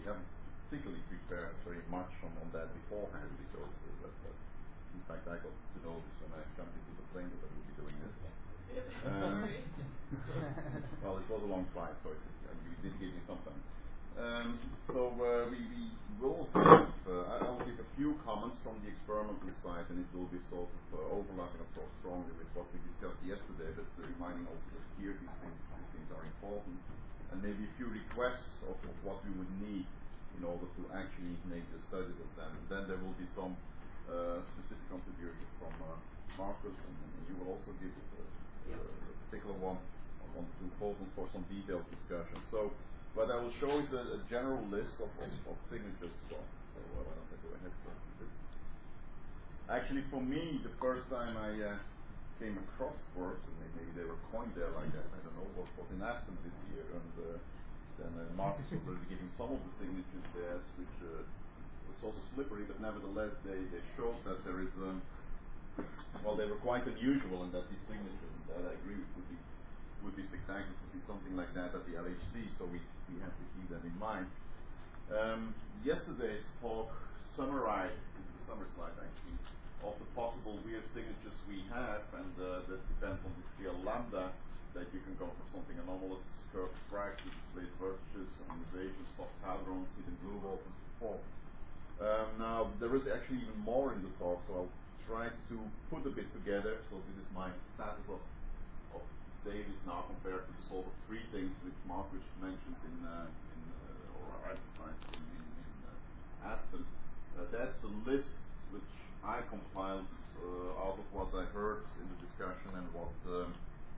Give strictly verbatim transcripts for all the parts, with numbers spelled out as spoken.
we haven't particularly prepared very much on, on that beforehand because uh, that, that, in fact I got to know this when I jumped into the plane that I will be doing this. Um, well, it was a long flight, so it, uh, you did give me something. Um, so uh, we, we will have, uh, I will give a few comments from the experimental side, and it will be sort of uh, overlapping, of course, strongly with what we discussed yesterday, but uh, reminding also that here these things, these things are important, and maybe a few requests of, of what we would need in order to actually make the studies of them. And then there will be some uh, specific contributions from uh, Marcus, and, and you will also give it, uh, yeah. uh, a particular one on two photons for some detailed discussion. So what I will show is a, a general list of, of, of signatures. So, so uh, why don't I go ahead with this? Actually, for me, the first time I uh, came across Quarks, and maybe they were coined there like that, I don't know, was, was in Aspen this year, and uh, then uh, Marcus was already giving some of the signatures there, which uh, was also slippery, but nevertheless they, they showed that there is, um, well, they were quite unusual, and that these signatures, and that I agree with, would be, would be spectacular to see something like that at the L H C, so we, we have to keep that in mind. Um, yesterday's talk summarized, this is a summary slide actually, of the possible weird signatures we have, and uh, that depends on the scale lambda, that you can go for something anomalous, curved cracks, displaced vertices, ionization, soft hadrons, hidden blue holes, and so forth. Um, now, there is actually even more in the talk, so I'll try to put a bit together. So this is my status of, of Davis now compared to the sort of three things which Marcus mentioned in, uh, in uh, or advertised in, in, in uh, Aspen. Uh, that's a list which I compiled uh, out of what I heard in the discussion and what um,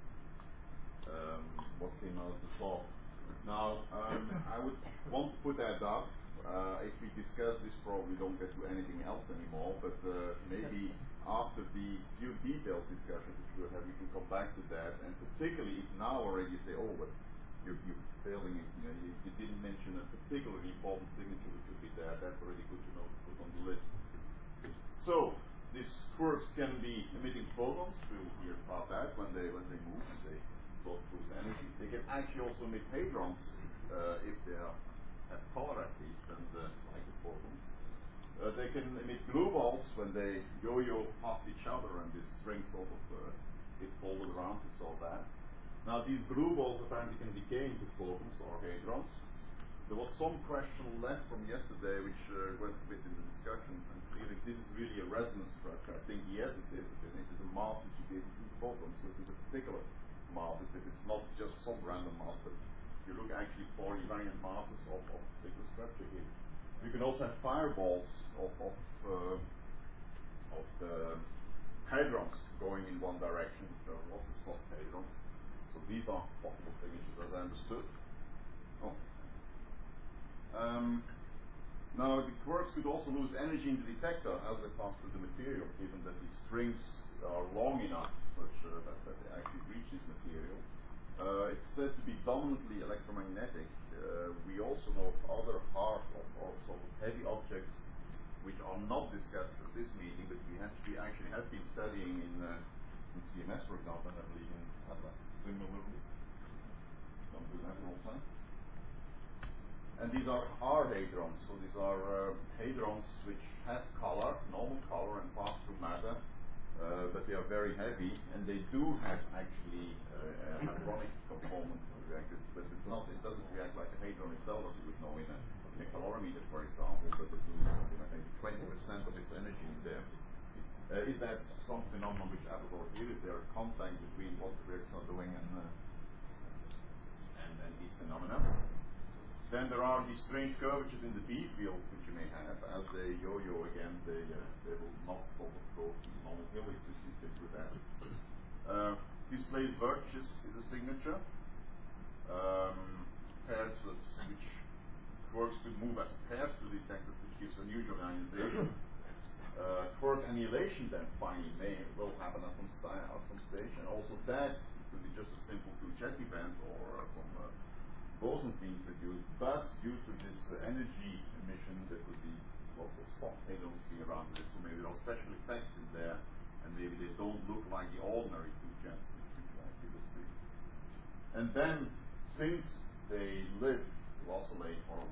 um, what came out of the talk. Now, um, I would want to put that up. Uh, if we discuss this, probably don't get to anything else anymore, but uh, maybe after the few detailed discussions which we'll have, we can come back to that, and particularly if now already you say, oh, but you're, you're failing it, you know, you, you didn't mention a particularly important signature which should be there, that's already good to know to put on the list. So, these quarks can be emitting photons, we'll hear about that when they, when they move, and they sort of lose energy. They can actually also emit hadrons uh, if they are have color at least, and uh, like the photons. Uh, they can emit blue balls when they yo-yo past each other, and this string sort of uh, gets folded around to solve that. Now these blue balls apparently can decay into photons or hadrons. There was some question left from yesterday which uh, went a bit in the discussion, and clearly this is really a resonance structure. I think yes it is. It is a mass which you gave two photons, so it is a particular mass. It is not just some random mass, but you look actually for invariant masses of, of particular structure here. You can also have fireballs of of, uh, of the hadrons going in one direction. There are lots of soft hadrons. So these are possible signatures as I understood. Oh. Um, now the quarks could also lose energy in the detector as they pass through the material, given that the strings are long enough such uh, that, that they actually reach this material. Uh, it's said to be dominantly electromagnetic. Uh, we also know of other hard or, or sort of heavy objects which are not discussed at this meeting, but we have we actually have been studying in, uh, in C M S, for example, and I believe in Atlas similarly. Don't do that all the time. And these are hard hadrons, so these are uh, hadrons which have color, normal color, and pass through matter. Uh, but they are very heavy, and they do have actually uh, a hadronic component to the reactor, but it's not, it doesn't react like a hadron itself, as you would know in a, in a calorimeter, for example, but it loses something like maybe twenty percent of its energy in there. Uh, is that some phenomenon which happens over here? Is there a contact between what the reactors are doing and, uh, and, and these phenomena? Then there are these strange curvatures in the B fields which you may have. As they yo-yo again, they uh, they will not sort of go to normal helices if they do that. Uh, displaced vertices is a signature. Um, pairs which quarks could move as pairs to detectors, which gives unusual ionization. Uh, quark annihilation then finally may will happen at some, st at some stage, and also that could be just a simple two-jet event or uh, some uh, boson being produced, but due to this uh, energy emission, there could be lots of soft hadrons being around it, so maybe there are special effects in there, and maybe they don't look like the ordinary two jets which we will see. And then, since they live, will oscillate for a while,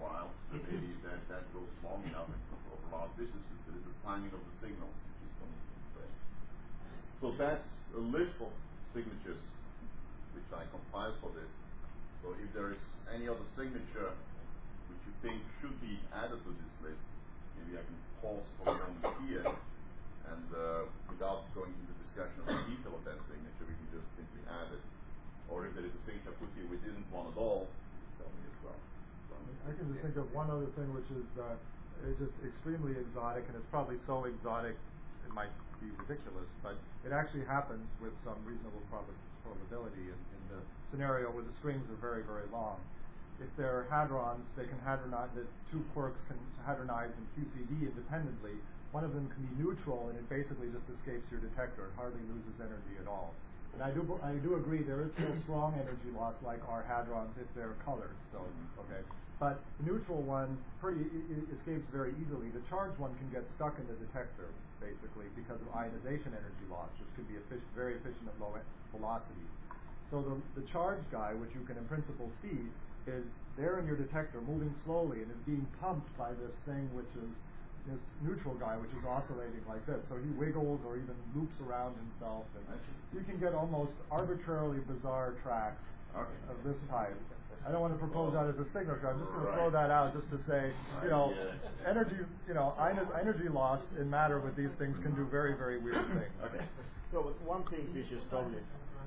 maybe that, that goes long enough and for large distances, there is the timing of the signals which is coming into play. So that's a list of signatures which I compiled for this. So if there is any other signature which you think should be added to this list, maybe I can pause for a moment here, and uh, without going into discussion of the detail of that signature, we can just simply add it. Or if there is a signature put here we didn't want at all, tell me as well. So I can just think of one other thing which is uh, just extremely exotic, and it's probably so exotic it might be ridiculous, but it actually happens with some reasonable prob- probability in, in the scenario where the strings are very, very long. If they're hadrons, they can hadronize, the two quarks can hadronize in Q C D independently. One of them can be neutral, and it basically just escapes your detector. It hardly loses energy at all. And I do, I do agree there is still strong energy loss, like our hadrons, if they're colored. So, okay. But the neutral one pretty it escapes very easily. The charged one can get stuck in the detector, basically, because of ionization energy loss, which could be efficient, very efficient at low velocity. So the, the charged guy, which you can in principle see, is there in your detector, moving slowly, and is being pumped by this thing, which is this neutral guy, which is oscillating like this. So he wiggles or even loops around himself, and you can get almost arbitrarily bizarre tracks okay. of this type. I don't want to propose that as a signature. I'm just going to throw that out just to say, you know, energy, you know, energy loss in matter with these things can do very, very weird things. Okay. So, but one thing which is probably.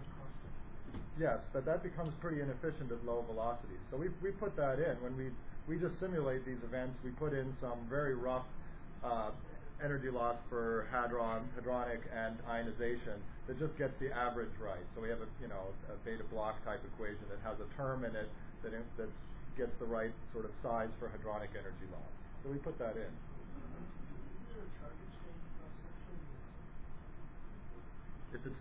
Yes, but that becomes pretty inefficient at low velocity. So we we put that in when we we just simulate these events. We put in some very rough uh, energy loss for hadron, hadronic, and ionization that just gets the average right. So we have a you know a beta block type equation that has a term in it that that gets the right sort of size for hadronic energy loss. So we put that in. Is there a charge exchange cross-section? If it's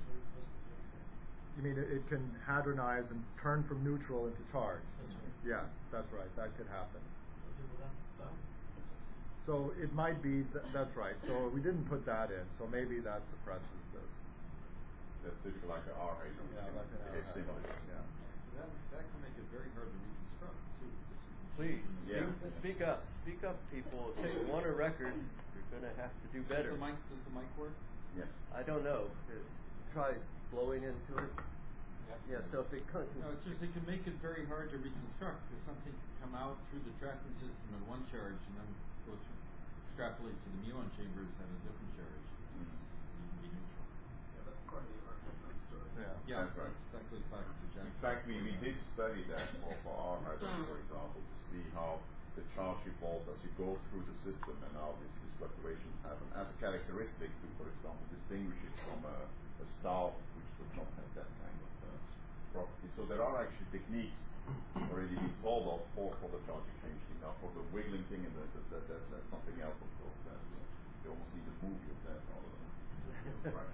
You mean it, it can hadronize and turn from neutral into charge? That's right. Yeah, that's right. That could happen. Okay, well that's done. So it might be, th- that's right. So we didn't put that in, so maybe that suppresses this. That's typical like an R hadron. Yeah, like an R hadron. Yeah. That, that can make it very hard to reconstruct, too. Please, Yeah. speak, speak up. Speak up, people. If you want a record, you're going to have to do better. Does the mic, does the mic work? Yes. I don't know. Try blowing into it. Yeah, so if it comes... No, it's just it can make it very hard to reconstruct because something can come out through the tracking system at one charge and then go through, extrapolate to the muon chambers at a different charge. Mm. You can be neutral. Yeah, that's part of the architecture story. Yeah. Yeah, That's right. that goes back to Jack. In fact, we, we did study that for, for our hadron, for example, to see how the charge evolves as you go through the system and how these, these fluctuations happen as a characteristic to, for example, distinguish it from a, a star which does not have that kind of uh, property. So there are actually techniques already being thought of for, for the charge exchange thing. Now for the wiggling thing, and that, that, that, that, that's something else, of course. That, uh, you almost need a movie of that rather than right.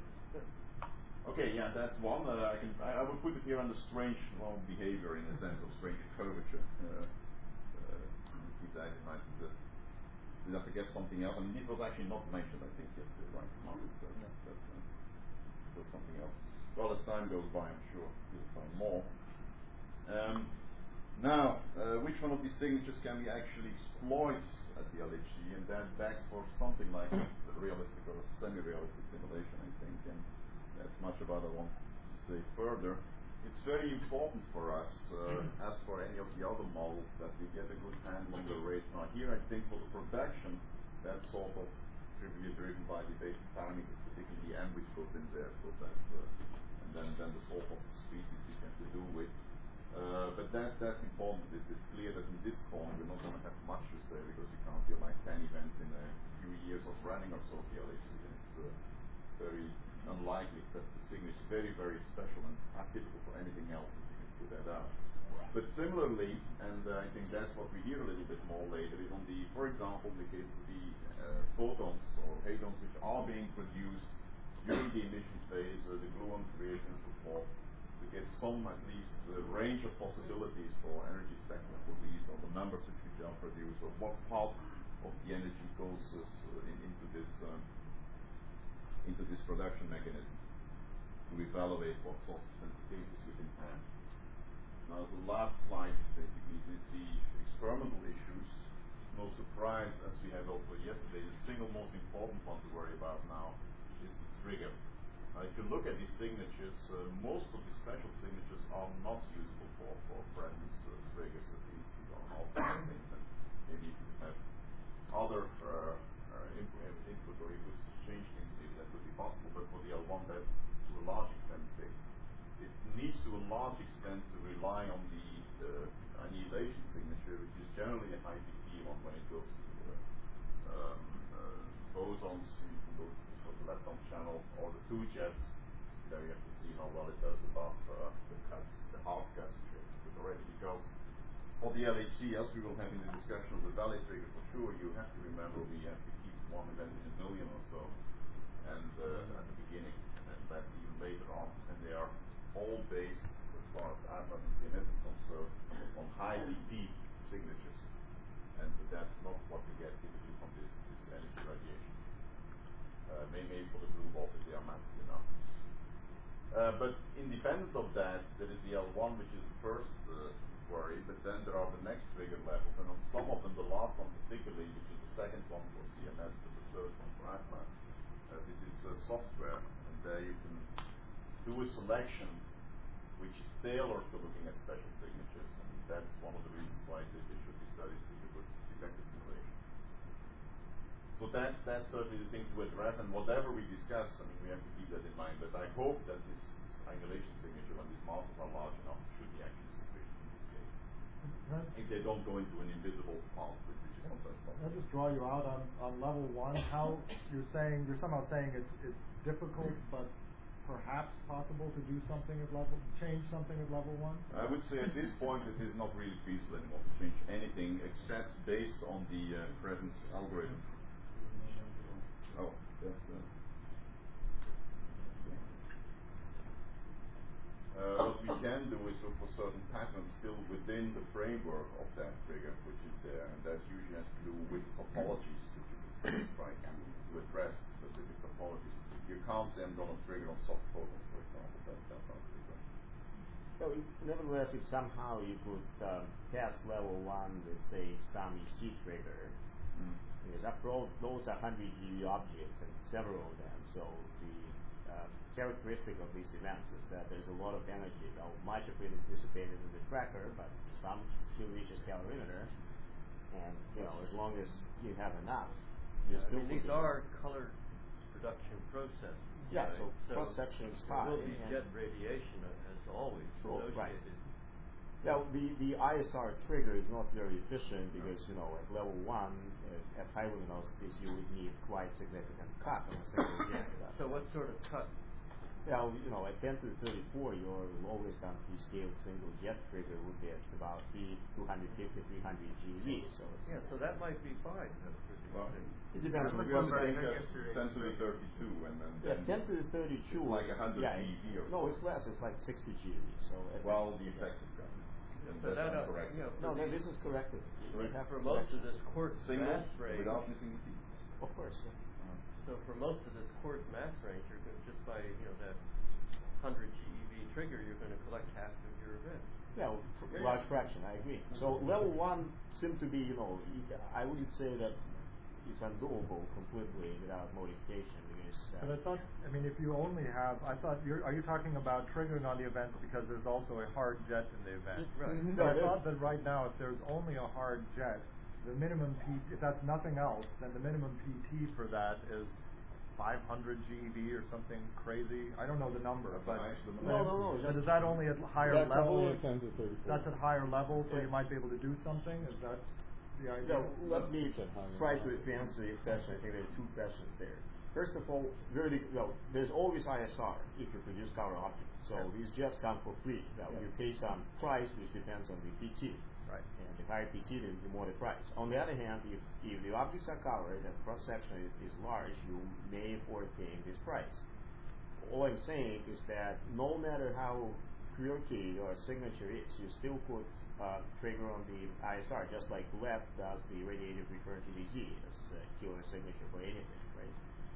Okay, yeah, that's one. Uh, I can I, I will put it here under strange well, behavior in the sense of strange curvature. Uh, uh, keep that in mind. That, did I forget something else? I mean, this was actually not mentioned, I think, yet. Uh, right, Marcus, uh, yeah. But, uh, so something else. Well, as time goes by, I'm sure you'll find more. Um, now, uh, which one of these signatures can we actually exploit at the L H C? And that begs for something like a realistic or a semi-realistic simulation, I think. And that's much about I want to say further. It's very important for us, uh, as for any of the other models, that we get a good handle on the rates. Now here I think for the production, that's sort of trivially driven by the basic parameters, particularly the M which goes in there, so that, uh, and then, then the sort of species we have to do with. Uh, but that, that's important. It, it's clear that in this corner we're not going to have much to say because we can't do like ten events in a few years of running or so the L H C, and it's uh, very unlikely, except the signal is very, very special and atypical for anything else if you can put that out. But similarly, and uh, I think that's what we hear a little bit more later, is on the, for example, the case of the uh, photons or hadrons which are being produced during the emission phase, uh, the gluon creation and so forth, to get some at least uh, range of possibilities for energy spectrum for these, or the numbers which we are produced, or what part of the energy goes uh, in, into this. Um, into this production mechanism to evaluate what sorts of sensitivities we can have. Now the last slide basically is the experimental issues. price, as we had also yesterday, the single most important one to worry about now is the trigger. Now, if you look at these signatures, uh, most of the special signatures are not useful for, for presence uh, triggers, at least these are not things. And maybe if you have other uh, uh, input, uh, input or you could change things, maybe that would be possible, but for the L one that's to a large extent fixed. It needs to a large extent to rely on the uh, annihilation signature, which is generally a high P T one when it goes to uh, um, uh, bosons, you can go for the lepton channel, or the two jets. There you have to see how well it does above uh, the cuts, the half cuts which you have to put already. Because for the L H C, as we will have in the discussion of the valley trigger for sure, you have to remember we have to keep one event in a million or so, and uh, at the beginning, and that's even later on, and they are all based, as far as ATLAS and C M S is concerned, on high P T signatures, and that's not what we get typically from this, this energy radiation. Uh, maybe for the blue balls if they are massive enough. Uh, but independent of that, there is the L one, which is the first uh, worry, but then there are the next trigger levels, and on some of them, the last one particularly, which is the second one for C M S, but the third one for ATLAS, as it is uh, software, and there you can do a selection which is tailored to looking at special signatures, and that's one of the reasons why they, they should be studied with a good detector simulation. So that, that's certainly the thing to address, and whatever we discuss, I mean, we have to keep that in mind, but I hope that this, this annihilation signature, when these masses are large enough, should be actually sufficient in this case. If they don't go into an invisible path, which is sometimes possible. I'll just draw you out on, on level one, how you're saying, you're somehow saying it's, it's difficult, but perhaps possible to do something at level, change something at level one? I would say at this point it is not really feasible anymore to change anything except based on the uh, presence algorithm. Oh, that's uh, uh, what we can do is look for certain patterns still within the framework of that trigger, which is there, and that usually has to do with topologies that you can try to address specific topologies. You can't say I'm going to trigger on soft photons, for example. That, that's not the question. So, nevertheless, if somehow you could um, test level one with, say, some E C trigger, mm. because after all, those are one hundred G E V objects and several of them. So, the uh, characteristic of these events is that there's a lot of energy. Now, much of it is dissipated in the tracker, but some still reaches calorimeter. And, you know, as long as you have enough, you yeah, still. I mean, these are color production process. Yeah, right? so, so cross section is there high. will be jet radiation as always So, associated. right. Now, the, the I S R trigger is not very efficient because, you know, at level one, uh, at high luminosities, you would need quite significant cut on a single jet. So what sort of cut? Well, you know, at ten to the thirty-four, your lowest on P scale single jet trigger would be at about two fifty, three hundred G E V. So it's yeah, so that might be fine. Well, it depends on the ten to the thirty-two, and then yeah, ten to the thirty-two. It's like one hundred yeah, G E V or no, so. it's less. It's like sixty G E V. So well, the effective current. So that, uh, you know, no, no, this is corrected. We have for most of this quartz mass range. Without missing a beat. Of course. Yeah. Uh, so for most of this quartz mass range, you're going just by you know that one hundred G E V trigger, you're going to collect half of your events. Yeah, well, yeah, large fraction. I agree. So level one seemed to be, you know, I wouldn't say that it's undoable completely without modification. Because, uh, but I thought, I mean, if you only have, I thought, you're, are you talking about triggering on the events because there's also a hard jet in the event? Right. Mm-hmm. But I thought that right now, if there's only a hard jet, the minimum P, if that's nothing else, then the minimum P T for that is five hundred G E V or something crazy. I don't know the number, but no, no, no. But is that only at higher that's level? Only ten to that's at higher level, so yeah. you might be able to do something. Is that the idea? No, let me try to answer your question. I think there are two questions there. First of all, very well, there's always I S R if you produce cover objects. So yeah. these jets come for free. Well, yeah. you pay some price, which depends on the P T. Right. And the higher P T, the more the price. On the other hand, if, if the objects are covered and cross section is, is large, you may afford paying this price. All I'm saying is that no matter how quirky your signature is, you still could uh, trigger on the I S R, just like L E P does the radiative return T D Z as a killer signature for anything, right?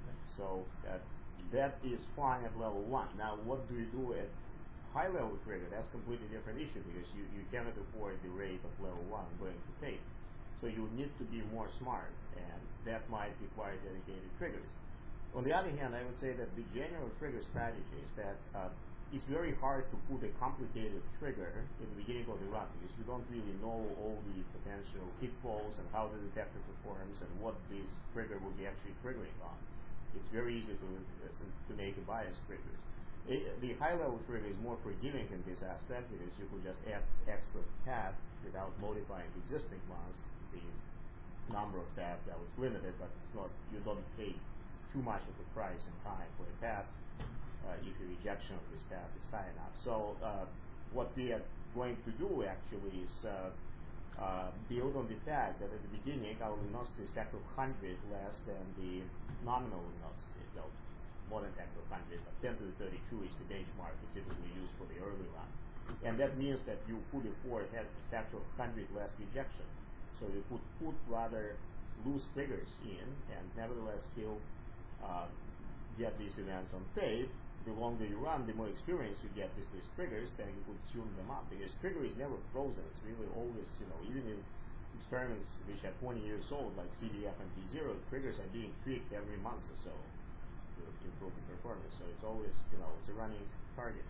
So uh, that is fine at level one. Now, what do you do at high level trigger? That's a completely different issue because you, you cannot afford the rate of level one going to tape. So you need to be more smart, and that might require dedicated triggers. On the other hand, I would say that the general trigger strategy is that uh, it's very hard to put a complicated trigger in the beginning of the run because you don't really know all the potential pitfalls and how the detector performs and what this trigger will be actually triggering on. It's very easy to, to make a bias triggers. It, the high-level trigger is more forgiving in this aspect because you could just add extra path without modifying existing ones. The number of paths that was limited, but it's not. You don't pay too much of a price and time for a path uh, if the rejection of this path is high enough. So uh, what we are going to do actually is uh, uh, build on the fact that at the beginning our luminosity is factor of one hundred less than the nominal luminosity. So more than factor of one hundred, but ten to the thirty-two is the benchmark we typically use for the early run. And that means that you put a four has a factor of one hundred less rejection. So you could put rather loose triggers in and nevertheless still uh, get these events on tape. The longer you run, the more experience you get with these triggers, then you could tune them up. Because trigger is never frozen. It's really always, you know, even in experiments which are twenty years old, like C D F and P zero, triggers are being tweaked every month or so to improve the performance. So it's always, you know, it's a running target.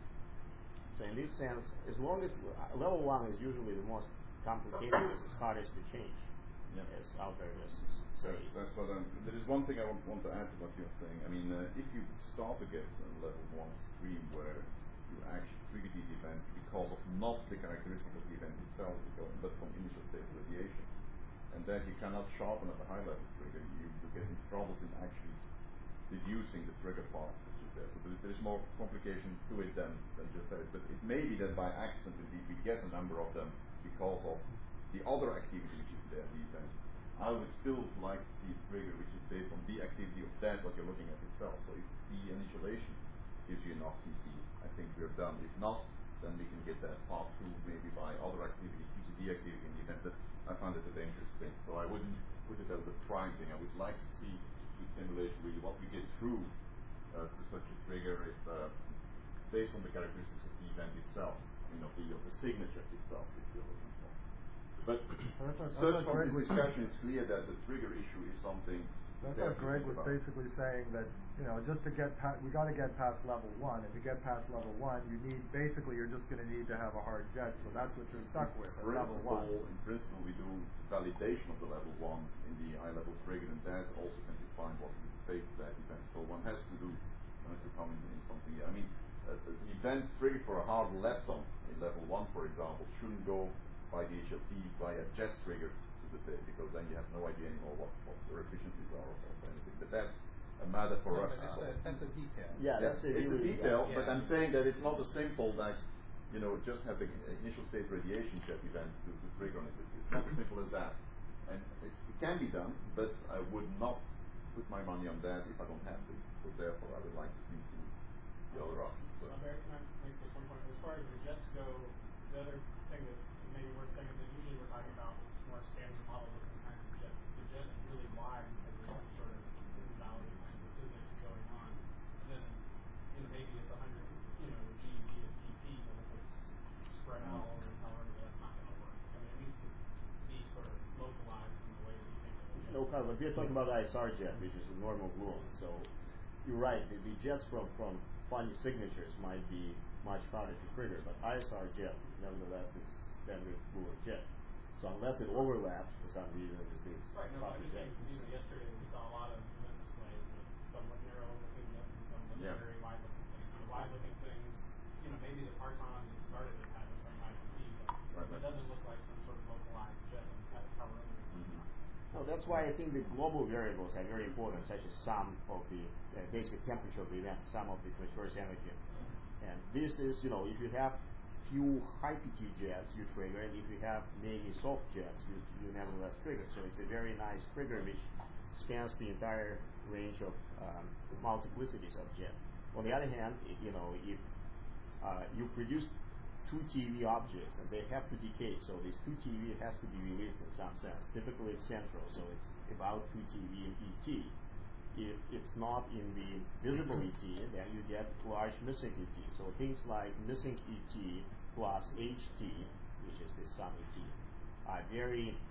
So in this sense, as long as uh, level one is usually the most complicated, it's hardest to change, yeah. as Albert say. That's, that's what I'm, there is one thing I want, want to add to what you're saying. I mean, uh, if you start to get a level one stream where you actually trigger these events because of not the characteristic of the event itself, but some initial state radiation, and that you cannot sharpen at a high level trigger, you, you get in troubles in actually deducing the trigger path which is there. So there, there is more complication to it than, than just that. But it may be that by accident we, we get a number of them because of the other activity which is there, the event. I would still like to see a trigger which is based on the activity of that what you're looking at itself. So if the initialization gives you enough T C, I think we're done. If not, then we can get that path through maybe by other activity, Q C D activity in the event. But I find it a dangerous thing. So I wouldn't put it as a prime thing. I would like to see with simulation really what we get through uh, to such a trigger is uh, based on the characteristics of the event itself. I mean, of the, of the signature itself, if you're looking for. But such from this discussion, it's clear that the trigger issue is something. I thought Greg was basically saying that, you know, just to get past, we got to get past level one, and to get past level one, you need basically you're just going to need to have a hard jet, so that's what you're stuck with at level one. In principle, we do validation of the level one in the high level trigger, and that also can define what we take to that event. So one has to do, one has to come in, in something. I mean, uh, an event triggered for a hard lepton in level one, for example, shouldn't go by the H L T via jet trigger to the tape, because then you have no idea anymore what, what their efficiencies are or, or anything. But that's a matter for yeah, us. But it's a, that's a detail. Yeah, that's a it's really, a detail, yeah. but I'm saying that it's not as simple that, you know, just have the initial state radiation jet events to, to trigger on it. It's not as simple as that. And it, it can be done, but I would not put my money on that if I don't have to. So therefore, I would like to see to the other options. So. Uh, Barry, can I make this one point? As far as the jets go, the other thing that maybe worth saying is that usually we're talking about more standard model looking kinds of jets. The jet is really wide because there's some sort of invalid kinds of physics going on. And then, you know, maybe it's one hundred, you know, G E V of T P, but if it's spread out all over power, that's not going to work. I mean, it needs to be sort of localized in the way that you think of a jet. no problem. We're talking about I S R jet, which is a normal gluon. So you're right. The, the jets from from funny signatures might be much harder to trigger, but I S R jet is nevertheless this standard gluon jet. So unless it overlaps for some reason with this Right, no, but I'm proper just jet. saying, you know, yesterday we saw a lot of event displays with somewhat narrow looking jets and some with Yeah. very wide looking things. The wide looking things, you know, maybe the Parton that started it had some high T P, but Right, it right. doesn't look like some sort of localized jet and had power under it. Mhm. No, that's why I think the global variables are very important, such as sum of the uh, basic temperature of the event, sum of the transverse energy. And this is, you know, if you have few high P T jets, you trigger, and if you have many soft jets, you, you nevertheless trigger. So it's a very nice trigger which spans the entire range of um, multiplicities of jet. On the other hand, i- you know, if uh, you produce two T V objects and they have to decay, so this two T V has to be released in some sense. Typically it's central, so it's about two T V in E T. If it's not in the visible E T, then you get large missing E T. So things like missing E T plus H T, which is the sum E T, are very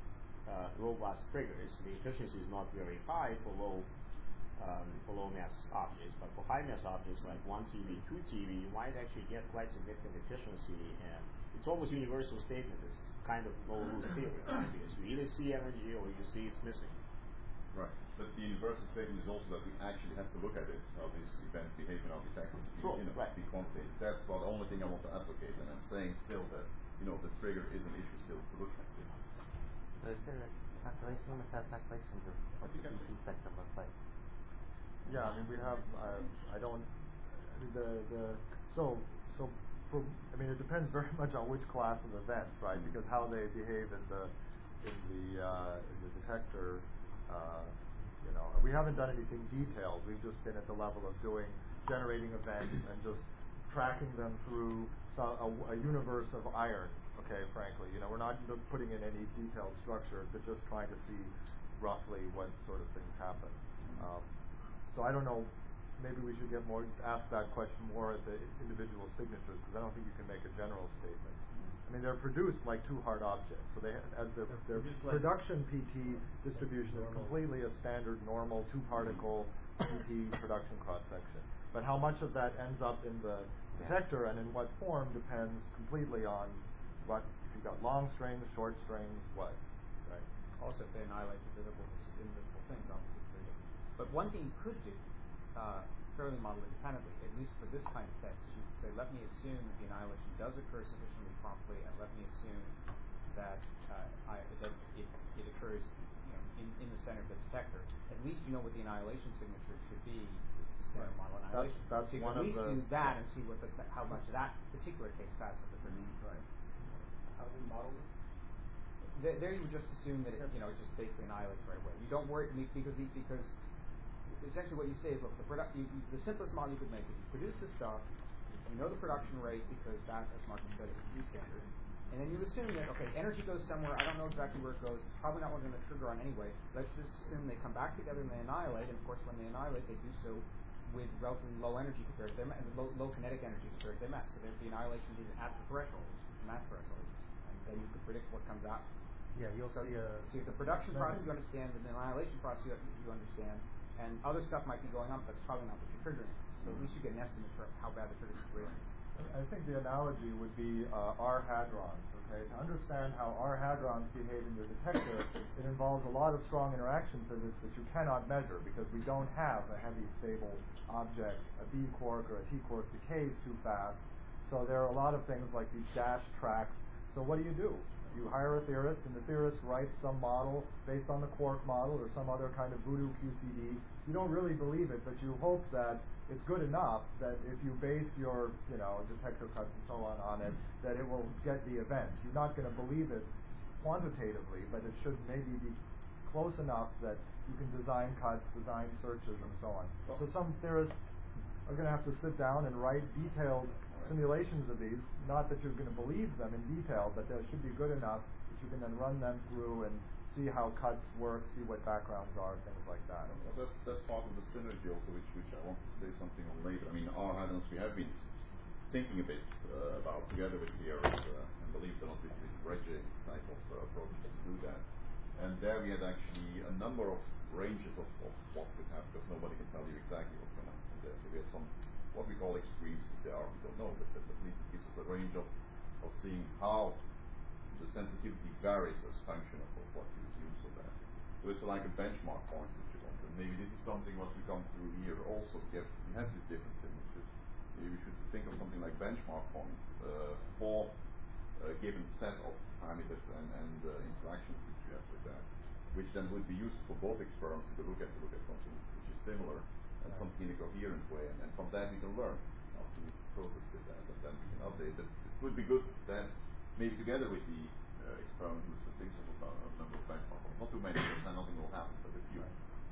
uh, robust triggers, the efficiency is not very high for low um, for low mass objects, but for high mass objects like one T V, two T V, you might actually get quite significant efficiency, and it's almost universal statement. It's kind of no lose theory, right? Because you either see energy or you see it's missing. Right. But the universal statement is also that we actually have to look at it, how these events behave in our detectors. Sure, you know, right. be quantitative. That's the only thing I want to advocate, and I'm saying still that, you know, the trigger is an issue still to look at. So is there a calculation, how much that calculations of what the P T spectrum looks like? Yeah, I mean, we have, uh, I don't, I mean, the, the, so, so, for, I mean, it depends very much on which class of events, right? Mm-hmm. Because how they behave in the, in the, uh, in the detector, uh, you know, we haven't done anything detailed. We've just been at the level of doing, generating events and just tracking them through some, a, a universe of iron, okay, frankly. You know, we're not just putting in any detailed structure, but just trying to see roughly what sort of things happen. Um, So I don't know, maybe we should get more, ask that question more at the individual signatures, because I don't think you can make a general statement. I mean, they're produced like two hard objects, so they, as their, their production P T distribution is completely a standard normal two-particle P T production cross-section. But how much of that ends up in the detector and in what form depends completely on what, if you've got long strings, short strings, what, right? Also, if they annihilate the visible, invisible things, obviously. But one thing you could do, uh, fairly model independently, at least for this kind of test, is you could say, let me assume that the annihilation does occur sufficiently promptly, and let me assume that, uh, I, that it, it occurs, you know, in, in the center of the detector. At least you know what the annihilation signature should be. Standard model annihilation. That's, that's so you one can at least of the do that and see what the, how much that particular case passes the mm-hmm. Right. How do we model it? There, there you would just assume that it, you know, it just basically annihilates right away. You don't worry because the, because essentially what you say is, look, the product, you, you, the simplest model you could make is you produce the stuff, you know the production rate because that, as Martin said, is the standard, and then you assume that, okay, energy goes somewhere, I don't know exactly where it goes, it's probably not what we're going to trigger on anyway, let's just assume they come back together and they annihilate, and of course when they annihilate they do so with relatively low energy compared to their mass, and low, low kinetic energy compared to their mass, so the annihilation is at the threshold, the mass threshold, and then you can predict what comes out. Yeah, you'll so, see a... So the production process you understand, the annihilation process you, you understand, and other stuff might be going on, but that's probably not what you're triggering. So at least you get an estimate for how bad the trigger situation is. I think the analogy would be uh, R hadrons, okay? To understand how R hadrons behave in your detector, it involves a lot of strong interaction physics that you cannot measure because we don't have a heavy stable object, a B quark or a T quark decays too fast. So there are a lot of things like these dash tracks. So what do you do? You hire a theorist, and the theorist writes some model based on the quark model or some other kind of voodoo Q C D. You don't really believe it, but you hope that it's good enough that if you base your, you know, detector cuts and so on on it, that it will get the events. You're not going to believe it quantitatively, but it should maybe be close enough that you can design cuts, design searches, and so on. So some theorists are going to have to sit down and write detailed simulations of these, not that you're going to believe them in detail, but they should be good enough that you can then run them through and see how cuts work, see what backgrounds are, things like that. Well, that's, that's part of the synergy also, which, which I want to say something on later. I mean, R hadrons we have been thinking a bit uh, about together with theorists, uh, and believe it or not, with, with Reggie type of uh, approaches to do that. And there we had actually a number of ranges of, of what could happen, because nobody can tell you exactly what's going to happen there. So we had some what we call extremes, if they are, we don't know, but, but at least it gives us a range of, of seeing how the sensitivity varies as function of, of what you use of that. So it's like a benchmark point that you want. And maybe this is something what we come through here also. We have, we have these different signatures. Maybe we should think of something like benchmark points uh, for a given set of parameters and, and uh, interactions which you have with that, which then would be used for both experiments to look at, to look at something which is similar and something in a coherent way, and, and from that we can learn how to process with that, and then we can update it. It would be good then, maybe together with the uh, experiment, to think of about a number of benchmarks. Not too many, because then nothing will happen, but a few.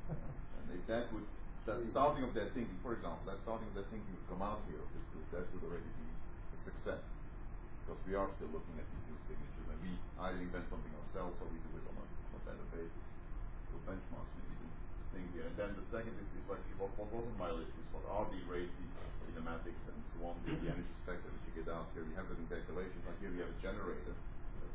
And if that would, that starting of that thinking, for example, that starting of that thinking would come out here of this group, that would already be a success, because we are still looking at these new signatures, and we either invent something ourselves or we do it on a, on a better basis. So benchmarks maybe the thing here. And then the second is, is like what, what was on my list is what are the rates, the kinematics and so on, the, the energy spectrum that you get out here. You have it in calculations. Like here we have a generator. That's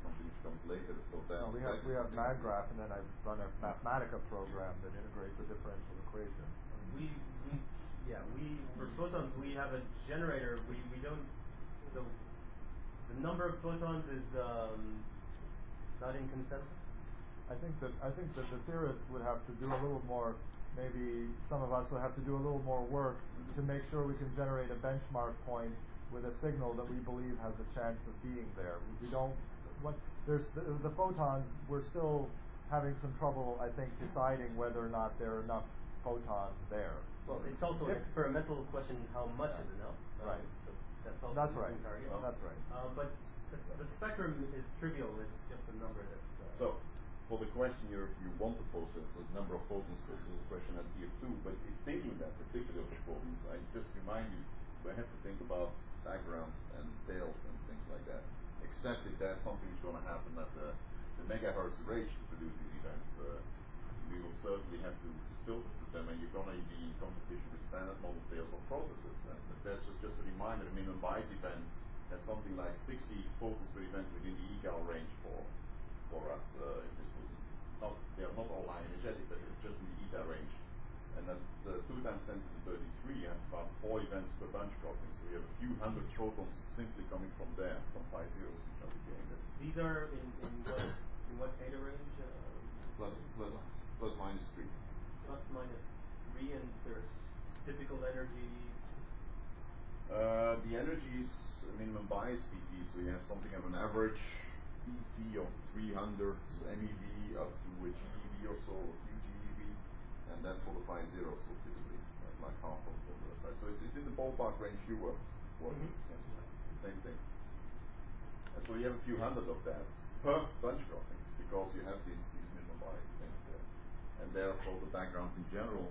something which comes later. So that no, we have we have MagGraph, and then I run a Mathematica program that integrates the differential equation. We we yeah we for photons we have a generator. We we don't so the number of photons is um, not in consensus. I think that I think that the theorists would have to do a little more. Maybe some of us will have to do a little more work to make sure we can generate a benchmark point with a signal that we believe has a chance of being there. We, we don't. What there's the, the photons. We're still having some trouble, I think, deciding whether or not there are enough photons there. Well, it's also if, an experimental question. How much yeah. is enough? Right. Um, so that's also that's a right. target. Oh. That's right. Uh, but the, the spectrum is trivial. It's just a number that's. Uh, So, for the question you you want to pose, the number of photons goes to the question at tier two, but in thinking that particular of the photons, I just remind you, we have to think about backgrounds and tails and things like that. Except if that's something that's going to happen at the, the megahertz range to produce these events, uh, we will certainly have to filter to them, and you're going to be in competition with standard model tails of processes. And that's just, just a reminder, the minimum byte event has something like sixty photons per event within the egal range for for us. Uh, if this was not, they are not all high energetic, but it's just in the eta range. And that's uh, two times ten to the thirty-three, and about four events per bunch crossing. So we have a few hundred photons simply coming from there, from pi zeros, which are the game. These are in, in what in what eta range? Uh, Plus, plus, plus minus three. Plus minus three, and there's typical energy. Uh, the energies, minimum bias P T, so you have something of an average P T of three hundred MeV up to a G eV or so, or a few G eV, and that's for the pi zero, so typically uh, like half of the right. So it's, it's in the ballpark range you were working. Mm-hmm. Yeah, same thing. And so you have a few hundred of that per bunch crossing, because you have these, these minimum bias things there. And therefore the backgrounds in general,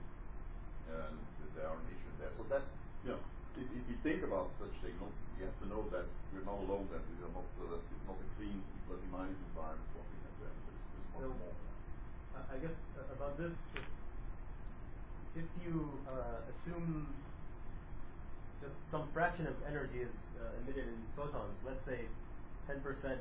and there are an issue there. So that, you know, if, if you think about such signals, you have to know that we're not alone, that these are not, uh, it's not a clean plus and minus environment for looking at them. There's, there's much So, more. uh, I guess uh, about this, if, if you uh, assume just some fraction of energy is uh, emitted in photons, let's say ten percent,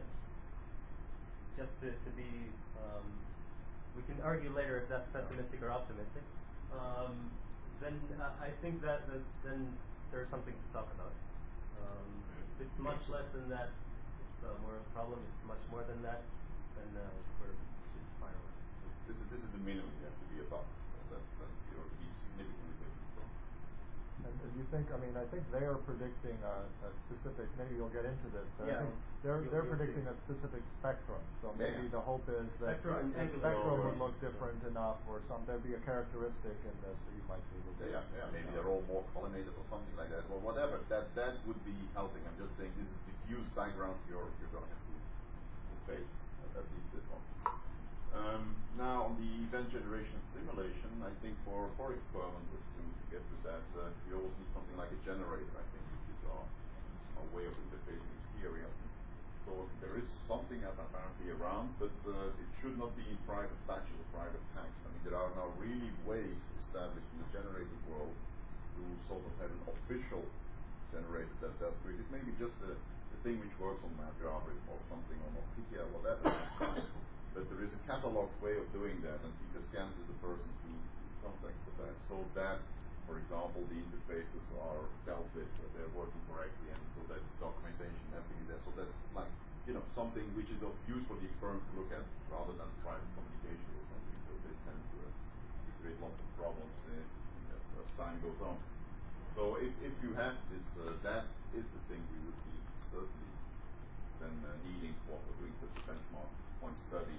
just to, to be, um, we can argue later if that's pessimistic or optimistic, um, then uh, I think that, that then there's something to talk about. Um, if it's much less than that, it's uh, more of a problem. If it's much more than that, then uh, we're it's fine. This is, this is the minimum you have to be above. That, that you have to be significantly different from. And if you think, I mean, I think they are predicting a, a specific, maybe you'll get into this, but Yeah, I think they're, you'll, they're you'll predicting see. a specific spectrum. So maybe Yeah. the hope is that Spectrum the and spectrum angular would look different enough, or some, there'd be a characteristic in this that you might be able to. Yeah, yeah, maybe they're all more collimated or something like that. Well, whatever, that that would be helping. I'm just saying this is diffuse background you're you're going to have to, to face, at least this one. Um, now on the event generation simulation, I think for for experiments to, to get to that, uh, we always need something like a generator. I think which is our, our way of interfacing with theory. So there is something apparently around, but uh, it should not be in private batches or private packs. I mean, there are now really ways established in the generator world to sort of have an official generator that does it. It may be just a, a thing which works on MapGraph or something on Optica or whatever. But there is a cataloged way of doing that, and Peter Scans is the person to contact for that. So that, for example, the interfaces are dealt with, that they're working correctly, and so that documentation and everything is there. So that's like, you know, something which is of use for the experiment to look at, rather than private communication or something. So they tend to, uh, to create lots of problems uh, as, as time goes on. So if, if you have this, uh, that is the thing we would be certainly then uh, needing for, for doing such a benchmark point study.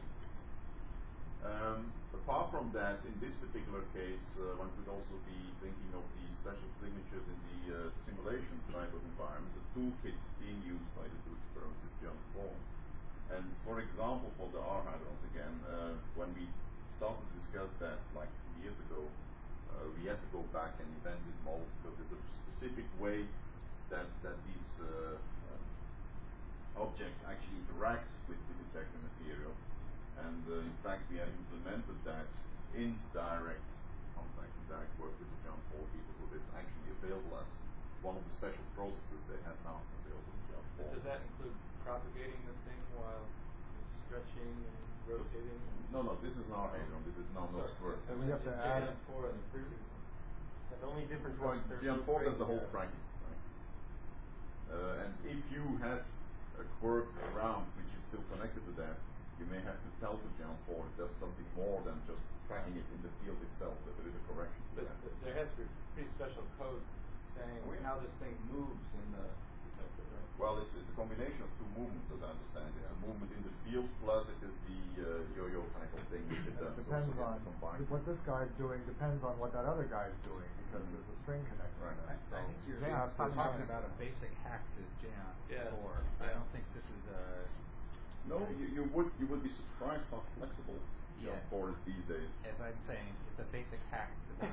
Um, apart from that, in this particular case, uh, one could also be thinking of the special signatures in the uh, simulation type of environment, the toolkits being used by the two experiments is John Paul. And for example, for the R hadrons again, uh, when we started to discuss that like two years ago, uh, we had to go back and invent this model because there's a specific way that that these uh, um, objects actually interact with the detector material. And uh, in fact, we have implemented that in direct contact, in direct work with the John Paul people, so it's actually available as one of the special processes they have now built in Jump four. Does that include propagating the thing while it's stretching and rotating? No, no, this is now Hadron. This is now no squirt. And we have to add Jam four and the previous one. The only difference Well, is there's Jump no four does strings the whole there. tracking. Right? Uh, and if you have a quirk around which is still connected to that, you may have to tell the Jump four it does something more than just tracking it in the field itself, that there is a correction to But that. th- there has to be pretty special code saying how this thing moves in the detector, right? Well, it's, it's a combination of two movements, as I understand it. It's a movement in the field, plus it is the uh, yo-yo kind of thing which it It does. depends so on combined. what this guy's doing. Depends on what that other guy's doing because Mhm. there's a string connected. Right. to that. I- So I think you're you have to talking talk- about a basic hack to Jam Yeah. four. Yeah. I don't think this is a. No, you, you would you would be surprised how flexible Jump Yeah. four is these days. As I'm saying, it's a basic hack to that.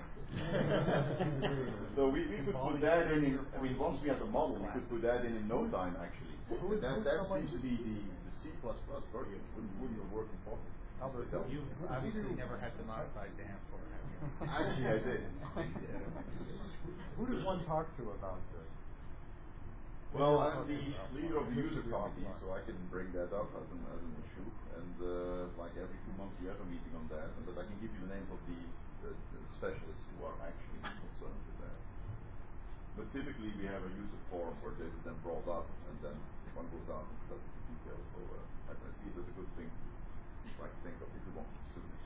So we, we could put that in, in, I mean, once we have the model, we could put that in in no time, actually. Who is- that who's that someone- seems to be the, the C plus plus version. Wouldn't, wouldn't have worked in Postgres. Albert, But You've who- who obviously do- never had to modify Jam four, have you? Actually, I did. Who does one talk to about this? Well, I'm the leader of the user committee, so I can bring that up as an, as an issue. And uh, like every two months we have a meeting on that. And but I can give you the names of the, the, the specialists who are actually concerned with that. But typically we have a user forum where this is then brought up, and then one goes out and stuff the details. So uh, I, I see it as a good thing to try to think of if you want to pursue this.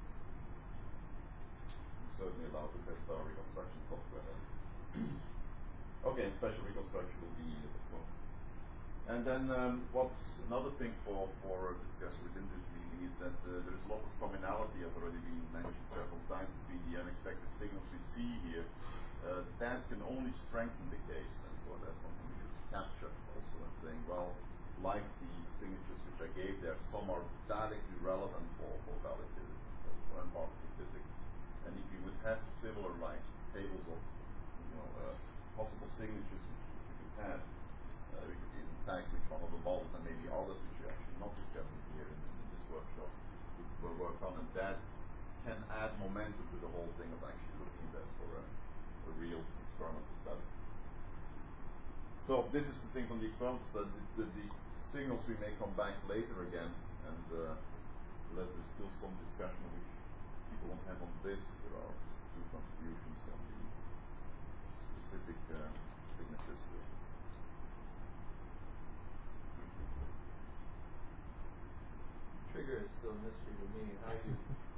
It's certainly allowed to test our reconstruction software. Okay, and special reconstruction will be needed, of course. And then um, what's another thing for, for discussion within this meeting is that uh, there is a lot of commonality, as already been mentioned several times, between the unexpected signals we see here. Uh, that can only strengthen the case, and so that's something we should capture also and saying, well, like the signatures which I gave there, some are directly relevant for, for valid physics, for particle physics. And if you would have similar like tables of you know, uh, possible signatures which, which you could have, uh, we could even tag which one of the models and maybe others which we're actually not discussing here in, in this workshop will work on, and that can add momentum to the whole thing of actually looking at that for a, a real experimental study. So this is the thing from the experimental study, the, the, the signals we may come back later again, and uh, unless there's still some discussion which people want to have on this, there are two contributions on the specific uh, signatures. Trigger is still a mystery to me. How you,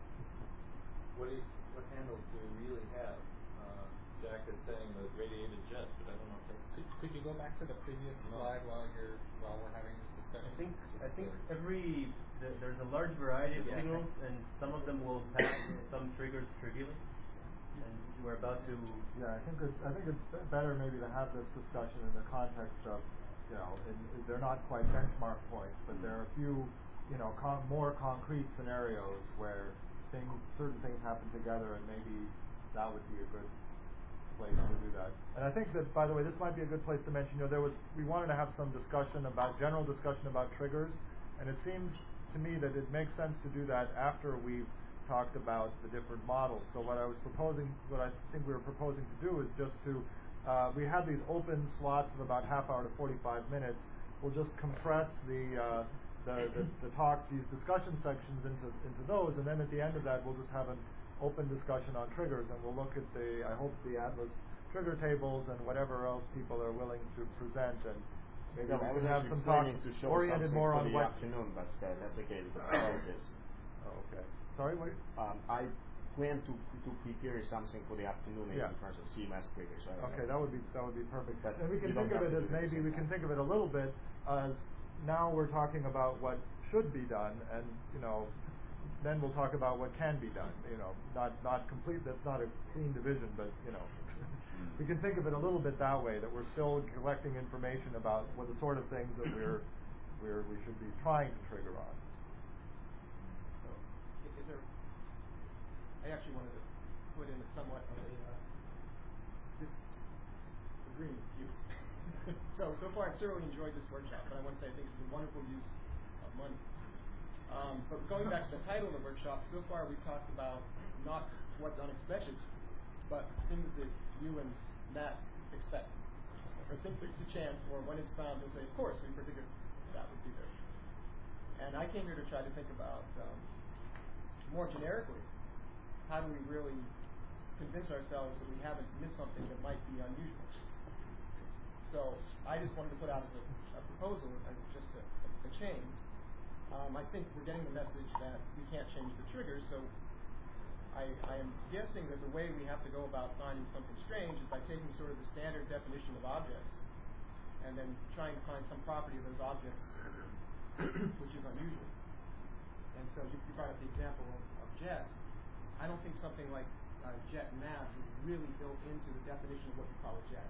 what do you, what handles do we really have? Uh, Jack is saying the radiated jet, but I don't know if that's. Could, could you go back to the previous slide while you're while we're having this discussion? I think Just I think to- every th- there's a large variety of Yeah. signals, and some of them will pass some triggers trivially. And we're about to. Yeah, I think it's I think it's be- better maybe to have this discussion in the context of, you know, in, in- they're not quite benchmark points, but there are a few, you know, con- more concrete scenarios where things, certain things happen together, and maybe that would be a good place to do that. And I think that, by the way, this might be a good place to mention. You know, there was we wanted to have some discussion about general discussion about triggers, and it seems to me that it makes sense to do that after we've talked about the different models. So what I was proposing, what I think we were proposing to do is just to, uh, we have these open slots of about half hour to forty-five minutes. We'll just compress the, uh, the, the, the talk, these discussion sections into, into those, and then at the end of that we'll just have an open discussion on triggers, and we'll look at the, I hope, the Atlas trigger tables and whatever else people are willing to present, and maybe Yeah, I we was can have actually some talk planning to show oriented something more for on the what. afternoon, but uh, that's okay because I wrote this. Oh, okay. Sorry, wait. Um, I plan to to prepare something for the afternoon in Yeah. terms of C M S triggers. So Okay, that would be that would be perfect. But And we can you don't think of have it to as do it at the maybe same we can time. think of it a little bit as now we're talking about what should be done, and you know, then we'll talk about what can be done. You know, not not complete. That's not a clean division, but you know, we can think of it a little bit that way. That we're still collecting information about what the sort of things that we're we're we should be trying to trigger on. So, i- is there? I actually wanted to put in somewhat of a uh, disagreement with you. so, so far I've thoroughly enjoyed this workshop, but I want to say I think it's a wonderful use of money. Um, but going back to the title of the workshop, so far we've talked about not what's unexpected, but things that you and Matt expect. or think it's a chance, or when it's found, they'll say, of course, we predicted that would be there. And I came here to try to think about, um, more generically, how do we really convince ourselves that we haven't missed something that might be unusual. So I just wanted to put out as a, a proposal, as just a, a change. Um, I think we're getting the message that we can't change the triggers, so I, I am guessing that the way we have to go about finding something strange is by taking sort of the standard definition of objects and then trying to find some property of those objects which is unusual. And so you, you brought up the example of, of jets. I don't think something like uh, jet mass is really built into the definition of what you call a jet.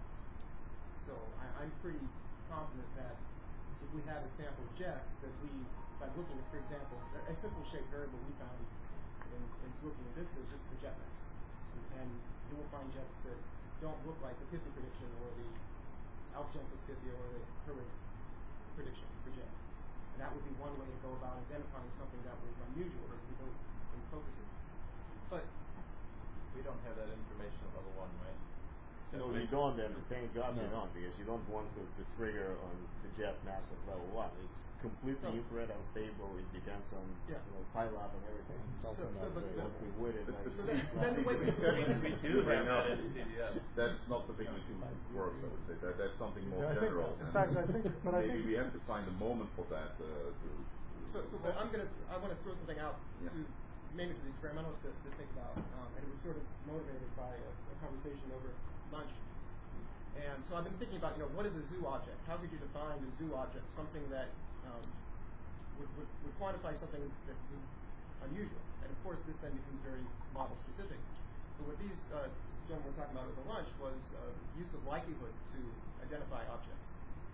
So I, I'm pretty confident that if we had a sample of jets, that we, by looking at, for example, a simple shape variable we found in, in looking at this is just the jet mass. And, and you will find jets that don't look like the Piffy prediction or the Alpha-Gentis Piffy or the Hurwitz prediction for jets. And that would be one way to go about identifying something that was unusual as we go in focusing. But we don't have that information at level one, right? No, we don't, and thank God we No. don't, because you don't want to, to trigger on the jet mass at level one. It's completely So- infrared, unstable, it depends on Yeah. you know, PyLab and everything. It's also So- not so but- very- What we would it But- like but- So then, then the way we We do have bring that up, in C D F. that's not particularly too works, I would say. That, that's something more Yeah, I think- general. in fact, I think- but I Maybe think- we have to find a moment for that uh, to, So, so but I'm gonna, I want to throw something out Yeah. to, maybe to the experimentalists to, to think about, um, and it was sort of motivated by a, a conversation over lunch. And so I've been thinking about, you know, what is a zoo object? How could you define a zoo object? Something that um, would, would, would quantify something that is unusual. And of course, this then becomes very model specific. But what these uh, gentlemen were talking about over lunch was uh, use of likelihood to identify objects.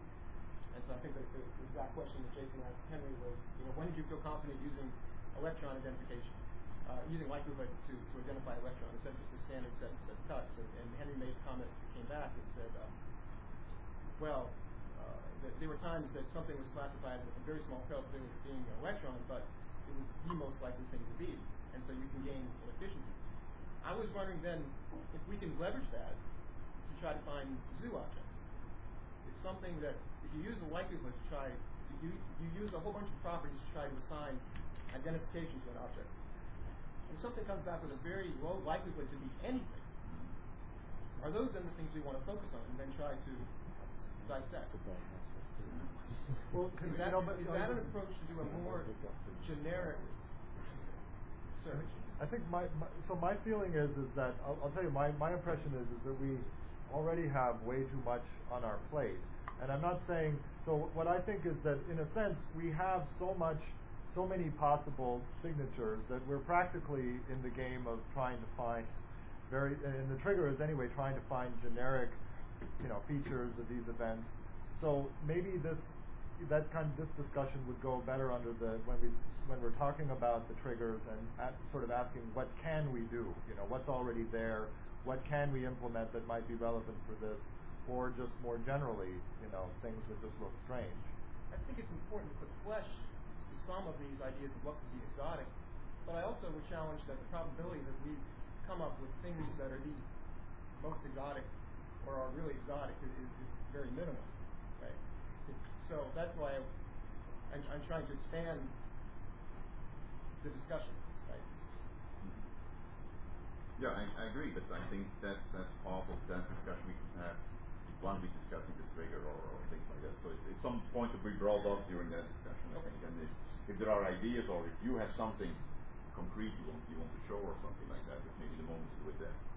And so I think that the, the exact question that Jason asked Henry was, you know, when did you feel confident using electron identification, uh, using likelihood to, to identify electron instead of just a standard set and set cuts? And, and Henry made a comment that came back that said, um, well, uh, that there were times that something was classified with a very small probability of being an electron, but it was the most likely thing to be, and so you can gain an efficiency. I was wondering then if we can leverage that to try to find zoo objects. It's something that if you use a likelihood to try, you, you use a whole bunch of properties to try to assign identification to an object. And something comes back with a very low likelihood to be anything. Are those then the things we want to focus on and then try to dissect? Well, Is you that, know, but is that an approach to do a more generic search? I think my, my so my feeling is is that I'll, I'll tell you my, my impression is is that we already have way too much on our plate, and I'm not saying so. What I think is that in a sense we have so much, so many possible signatures that we're practically in the game of trying to find very, and the trigger is anyway trying to find generic, you know, features of these events. So maybe this that kind of this discussion would go better under the when we when we're talking about the triggers and at, sort of asking what can we do, you know, what's already there, what can we implement that might be relevant for this, or just more generally, you know, things that just look strange. I think it's important to put flesh to some of these ideas of what could be exotic, but I also would challenge that the probability that we come up with things that are the most exotic or are really exotic is, is, is very minimal, right? So that's why I, I'm, I'm trying to expand the discussion, right? Yeah, I, I agree, but I think that's that's part of that discussion we can have when we discussing the trigger or, or things like that. So it's, it's some point to be brought up during that discussion, I think. And if, if there are ideas or if you have something concrete you want you want to show or something like that, it's maybe the moment to do it there.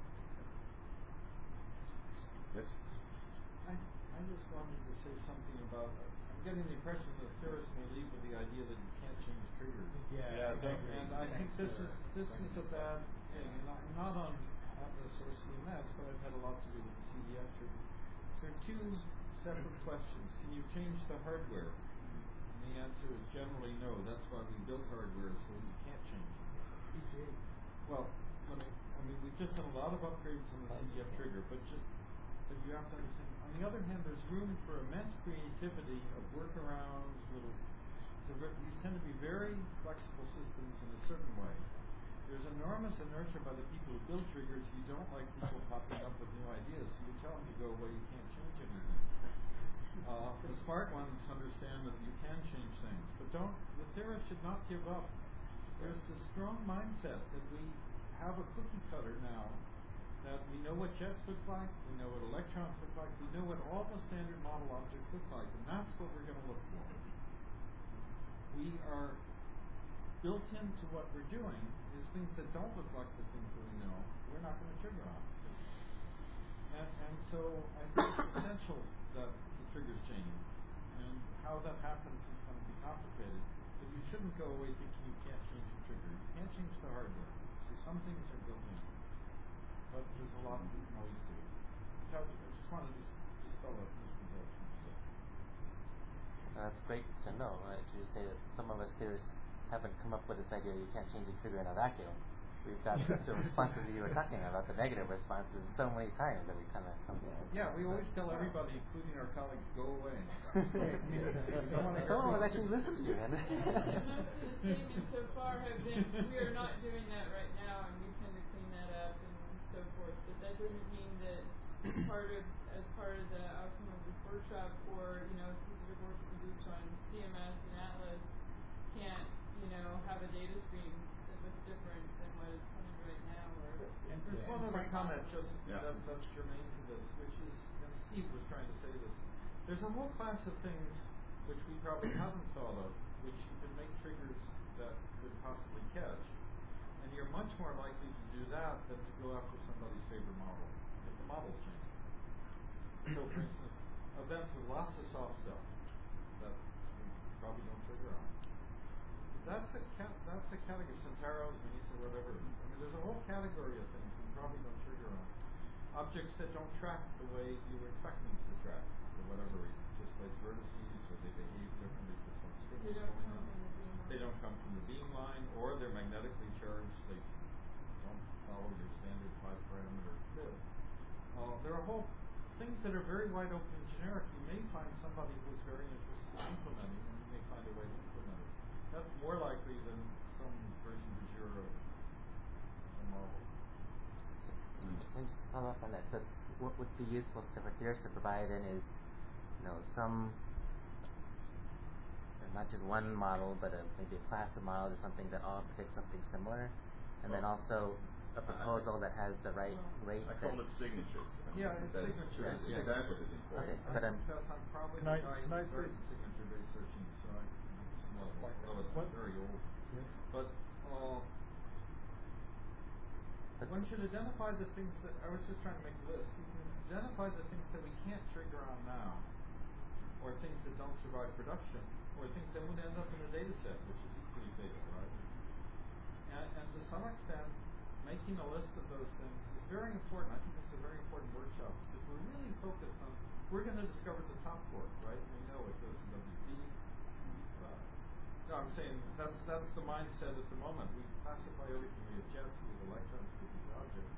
Yes. I, I just wanted to say something about. Uh, I'm getting the impression that Ferris may leave with the idea that you can't change triggers. Yeah, I agree. And I think this is this is a bad thing. And I'm not on Atlas or C M S, but I've had a lot to do with the C D F trigger. There are two separate questions. Can you change the hardware? And the answer is generally no. That's why we build hardware so you can't change it. Well, when I, I mean, we've just done a lot of upgrades on the C D F trigger, but just but you have to understand. On the other hand, there's room for immense creativity of workarounds, little. These tend to be very flexible systems in a certain way. There's enormous inertia by the people who build triggers. You don't like people popping up with new ideas, so you tell them to go, well, you can't change anything. Uh, the smart ones understand that you can change things, but don't. The theorists should not give up. There's this strong mindset that we have a cookie cutter now, that we know what jets look like, we know what electrons look like, we know what all the standard model objects look like, and that's what we're going to look for. We are built into what we're doing is things that don't look like the things that we know, we're not going to trigger on. And, and so I think it's essential that the triggers change. And how that happens is going to be complicated. But you shouldn't go away thinking you can't change the trigger. You can't change the hardware. So some things are built in. But there's a lot you can always do. So I just wanted to just, just tell that Mister Beltran. Uh, that's great to know. Uh, to say that some of us theorists haven't come up with this idea you can't change a trigger in a vacuum. We've got the responses that you were talking about, the negative responses, so many times that we kind of come to. Yeah, we always tell everybody, including our colleagues, go away. Someone would actually listen to you, and most of the statements so far have been, we are not doing that right now, and we tend to clean that up and so forth. But that doesn't mean that part of, as part of the outcome of this workshop, or you know, specific work that we do on C M S and Atlas can't, you know, have a data stream that looks different than what is coming right now. Or and there's one other comment just yeah. that, that's germane to this, which is, and Steve was trying to say this, there's a whole class of things which we probably haven't thought of, which you can make triggers that could possibly catch, and you're much more likely to do that than to go after somebody's favorite model, if the model's changing. So for instance, events with lots of soft stuff that we probably don't trigger on. That's a cat. That's a category. Centauros, Mesa, whatever. I mean, there's a whole category of things we probably don't trigger on. Objects that don't track the way you were expecting them to track, for whatever reason, just like vertices, or they behave differently for some strings. They don't come from the beam line. They don't come from the beam line, or they're magnetically charged. They don't follow your standard five-parameter grid. Uh, there are whole things that are very wide open and generic. You may find somebody who's very interested in implementing, and you may find a way to implement it. That's more likely than some version du jour of a model. Can I just follow up on that? So what would be useful to for theorists to provide in is, you know, some, not just one model, but a, maybe a class of models or something that all predict something similar, and then also a proposal that has the right weight. I call it signatures. I mean, Yeah, it's that, signatures. That's, Yeah. That's what is important. Okay, I but think I'm that's, I'm probably Can the I- guy can I who started say- signature-based searching, so I, it's more like, well, it's What? very old. Yeah. But uh, one should identify the things that, I was just trying to make a list. You can identify the things that we can't trigger on now, or things that don't survive production, or things that would end up in a data set, which is equally fatal, right? And, and to some extent, making a list of those things is very important. I think this is a very important workshop, because we're really focused on, we're going to discover the top quark, right? We know it goes to W P. Uh, no, I'm saying that's that's the mindset at the moment. We classify everything. We have jets, we have electrons, we have objects.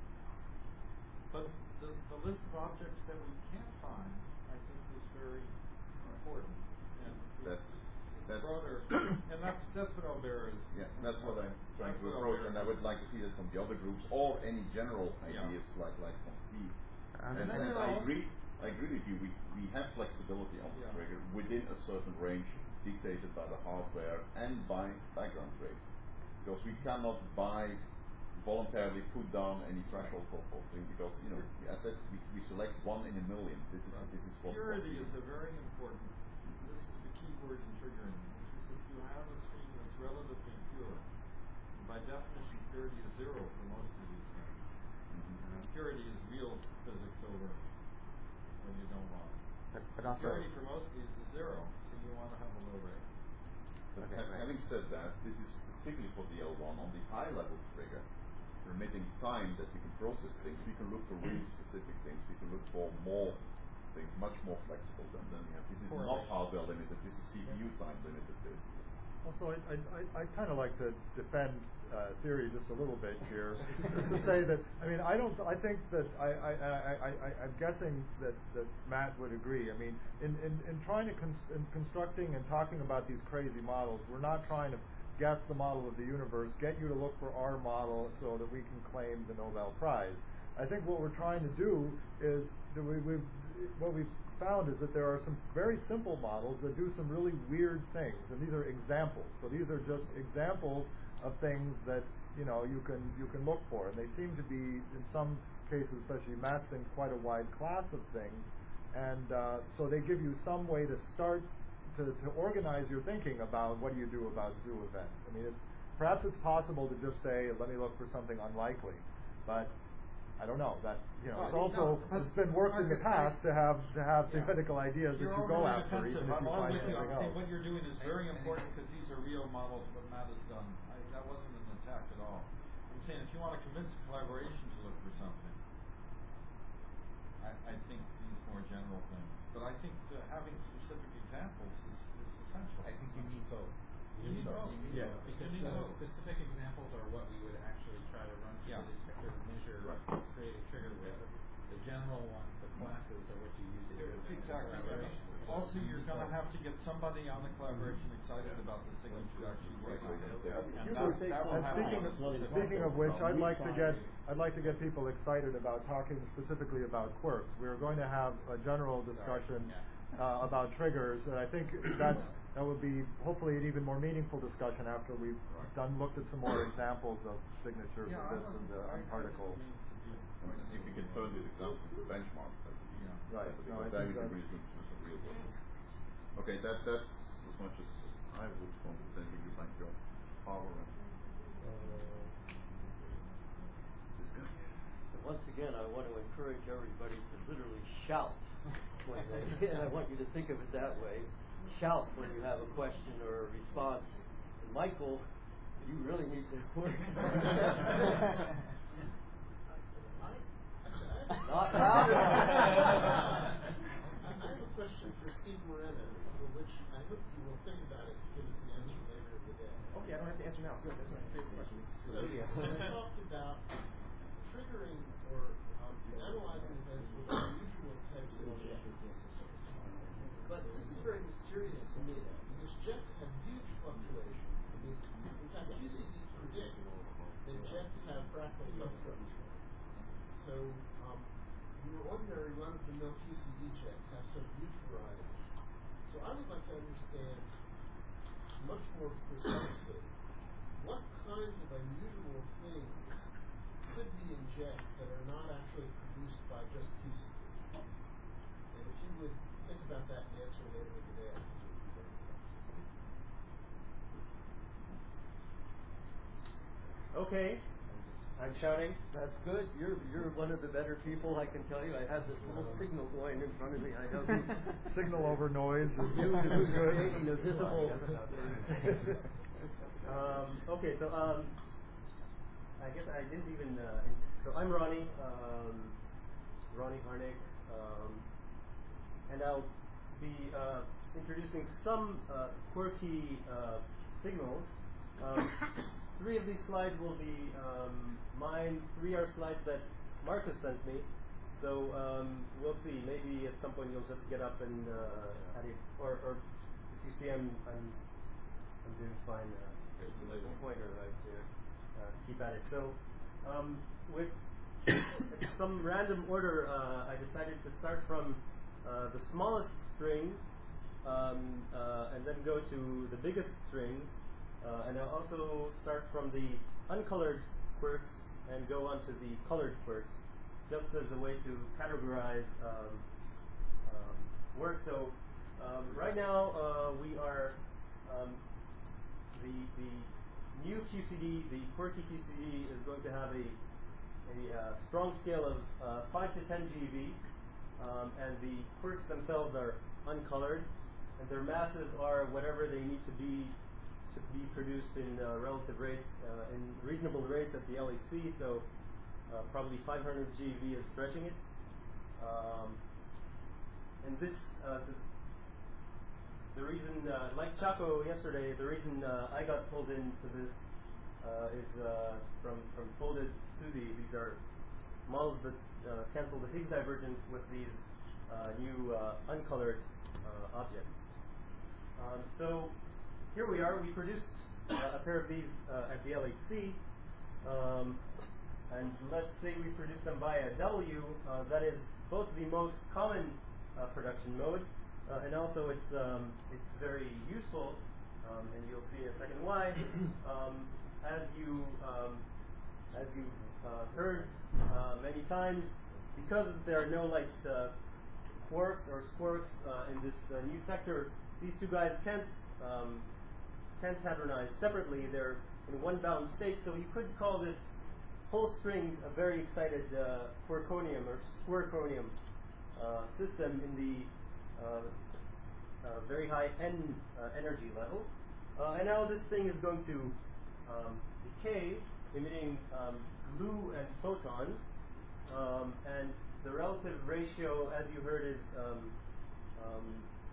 But the, the list of objects that we can't find, I think, is very important. And That's that's broader, and that's that's what Albert is. Yeah, that's what I'm trying That's to what approach, Albert and I is. would like to see that from the other groups, or any general Yeah. ideas like like from Steve. Um, and and and there I are agree, I agree with you. We we have flexibility on the Yeah. trigger within a certain range dictated by the hardware and by background rates, because we cannot buy voluntarily put down any threshold for for thing, because you know, as I said, we, we select one in a million. This is Right. this is what. Purity what we- is a very important. This is the key word in triggering, which is if you have a stream that's relatively pure, and by definition, purity is zero for most of these things. Mhm. Uh, purity is real physics over when you don't want it. but, but also Purity for most of these is zero, so you want to have a low rate. But Okay, ha- right. having said that, this is particularly for the L one on the high level trigger, permitting time that we can process things. We can look for really specific things. We can look for more things, much more flexible than, than we have. This is not Correlation. hardware limited. This is C P U time limited, basically. Also, I, I, I, I kind of like to defend uh, theory just a little bit here, to say that, I mean, I don't, I think that, I, I, I, I, I, I'm guessing that, that Matt would agree. I mean, in, in, in trying to, cons- in constructing and talking about these crazy models, we're not trying to guess the model of the universe, get you to look for our model so that we can claim the Nobel Prize. I think what we're trying to do is, that we, we've, what we've found is that there are some very simple models that do some really weird things, and these are examples. So these are just examples of things that you know you can you can look for, and they seem to be in some cases, especially math things, quite a wide class of things, and uh, so they give you some way to start to, to organize your thinking about what do you do about zoo events. I mean, it's, perhaps it's possible to just say, let me look for something unlikely, but I don't know. That you know, well, it's also no, it's been worked in the past to have to have yeah. theoretical ideas you're that you go after, defensive. even if I'm you all find with you. something I think else. what you're doing is very important because these are real models. What Matt has done, I, that wasn't an attack at all. I'm saying if you want to convince collaboration to look for something, I, I think these more general things. But I think uh, having specific examples is, is essential. I think you need both. You need both. You need Yeah. both. Because You need uh, both. specific examples are what we would actually try to run through Yeah. the detector to measure, right. create a trigger with. The general one, the classes, are what you use to do Exactly. collaboration. Also, you're going to have to get somebody on the collaboration excited about the signature to actually work on it. And that, that will And happen speaking on of, a specific speaking of level. which, I'd like to get I'd like to get people excited about talking specifically about quirks. We're going to have a general discussion uh, about triggers, and I think that's that would be hopefully an even more meaningful discussion after we've done looked at some more examples of signatures Yeah, of this and the I, particle. I mean, if you can turn these examples into benchmarks, that would be Yeah. that Right. would be No, I good. Then think you can that's- really do some real work. Okay, that that's as much as I would want to say. Really thank your power and discussion. So once again, I want to encourage everybody to literally shout when they, and I want you to think of it that way. Shout when you have a question or a response. And Michael, you really need to work. Not loud enough. I have a question for Steve Moreno, for which I hope you will think about it and give us an answer later in the day. Okay, I don't have to answer now. Good, that's my favorite question. So, so I talked about triggering or um, analyzing events with unusual types of jets. But this is very mysterious to me because jets have huge fluctuations. I mean, in fact, Q C D predicts that jets have fractal substructure. So, um, your ordinary run-of-the-mill Q C D jets have some huge variety. So I would like to understand much more precisely what kinds of unusual things could be in jets that are not actually produced by just Q C D. And if you would think about that and answer later in the day, I think it would be very helpful. Okay. I'm shouting. That's good. You're you're one of the better people, I can tell you. I have this little signal going in front of me. I know who Signal over noise. you is creating a visible. um, okay, so um, I guess I didn't even. Uh, in, so I'm Ronnie, um, Ronnie Harnick, um, and I'll be uh, introducing some uh, quirky uh, signals. Um, Three of these slides will be um, mine. Three are slides that Marcus sent me. So um, we'll see. Maybe at some point you'll just get up and uh, add it, or, or if you see I'm I'm, I'm doing fine. Uh, there's a pointer right there. Uh, keep at it. So um, with some random order, uh, I decided to start from uh, the smallest strings um, uh, and then go to the biggest strings. Uh, and I'll also start from the uncolored quirks and go on to the colored quirks, just as a way to categorize um, um, work. So um, right now uh, we are um, the the new Q C D, the quirky Q C D, is going to have a a uh, strong scale of uh, five to ten G eV, um, and the quirks themselves are uncolored, and their masses are whatever they need to be to be produced in uh, relative rates, uh, in reasonable rates at the L H C, so uh, probably five hundred G eV is stretching it. Um, and this, uh, the, the reason, uh, like Chaco yesterday, the reason uh, I got pulled into this uh, is uh, from, from folded SUSY. These are models that uh, cancel the Higgs divergence with these uh, new uh, uncolored uh, objects. Um, so here we are. We produced uh, a pair of these uh, at the L H C, um, and let's say we produce them via W. Uh, that is both the most common uh, production mode, uh, and also it's um, it's very useful, um, and you'll see in a second why. Um, as you um, as you uh, heard uh, many times, because there are no like uh, quarks or squarks uh, in this uh, new sector, these two guys can't um, can't hadronize separately. They're in one bound state, so you could call this whole string a very excited uh, quarkonium or squarkonium uh, system in the uh, uh, very high n uh, energy level. Uh, and now this thing is going to um, decay, emitting um, glue and photons, um, and the relative ratio, as you heard, is um, um,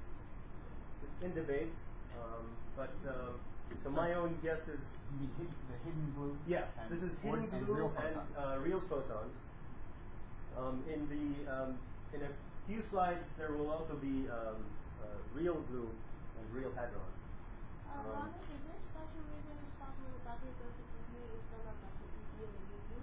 it's in debate. Um, but uh, so my own guess is You mean hid- the hidden glue? yeah, and this is or- hidden and glue real and photons. uh, real photons. Um, in the um, in a few slides, there will also be um, uh, real glue and real hadron. Uh, Um, Ronald, is there special reason responsible with W versus U instead of like the E D and the U U?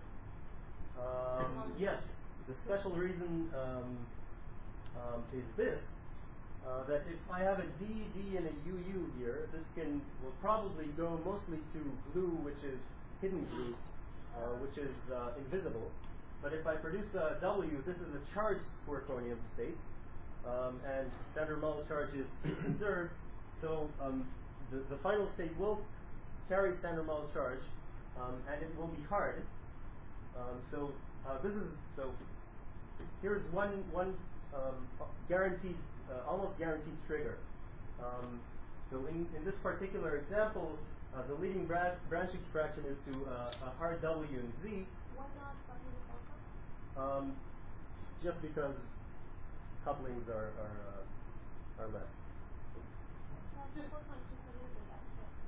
Um, yes, the special reason um, um, is this, uh, that if I have a D D and a U U here, this can will probably go mostly to glue, which is hidden glue, uh, which is uh, invisible. But if I produce a W, this is a charged squarkonium state, um, and standard model charge is conserved, so um, the, the final state will carry standard model charge, um, and it will be hard. Um, so uh, this is so. Here's one one um, guaranteed, uh, almost guaranteed trigger. Um, so in, in this particular example, uh, the leading bra branch extraction is to uh, a hard W in Z. Why not W with photon? Um, just because couplings are are, uh, are less. Well, the photon is just a little bit less.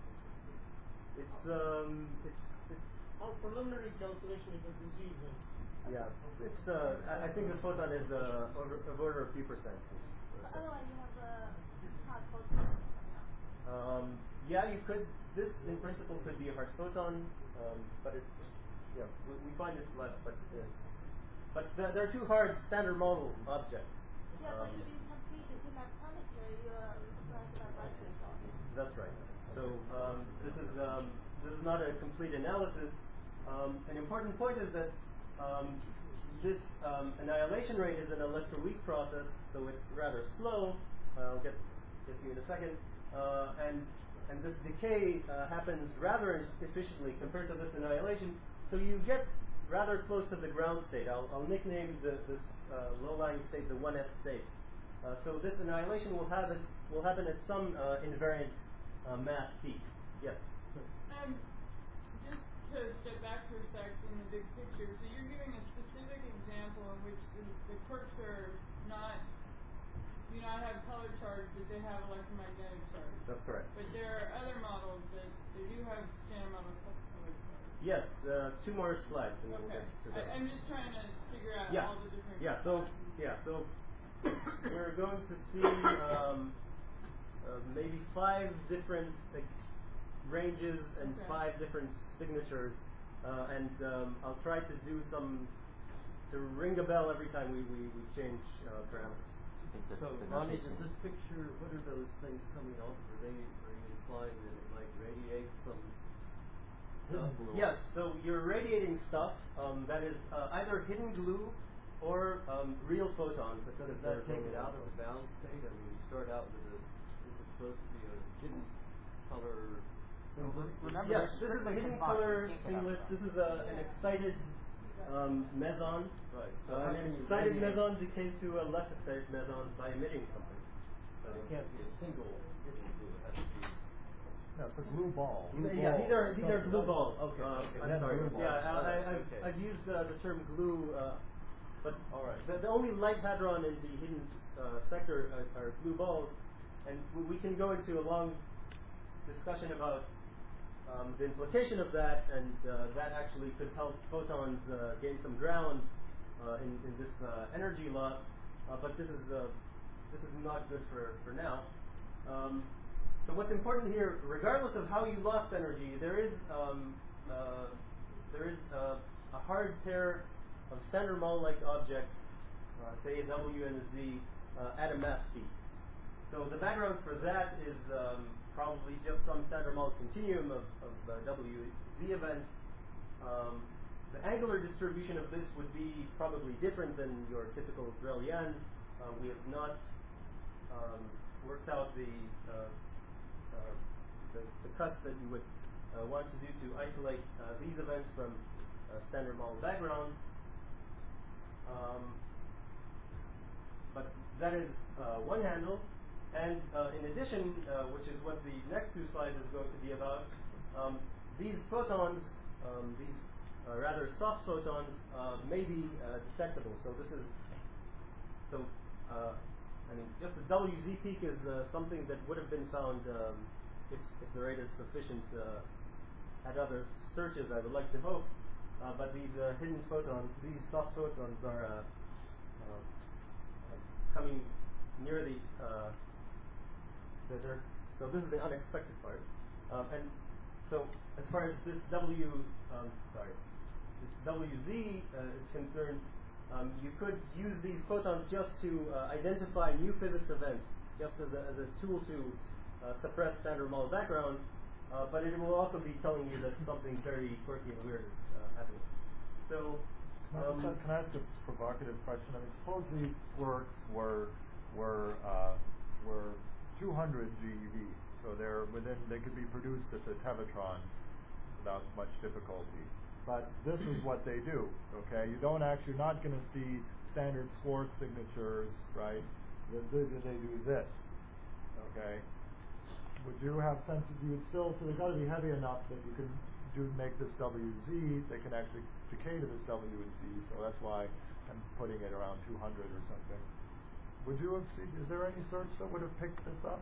It's um it's, it's Our preliminary calculation is a disease. yeah it's uh I, I think the photon is uh over, of order of few percent. But otherwise, you have a hard photon. Um, yeah, you could. This in principle could be a hard photon, um, but it's yeah we, we find it's less. But uh, but th there are two hard standard model objects. Yeah, Um, but if you complete the Dirac chemistry, you are surprised by branch result. That's right. So um, this is um, this is not a complete analysis. Um, an important point is that um, this um, annihilation rate is an electroweak process, so it's rather slow. I'll get get to you in a second. Uh, and and this decay uh, happens rather efficiently compared to this annihilation. So you get rather close to the ground state. I'll, I'll nickname the, this uh, low-lying state the one S state. Uh, so this annihilation will have it will happen at some uh, invariant uh, mass peak. Yes. Um, just to step back for a sec in the big picture, so you're giving a specific example in which the, the quarks are not, do not have color charge, but they have electromagnetic charge. That's correct. But there are other models that they do have standard model color charge. Yes, uh, two more slides and we'll Okay. get to I, that. I'm just trying to figure out Yeah. all the different. Yeah. So yeah. So we're going to see um, uh, maybe five different like, ranges and Okay. five different signatures, uh, and um, I'll try to do some to ring a bell every time we we, we change uh, parameters. So, Ronnie, does this picture, what are those things coming off? Are they, are you implying that it might radiate some stuff? Or Yes, so you're radiating stuff um, that is uh, either hidden glue or um, real photons. So does that take it out of the bound state? I mean, you start out with a, this is supposed to be a hidden color singlet? Remember, Yes, they're this is a strictly hidden combined. color You can't get out singlet. of This is a, an excited um, meson. Right. So Uh, how an can you excited radiate- meson decays to a less excited meson by emitting something. But it can't be a single hidden glue. It has to be. No, it's a glue ball. Yeah, yeah, these are these are glue balls. Okay, Uh, okay, I'm that's sorry. glue balls. Yeah, I, I, Alright, I've, okay. I've used uh, the term glue, uh, but All right. the, the only light hadron in the hidden uh, sector are, are glue balls, and we, we can go into a long discussion about um, the implication of that, and uh, that actually could help photons uh, gain some ground uh, in, in this uh, energy loss. Uh, but this is uh, this is not good for for now. Um, So what's important here, regardless of how you lost energy, there is um, uh, there is uh, a hard pair of standard model-like objects, uh, say a W and a Z, uh, atom mass speed. So the background for that is um, probably just some standard model continuum of, of uh, W Z events. Um, the angular distribution of this would be probably different than your typical Drell-Yan. Uh, we have not um, worked out the, uh, uh, the the cuts that you would uh, want to do to isolate uh, these events from uh, standard model backgrounds. Um, but that is uh, one handle. And uh, in addition, uh, which is what the next two slides is going to be about, um, these photons, um, these uh, rather soft photons, uh, may be uh, detectable. So this is, so uh, I mean, just the W Z peak is uh, something that would have been found um, if, if the rate is sufficient uh, at other searches, I would like to hope. Uh, but these uh, hidden photons, these soft photons are uh, uh, coming near the uh, They're, so this is the unexpected part, um, and so as far as this W, um, sorry, this W Z uh, is concerned, um, you could use these photons just to uh, identify new physics events, just as a, as a tool to uh, suppress standard model background, uh, but it will also be telling you that something very quirky and weird is uh, happening. So, um, can, I, can I ask a provocative question? I mean, suppose these works were were uh, were two hundred G eV, so they're within, they could be produced at the Tevatron without much difficulty. But this is what they do, okay? You don't actually, you're not going to see standard Schwarz signatures, right? They, they, they do this, okay? Would you have sense that you would still, so they've got to be heavy enough that you can do make this W Z, they can actually decay to this W and Z, so that's why I'm putting it around two hundred or something. Would you have seen, is there any search that would have picked this up?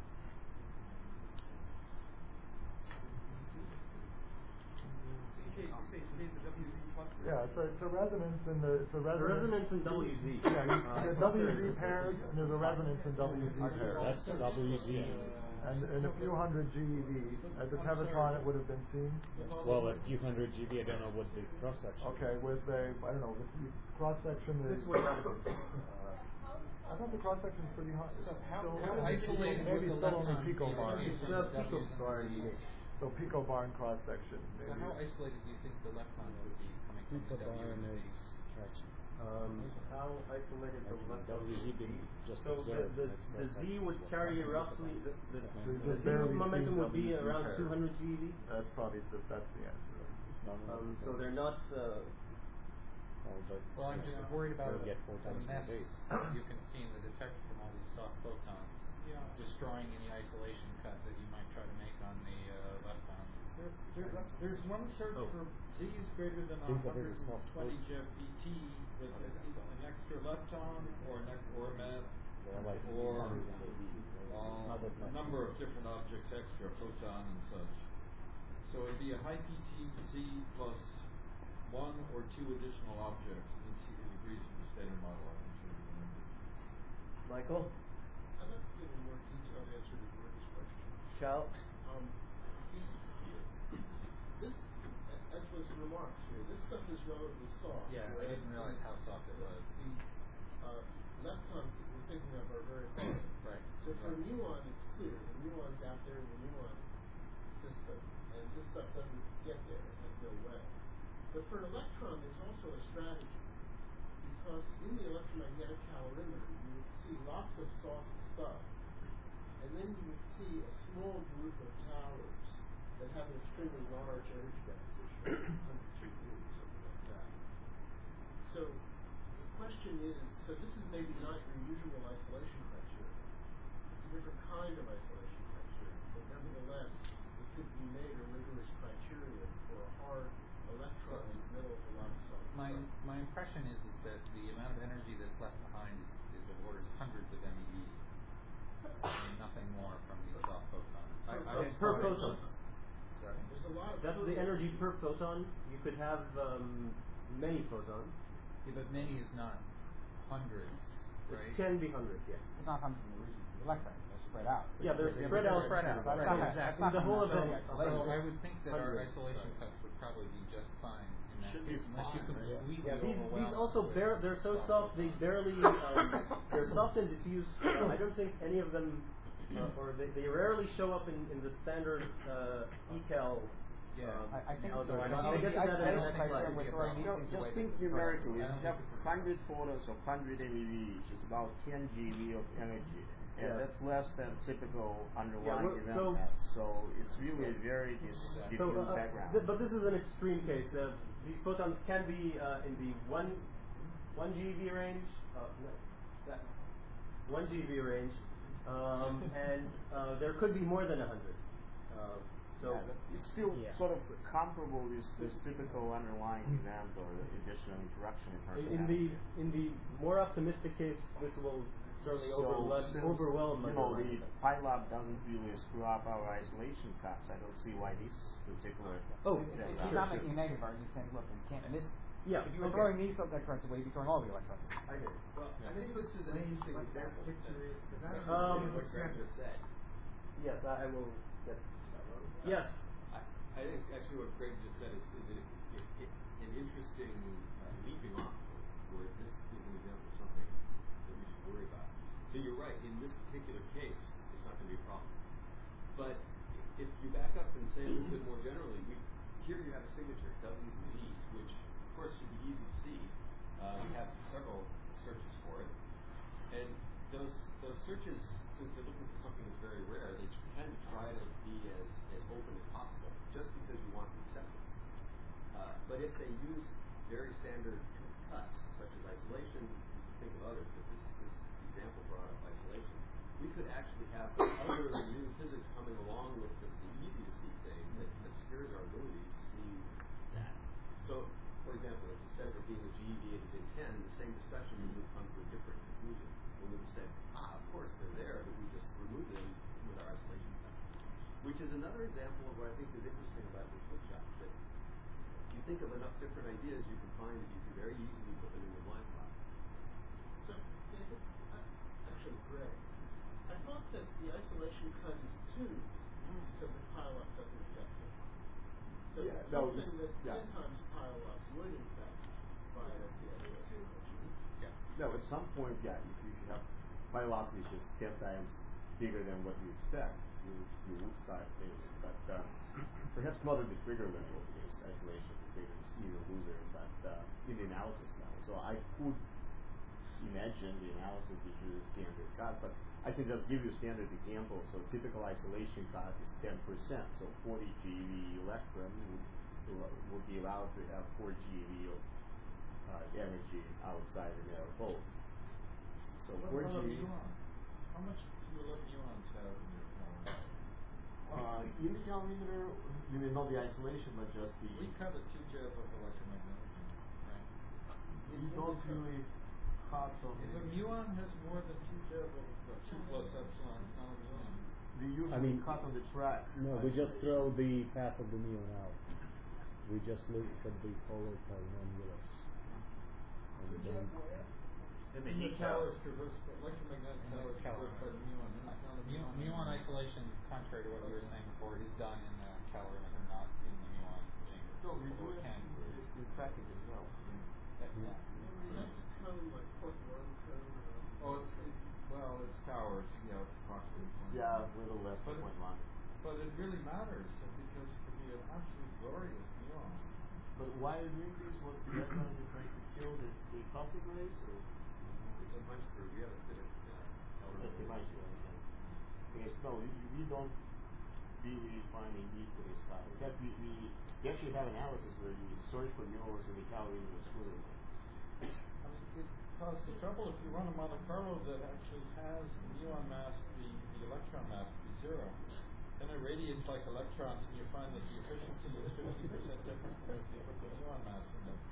Yeah, it's a, it's a resonance in the, it's a resonance. resonance in W Z. Yeah, you, uh, there's W Z pairs and there's a resonance in W Z pairs. That's W Z. And in a few hundred G eV, at the Tevatron it would have been seen? Well, a few hundred G B, I don't know what the cross section. Okay, with a, I don't know, the cross section is. This would not have been. I thought the cross section is pretty high. So how, still, how isolated maybe would the still only lepton pico be barn. from No, the pico W Z? barn. So pico barn cross section. So Maybe. how isolated do you think the leptons would be coming from the W Z? Um, how isolated the left W Z being just so the, observed. the, the Z would carry roughly, the, the, the, the Z momentum would be around two hundred G eV? That's probably, the, that's the answer. Um, so they're not, uh, Well, I'm just worried about They'll the, get four the times mess more base. you can see in the detector from all these soft photons, Yeah. destroying any isolation cut that you might try to make on the uh, leptons. There, there, there's one search Oh. for Z's greater than These are one very hundred soft twenty photons. J E F B T with Okay, an, that's soft. an extra lepton or an ex- or met They're like or hundreds of A Bs, right? um, Not that a much. number of different objects extra, photon and such. So it'd be a high P T Z plus one or two additional objects in t degrees from the standard model. I'm sure you remember. Michael? I'd like to give a more detailed answer to Gordon's question. Shout. Um, this, as was remarked here, this stuff is relatively soft. Yeah, I whereas didn't realize the- how soft it was. The uh, lepton that we're thinking of are very hard. Right. So for a Right. muon, it's clear. The muon's out there in the muon system, and this stuff doesn't get there. It has no way. But for an electron, there's also a strategy, because in the electromagnetic calorimeter, you would see lots of soft stuff, and then you would see a small group of towers that have an extremely large energy deposition, one hundred G B, something like that. So the question is, so this is maybe not your usual isolation criteria. It's a different kind of isolation criteria, but nevertheless, it could be made a rigorous criterion for a hard electron in the middle of a lot of soft My stuff. my impression is is that the amount of energy that's left behind is, is of orders hundreds of MeV, and nothing more from these soft photons. I, I Per, per photon. Sorry. There's a lot of That's the energy per photon. You could have um, many photons. Yeah, but many is not hundreds, right? It can be hundreds, yes. It's not coming from the region of the electron, they're spread out. Yeah, they're Yeah, spread but out. they're spread out, That's right, not- exactly. that's the whole necessarily event. So I would think that our Hundreds. isolation cuts would probably be just fine in that Should case. is unless you fine, right? completely Yeah, these, overwhelm these also the bar- they're so soft soft they barely um, they're soft and diffuse. Uh, I don't think any of them uh, or they, they rarely show up in, in the standard uh, eCal. Yeah, um, I, I think so. algorithm. And I I'll think get to the that in the isolation next slide. criteria we're throwing these No, things just away. think Right. numerically. I If don't you have think one hundred photos of one hundred MeV, which is about ten G B of energy, and Yeah. that's less than typical underlying well, event so- has. So it's really a very dis- diffuse So, uh, uh, background. th- but this is an extreme case. Uh, these photons can be uh, in the one one G V range, uh, no, that one G V range, um, and uh, there could be more than a hundred. Uh, so Yeah, but it's still yeah. sort of comparable with this typical underlying event or additional interaction in terms In, of in the energy. in the more optimistic case, this will certainly So overwhelm since, overwhelm you know, the underlying. PyLab doesn't really screw up our isolation cuts, I don't see why this particular Oh, If, yeah, if right. you're not making a negative argument, you're saying, look, you can't. And this, Yeah, if you were okay. throwing these electrons away, you'd be throwing all the electrons away. I get it. Well, I think this is an interesting example. Um, what Greg just said. Yes, I, I will get. Yes. I, I think actually what Greg just said is, is an, it, it, an interesting uh, leaping off point where this is an example of something that we should worry about. So you're right, in this particular case, it's not going to be a problem. But if you back up and say a little bit more generally, we, here you have a signature, W's and Z's, which of course should be easy to see. Uh, we have several searches for it. And those those searches, since they're looking for something that's very rare, they can try to be as, as open as possible, just because you want the acceptance. Uh, but if they use very standard cuts, such as isolation, you can think of others, but this, this example brought up isolation, we could actually have other new physics coming along with the, the easy to see thing that obscures our ability to see that. So, for example, if instead of it being a G E V and a ten, the same discussion, we would come to a different conclusion. We would have said, ah, of course they're there, but we just remove them with our isolation cut. Which is another example of what I think is interesting about this flip shot, that if you think of enough different ideas, you can find that you can very easily put them in the blind spot. So, David, uh, actually, Greg, I thought that the isolation cut is two, so the pileup doesn't affect it. So Yeah, no, something it's- that's yeah. ten times pileup would in fact violate the isolation cut. Yeah. No, at some point, yeah, if you have PyLab which is ten times bigger than what you expect, you, you would start failing. But uh, perhaps not at the trigger level of this isolation, the trigger is either loser, but uh, in the analysis level. So I could imagine the analysis which is a standard cut, but I can just give you a standard example. So typical isolation cut is ten percent. So forty G eV electron would, would be allowed to have four G eV of uh, energy outside the narrow hole. So What four about a G eV. muon? How much do you let muons have in your calorimeter? Uh, in the calorimeter, you mean not the isolation, but just the. We cut a two J of electromagnetic, right? We don't really cut on If a the. muon has more than two J of well, two plus epsilon, it's not a muon. We usually I mean, cut on the track. No, we just isolation. throw the path of the muon out. We just look at the polar non-U S. And we don't. In the tower is traversed, electromagnetic In the tower is traversed by the muon, and it's not a Mu- muon. muon isolation, contrary to what you were saying before, is done in the calorimeter, not in the muon chamber. No, we do Or it can. in tracking as well. That- yeah. That's a cone like point one cone. Or Oh, it's, it, well, it's towers, yeah, it's approximately one. Yeah, a little less But than it- point one. But it really matters, uh, because it could be an absolutely glorious muon. But why are you doing this? What the electron you're trying to kill? Is the conflict race or? It's a bunch through, we have a bit of uh, That's the bunch. Because no, we, we don't really find a need for this stuff. In fact, we, we, we actually have analysis where we search for muons in the calorimeter exclusively. I mean, it causes the trouble if you run a Monte Carlo that actually has the muon mass, the, the electron mass to be zero. Then it radiates like electrons, and you find that the efficiency is fifty percent different from if you put the muon mass in there.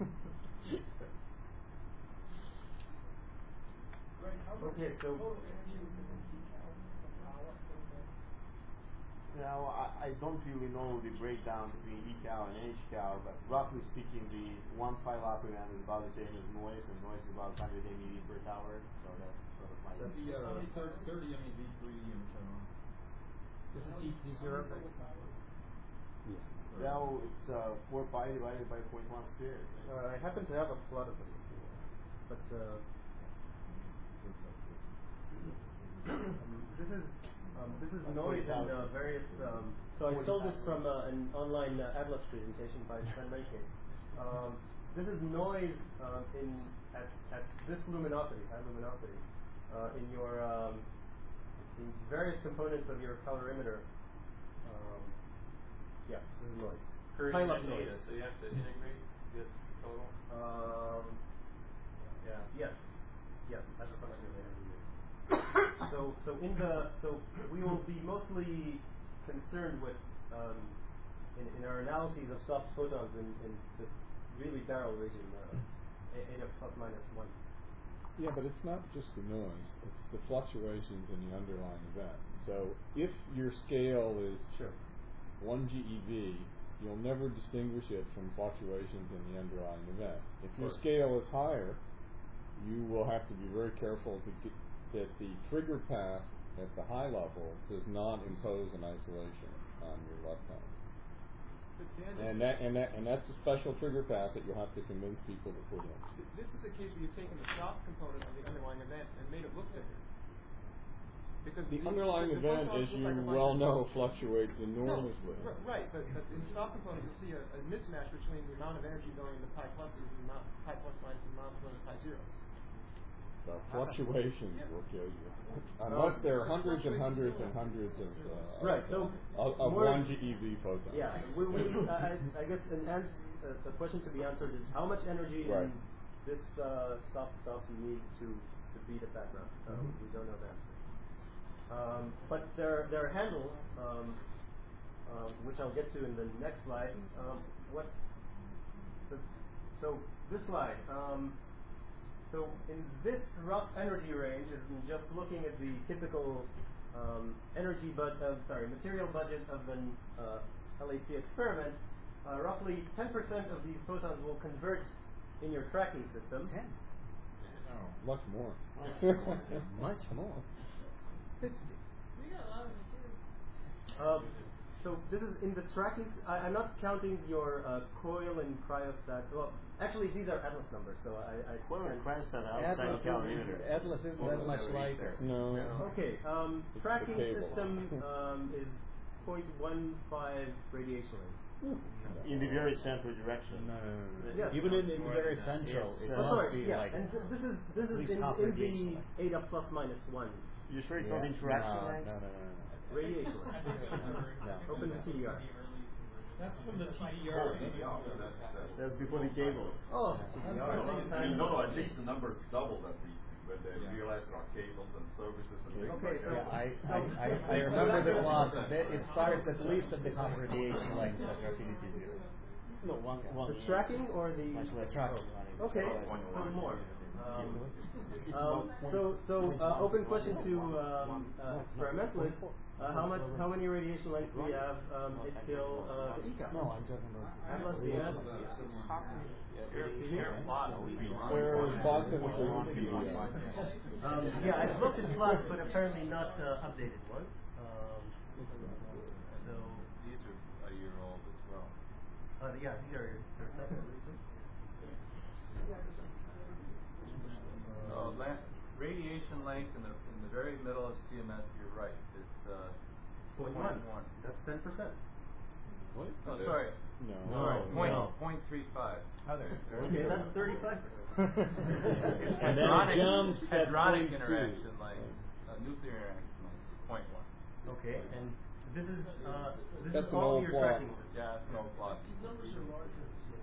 Okay, so now I, I don't really know the breakdown between eCal and HCal, but roughly speaking, the one PyLab event is about the same as noise, and noise is about one hundred MeV per tower. So that's sort of my. The uh, thirty, thirty MeV per E M so on. This is D, D zero. Yeah. Now it's uh, four pi divided by point one squared. Uh, I happen to have a plot of this, but uh, um, this is um, this is noise in uh, various. Um, so I stole this from uh, an online uh, Atlas presentation by Sven Menke. Um, this is noise um, in at at this luminosity, high luminosity, uh, in your um, in various components of your colorimeter. Um, yeah, this is noise. High level noise. Data, so you have to integrate this total. Um, Yeah. Yes. Yes. That's a function of data. so so in the so we will be mostly concerned with um, in, in our analyses of soft photons in, in the really barrel region, uh, eta plus minus one. Yeah, but it's not just the noise; it's the fluctuations in the underlying event. So if your scale is sure. one G E V, you'll never distinguish it from fluctuations in the underlying event. If your scale is higher, you will have to be very careful to get that the trigger path at the high level does not impose an isolation on your leptons. And that and that and that's a special trigger path that you'll have to convince people to put in. This is a case where you've taken the soft component of the underlying event and made it look bigger. Because the, the underlying the event, as you like well know, fluctuates enormously. No, r- right, but, but in the soft component, you'll see a, a mismatch between the amount of energy going into pi pluses and the amount pi plus minus the amount going to pi zeros. The fluctuations yeah. will kill you, unless there are hundreds and hundreds and hundreds of uh, right. Of, so of, of one G E V photons. Yeah, we, we, uh, I, I guess an ans- uh, the question to be answered is how much energy right. in this uh, soft stuff you need to to beat a background. Um, mm-hmm. We don't know the answer. Um, but there there are handles, um, uh, which I'll get to in the next slide. Um, what? The, so this slide. Um, So in this rough energy range, is just looking at the typical um, energy but uh, sorry material budget of an uh, L H C experiment, uh, roughly ten percent of these photons will convert in your tracking system. Ten. Oh, much more. Much more. Fifty. We got a lot of material. Um, so this is in the tracking. I, I'm not counting your uh, coil and cryostat. Well, actually, these are Atlas numbers, so I. I coil and cryostat are outside the calorimeter. Atlas isn't that much lighter. No. Okay. Um, It's tracking system um, is zero point one five radiation length. In the very central direction. No, no, no, no. Yes. Even in, in the very central, it's, it uh, must sorry, be yeah, like and th- this is this is in, in the eta plus minus one. You sure it's yeah. not interaction no, lengths? no, no, no, no. Radiation. no. Open the T D R. That's from the T D R. That's before the cables. Oh, T D R. I mean, no, no, at least the numbers doubled at least when they yeah. realized there are cables and services and things okay, like so that. I, I, I, I remember the plot. It starts at least at the top radiation length of rapidity zero. No, one, one. The tracking or the Much less tracking. Oh. Okay, so more. Um, um, so, so uh, open question to um, uh, experimentalists. Uh, how much? How many radiation lengths do we have? Um, it's still uh, the E C A. No, I'm talking about. Atlas data. Where Boston is Um, yeah, I've looked at plots, but apparently not uh, updated ones. Um, so these are a year old as well. Uh, yeah, these are your second. So la- radiation length in the in the very middle of C M S, you're right. It's uh, Point one. That's ten percent. What? Oh, sorry. No. No. no. Point no. point three five. Okay, that's thirty-five percent. And then it jumps at hadronic point interaction two. length, uh, nuclear interaction length, point one. Okay, and this is uh, this That's is an all old your plot. tracking system. Yeah, it's an old plot. These numbers are larger than C M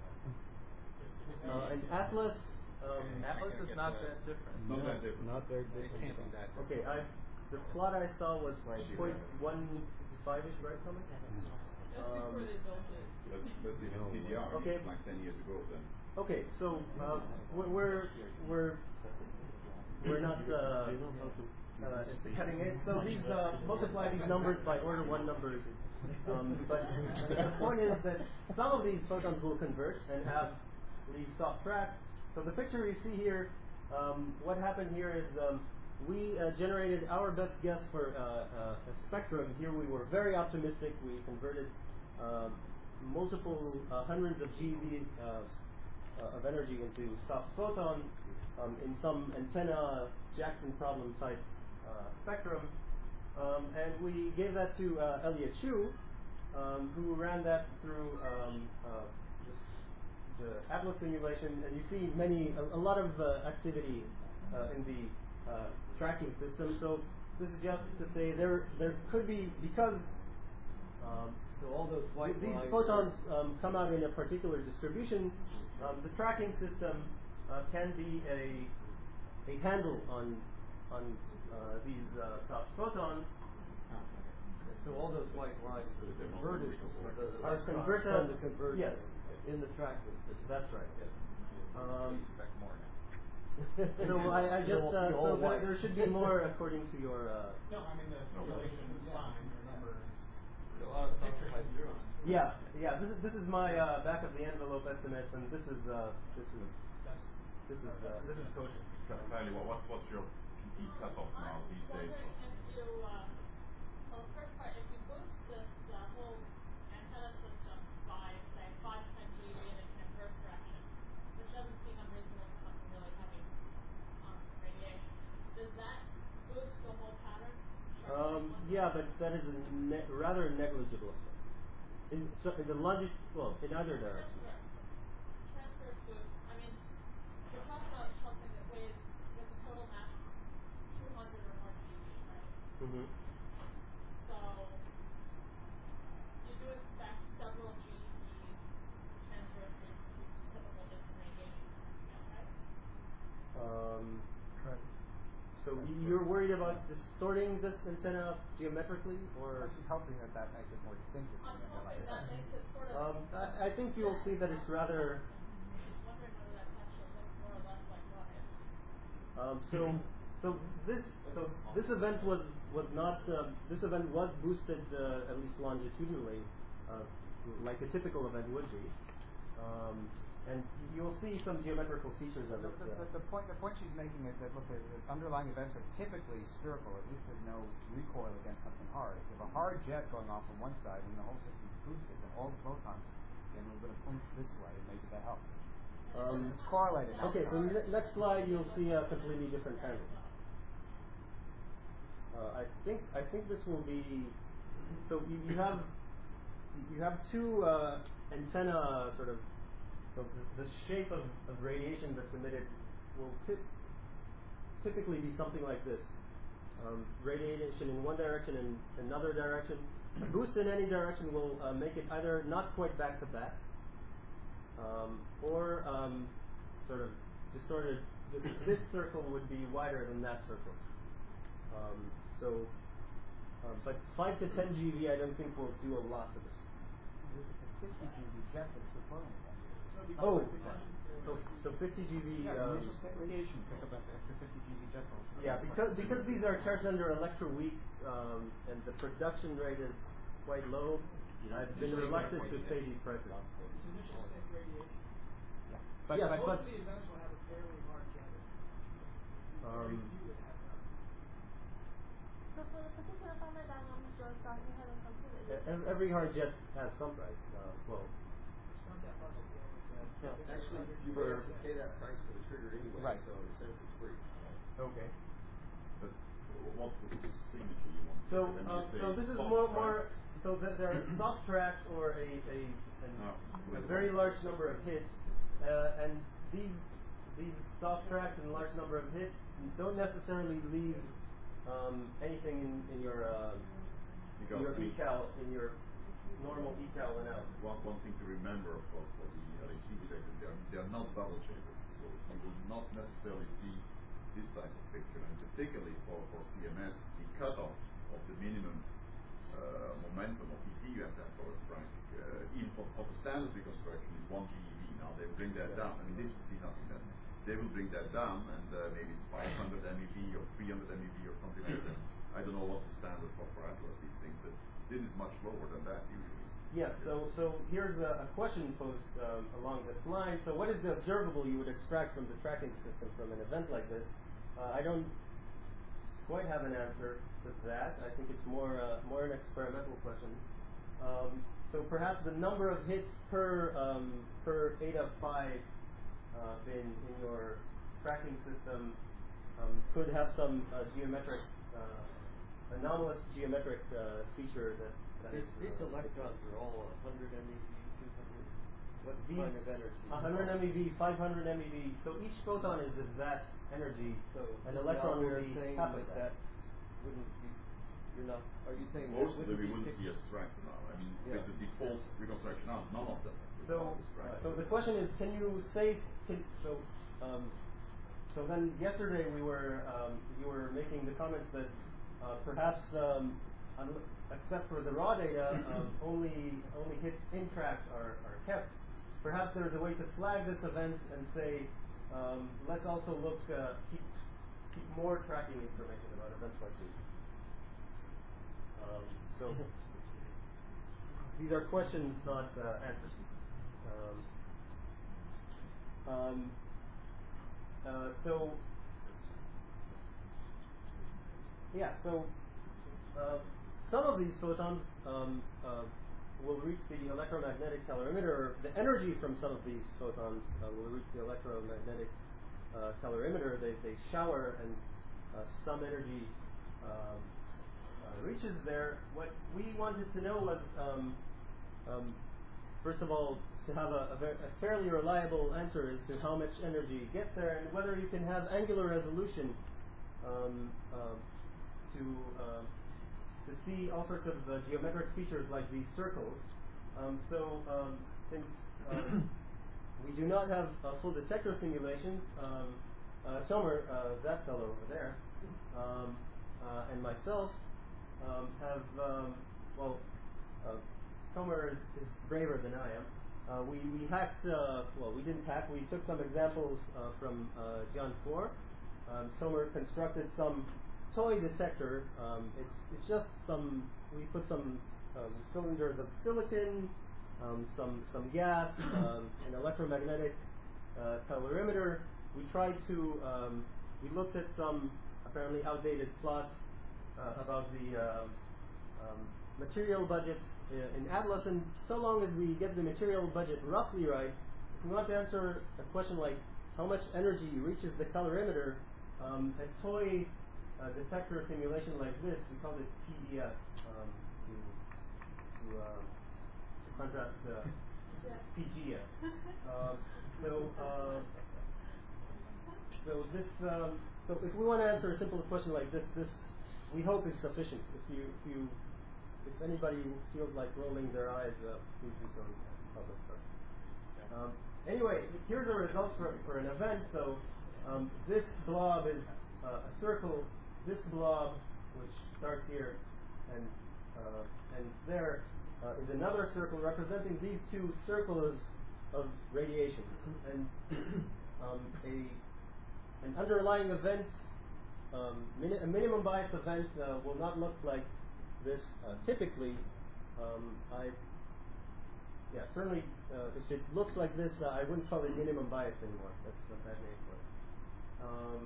S. Uh, and Atlas. Um, Atlas is not that different. Not that different. Not very It different. can't be that different. okay, I the plot I saw was point one five ish, right, Thomas? That's Um, before they built it. That's, that's in No. C D R, Okay. like ten years ago then. Okay, so uh, we're we're we're we're not uh, uh, cutting it. So these uh, multiply these numbers by order one numbers. Um, but the point is that some of these photons will convert and have these soft tracks. So the picture you see here, um, what happened here is um, we uh, generated our best guess for uh, uh, a spectrum. Here we were very optimistic. We converted uh, multiple uh, hundreds of GeV uh, uh, of energy into soft photons um, in some antenna Jackson problem type uh, spectrum, um, and we gave that to uh, Elliot Chu, um, who ran that through um, uh, this, the Atlas simulation, and you see many a, a lot of uh, activity uh, in the uh, tracking system. So this is just to say there there could be, because um, so all those white these lines photons um, come out in a particular distribution, um, the tracking system uh, can be a a handle on on uh, these uh, soft photons. So all those white lines are converted, the, the Are converted, from the conversion yes, in the tracking system. That's right. Yes. Um, expect more now. so I, I just uh, All so white. there, there should be more according to your. Uh, No, I mean the simulation is fine. Remember, A lot of pictures have drawn. yeah, yeah. This is this is my uh, back of the envelope estimates, and this is uh, this is this is uh, this is kosher. Kylie, what, what's what's your P T cutoff now these days? Wondering if you, uh, well, the first part, if you boost this uh, whole antenna system by, say, five to ten G B in an inverse direction, which doesn't seem unreasonable for something really heavy um, radiation, does that boost the whole pattern? Um, yeah, but that is a ne- rather negligible effect. In, so in the longi- well, in either direction. Transverse. Transverse boost. I mean, we're talking about something that weighs, with a total mass two hundred or more G B, right? Mm-hmm. So, you do expect several G E transverse boosts to typical distance radiation, yeah, right? Um, so y- you're worried about distorting this antenna geometrically, or? This is hoping that that makes it more distinctive. I'm from the hoping underlying that event. makes it sort of. Um, I, I think you'll see that it's rather. Wondering whether that actually looks more or less like what if. Um, so, so this, so this event was was not. Um, this event was boosted uh, at least longitudinally, uh, like a typical event would be, um, and you'll see some geometrical features of The, it. the, Uh, the, the point the point she's making is that look, the, the underlying events are typically spherical. At least there's no recoil against something hard. If you have a hard jet going off on one side and the whole system's boosted, then all the photons get a little bit of oomph this way, and maybe that helps. Um, it's correlated. Okay, so ne- next slide you'll see a completely different handle. Uh, I think I think this will be. So you, you have you have two uh, antenna sort of. So the, the shape of, of radiation that's emitted will ty- typically be something like this. Um, radiation in one direction and another direction. A boost in any direction will uh, make it either not quite back to back, um, or um, sort of distorted. Th- This circle would be wider than that circle. Um, so, um, but five to ten G V, I don't think will do a lot to this. It's a fifty G B jet that's the phone. Oh, so, so fifty G V. Yeah, um, initial state radiation pick up after extra fifty G B jet pulse. Yeah, because because these are charged under electroweak, um, and the production rate is quite low, I've been reluctant to pay these prices. It's initial state radiation. Yeah. But, yeah, but, most but of the events will have a fairly large jet. um, Very few would have that. So for the particular format dynamics you're starting to consider, e- ev- every hard jet has some price. Uh, well, It's not that much of a No, actually, you have to pay that price for the trigger anyway, Right. so in a sense it's free. okay. But what's the signature you want? So, When you uh, say so this is soft more, track, more, so th- there are soft tracks or a, a, an, No, a very large number of hits, uh, and these, these soft tracks and large number of hits don't necessarily leave, um, anything in, in your, uh, Because your we- ecal, in your normal ecal analysis. One, one thing to remember, of course, for the L H C detectors, they are, they are not bubble chambers, so you will not necessarily see this type of picture, and particularly for, for C M S, the cutoff of the minimum uh, momentum of E T U at that sort of rank, uh, even for, for the standard reconstruction is one G E V. Now they bring that down. I mean, this will see nothing then. They will bring that down, and uh, maybe it's five hundred M E V or three hundred M E V or something like that. I don't know what's the standard for, for Atlas these things, but this is much lower than that usually. Yes, so, so here's a, a question posed um, along this line. So what is the observable you would extract from the tracking system from an event like this? Uh, I don't quite have an answer to that. I think it's more uh, more an experimental question. Um, so perhaps the number of hits per um, per Ada phi uh, bin in your tracking system um, could have some uh, geometric uh, anomalous geometric uh, feature that. that These, is, these uh, electrons are all one hundred MeV, two hundred. What these kind of energy? one hundred MeV, five hundred MeV. So each photon is of that energy. So an now electron will we're be saying half of that, that. that wouldn't be. You're not. Are you saying Most that of them we wouldn't wouldn't be see as tracks now. I mean, Yeah. with the default reconstruction now, none of them. So, uh, so the question is, can you say, can, so, um, so then yesterday we were, um, you were making the comments that uh, perhaps, um, un- except for the raw data, um, only only hits in track are, are kept. Perhaps there's a way to flag this event and say, um, let's also look, uh, keep keep more tracking information about events like these. Um, so these are questions, not uh, answers. Um, um, uh, so, yeah, so uh, some of these photons um, uh, will reach the electromagnetic calorimeter. The energy from some of these photons uh, will reach the electromagnetic uh, calorimeter. They, they shower, and uh, some energy um, uh, reaches there. What we wanted to know was, um, um, first of all, to have a, a, ver- a fairly reliable answer as to how much energy gets there, and whether you can have angular resolution um, uh, to uh, to see all sorts of uh, geometric features like these circles. Um, so um, since um, we do not have uh, full detector simulations, um, uh, Tomer, uh, that fellow over there, um, uh, and myself um, have, um, well, uh, Tomer is, is braver than I am. Uh, we, we hacked, uh, well, we didn't hack, we took some examples uh, from uh, John four. Um, Tomer constructed some toy detector. Um, it's, it's just some, we put some um, cylinders of silicon, um, some, some gas, um, an electromagnetic uh, calorimeter. We tried to, um, we looked at some apparently outdated plots uh, about the uh, um, material budget in Atlas, and so long as we get the material budget roughly right, if we want to answer a question like how much energy reaches the calorimeter, um, a toy uh, detector simulation like this, we call it P D F um, to, to, uh, to contrast uh, P G F. Um, so, uh, so this, um, so if we want to answer a simple question like this, this we hope is sufficient. If you, if you If anybody feels like rolling their eyes, uh, please do so in public. Um, anyway, here's the results for, for an event. So um, this blob is uh, a circle. This blob, which starts here and uh, and there, uh, is another circle representing these two circles of radiation. And um, a an underlying event, um, min- a minimum bias event, uh, will not look like this uh, typically. um, I yeah certainly uh, if it looks like this, uh, I wouldn't call it minimum bias anymore. That's a bad name for it. Um,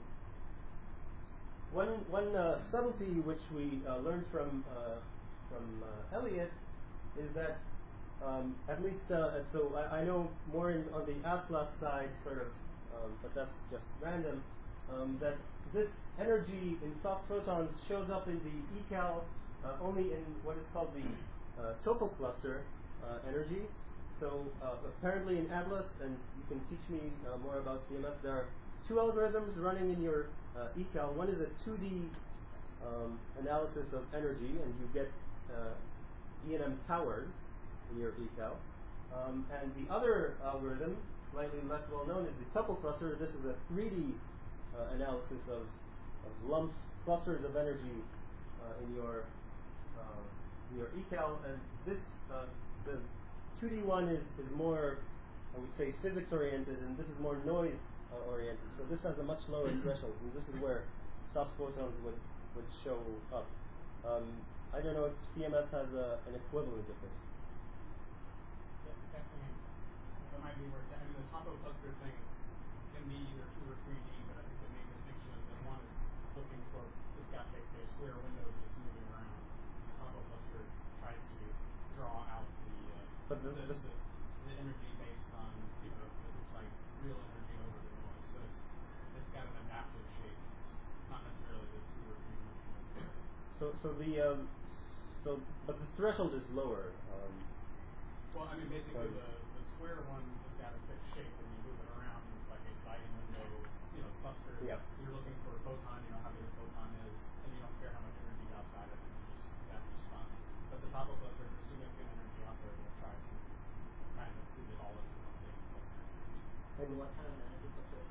one one uh, subtlety which we uh, learned from uh, from uh, Elliot is that um, at least uh, so I, I know more in, on the Atlas side sort of, um, but that's just random. Um, that this energy in soft photons shows up in the eCal Uh, only in what is called the uh, topo cluster uh, energy. So uh, apparently in Atlas, and you can teach me uh, more about C M S, there are two algorithms running in your uh, eCal. One is a two D um, analysis of energy, and you get uh, E N M towers in your eCal. Um, and the other algorithm, slightly less well known, is the tuple cluster. This is a three D uh, analysis of, of lumps, clusters of energy uh, in your Uh, your eCal, and this uh, the two D one is, is more, I would say, physics oriented, and this is more noise uh, oriented. So this has a much lower threshold, and this is where soft photons would, would show up. Um, I don't know if C M S has a, an equivalent of this. Yeah, that, I mean, that might be where, I mean, the topo cluster thing can be either two or three D, but I think the main distinction is that one is looking for, it's got basically a square window that's moving around. Topo cluster tries to draw out the uh, But the, the, the, the, the energy based on, you know, it looks like real energy over the noise. So it's it's got an adaptive shape. It's not necessarily the two or three dimensional. so so the um, so but the threshold is lower. Um, Well, I mean, basically the, the square one has got a fixed shape, and you move it around, and it's like a sliding window, you know, cluster. Yeah. You're looking for a photon, you know how big a photon is, and you don't care how much energy is outside of it, you just that response. But the Topple cluster, there's significant energy out there that tries to kind of put it all into one big cluster. And what kind of energy cluster?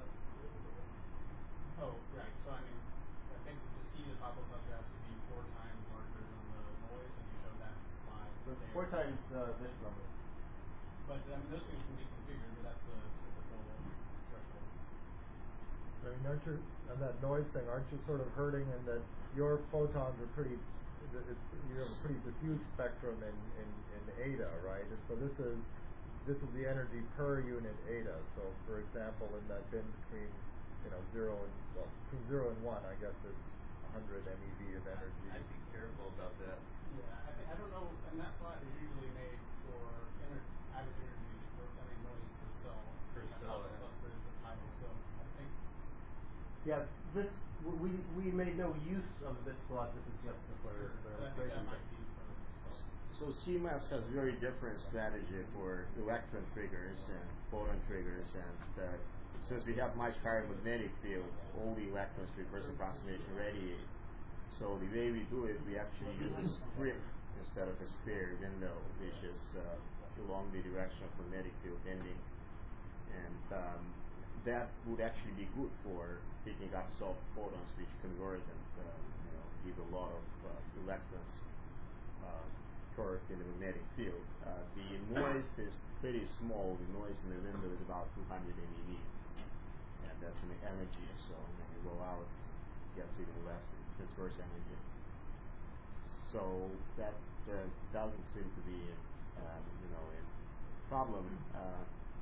Oh, right. So I mean, I think to see the Topple cluster has to be four times larger than the noise, and you showed that slide. so it's there. four times uh, this number. But I mean, those things can be configured, but that's the typical threshold. I mean, aren't you, on that noise thing, aren't you sort of hurting in that your photons are pretty, it's, you have a pretty diffuse spectrum in, in, in eta, right? And so this is, this is the energy per unit eta. So for example, in that bin between, you know, zero and, well, between zero and one, I guess there's one hundred MeV of energy. I'd be careful about that. Yeah, I, think, I don't know, and that plot is usually made for ener- average energy, or I mean noise per cell. Per That cell, Topple yeah. cluster is the title, so I think Yeah, this w- we we made no use of this plot. This is just for Sure. the But I think that demonstration. might be for So C M A S has very different strategy for electron triggers and photon triggers, and uh, since we have much higher magnetic field, all the electrons to reverse approximation radiate. So the way we do it, we actually use a strip instead of a sphere window, which is uh, along the direction of magnetic field bending, and um, that would actually be good for picking up soft photons, which convert and uh, you know give a lot of uh, electrons uh, torque in the magnetic field. Uh, the noise is pretty small. The noise in the window is about two hundred MeV, and that's an energy. So when you go out, it gets even less transverse energy. So that uh, doesn't seem to be, um, you know, a problem. Uh,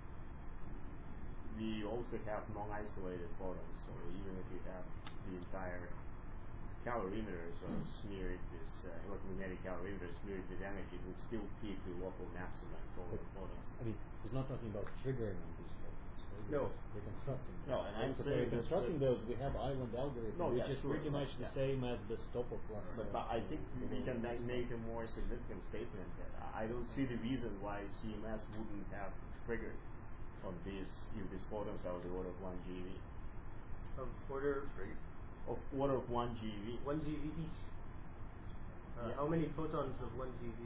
we also have non-isolated photons, so even if you have the entire calorimeters or smeared with uh, electromagnetic calorimeters smeared with energy, it would still peak the local maximum for all the photons. I mean, he's not talking about triggering on these photons, right? No. We're constructing them. No, and I'm So saying for that- constructing those, we have island algorithm, No, which yeah, is sure, pretty much the yeah. same as the Stoffel cluster. But, but I think we, we can ma- make a more significant statement that I don't see the reason why C M S wouldn't have triggered on these if these photons are the order of one G V. Of order Of order of one G V. one G V each. Uh, Yeah. How many photons of one G V?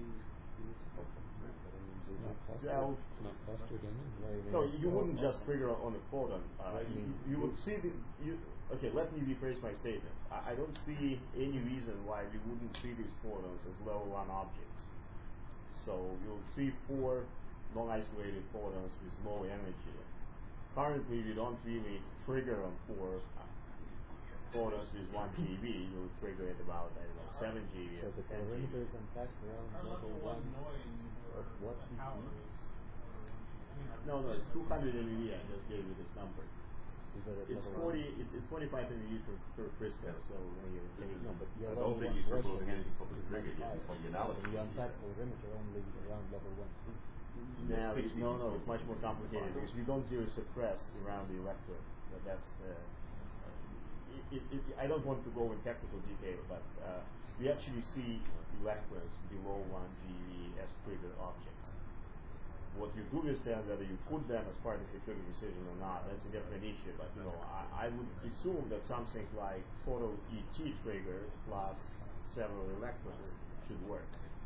It's not clustered, Yeah, it's not clustered in it, right? No, you wouldn't just trigger on a photon. Uh, Right, you, I mean, you would see the. You, okay, let me rephrase my statement. I, I don't see any reason why we wouldn't see these photons as level one objects. So you'll see four non-isolated photons with low energy. Currently, we don't really trigger on four uh, photons with one G V. You'll trigger at about I don't know seven G V. So the ten G V. calorimeter is in fact around our level level one one noise of for what the we power see. is over one G. I mean, our No, no, it's business two hundred is- MeV. I just gave you this number. Is that at It's level forty. one? It's, it's twenty-five MeV per, per crystal. So when you're taking No, but your I level don't think one he's threshold proposing anything for is the much trigger yet higher. on the analysis. The untapped calorimeter only around level one C. Now, it's, no, no, it's much more complicated because we don't zero suppress around the electrode. But that's. Uh, it, it, it, I don't want to go in technical detail, but uh, we actually see electrons below one G V as trigger objects. What you do with them, whether you put them as part of the trigger decision or not, that's a different issue. But you know, I, I would assume that something like total E T trigger plus several electrons should work.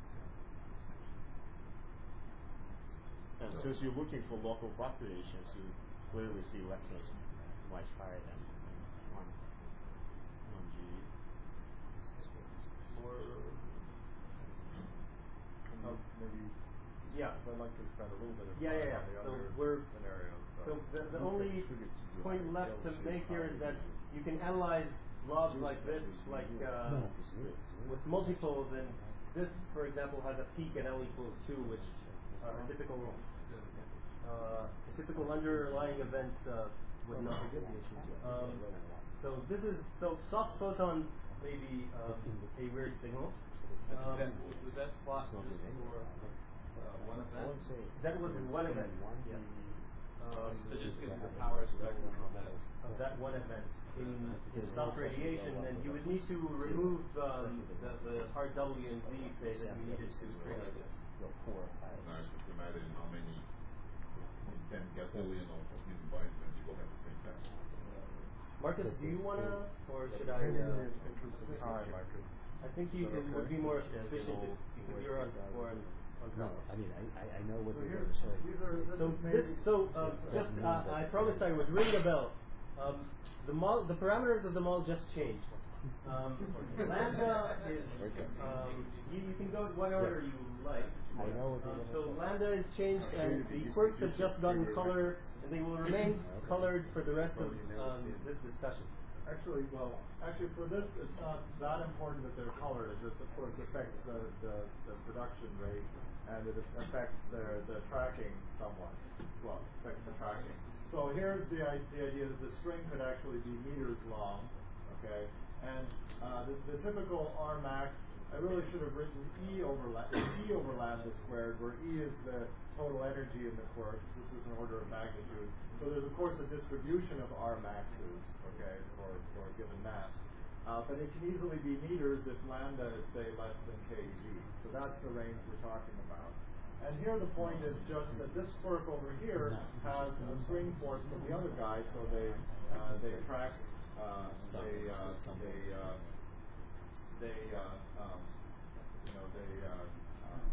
And since you're looking for local fluctuations, you clearly see electrons much higher than one one G V. Or Oh. maybe. Yeah. I'd like to spend a little bit of Yeah, time yeah, yeah. on the So other we're- scenarios. So the, the only point left to make here is that you can analyze logs like this, like uh, with multipoles, and this, for example, has a peak at L equals two, which uh, a typical uh, a typical underlying event uh, would not. Um, so this is so soft photons may be uh, a weird signal. Um, was that plot just for uh, one event. won't say That was one event. Yeah. Um, So just gives the power spectrum of that. of that one event. In, in self-radiation, then you would need to remove um, the, the hard W and Z say that you needed to trigger it. Now it's just a matter in how many in ten gazillion of hidden bytes then you will have to think that. Marcus, do you want to, or should I? Maybe in Uh, the interest of time, I could. I think you, it would be more efficient if, if you're on, more on, on No, top. I mean, I, I, I know what So you're here, going to say. these are, this So is this, maybe. so uh, just uh, I promised I would ring the bell. Um, the mol, the parameters of the mol just changed. Um, lambda is um, you, you can go what order Yeah. you like. I know what you're Um, gonna so say. lambda is changed and the quirks have just gotten color and they will remain colored for the rest of um, this discussion. Actually, well, actually for this, it's not that important that they're colored. It just, of course, affects the, the, the production rate, and it affects the, the tracking somewhat. Well, affects the tracking. So here's the, i- the idea that the string could actually be meters long, okay? And uh, the, the typical R max, I really should have written E over, la- E over lambda squared, where E is the total energy in the quirks. This is an order of magnitude. So there's, of course, a distribution of R maxes, okay, for, for a given mass. Uh, but it can easily be meters if lambda is, say, less than keV. So that's the range we're talking about. And here the point is just that this quirk over here has a string force from the other guy, so they uh, they attract, uh, they uh, they uh, they uh, um, you know they uh, uh,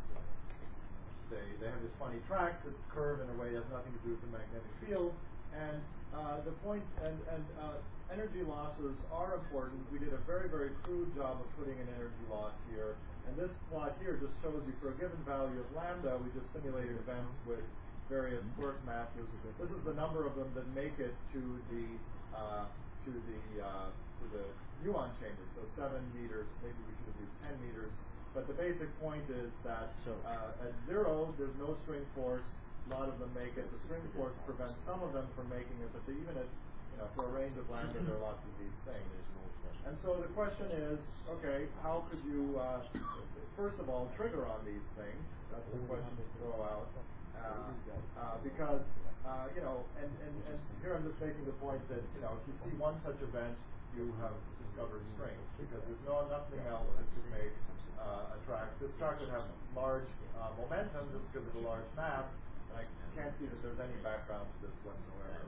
they they have this funny tracks that curve in a way that has nothing to do with the magnetic field. And uh, the point and and uh, energy losses are important. We did a very very crude job of putting an energy loss here. And this plot here just shows you for a given value of lambda, we just simulated events with various quirk masses. This is the number of them that make it to the uh, to the uh, to the muon chamber. So seven meters. Maybe we should have used ten meters. But the basic point is that uh, at zero, there's no string force. A lot of them make it. The string force prevents some of them from making it. But the, even at you know for a range of lambda, there are lots of these things. And so the question is, okay, how could you, uh, first of all, trigger on these things? That's the question to throw out. Uh, uh, because, uh, you know, and, and, and here I'm just making the point that, you know, if you see one such event, you have discovered strings, because there's no nothing else that could make uh, a track. This track would have large uh, momentum just because of the large mass, and I can't see that there's any background to this whatsoever.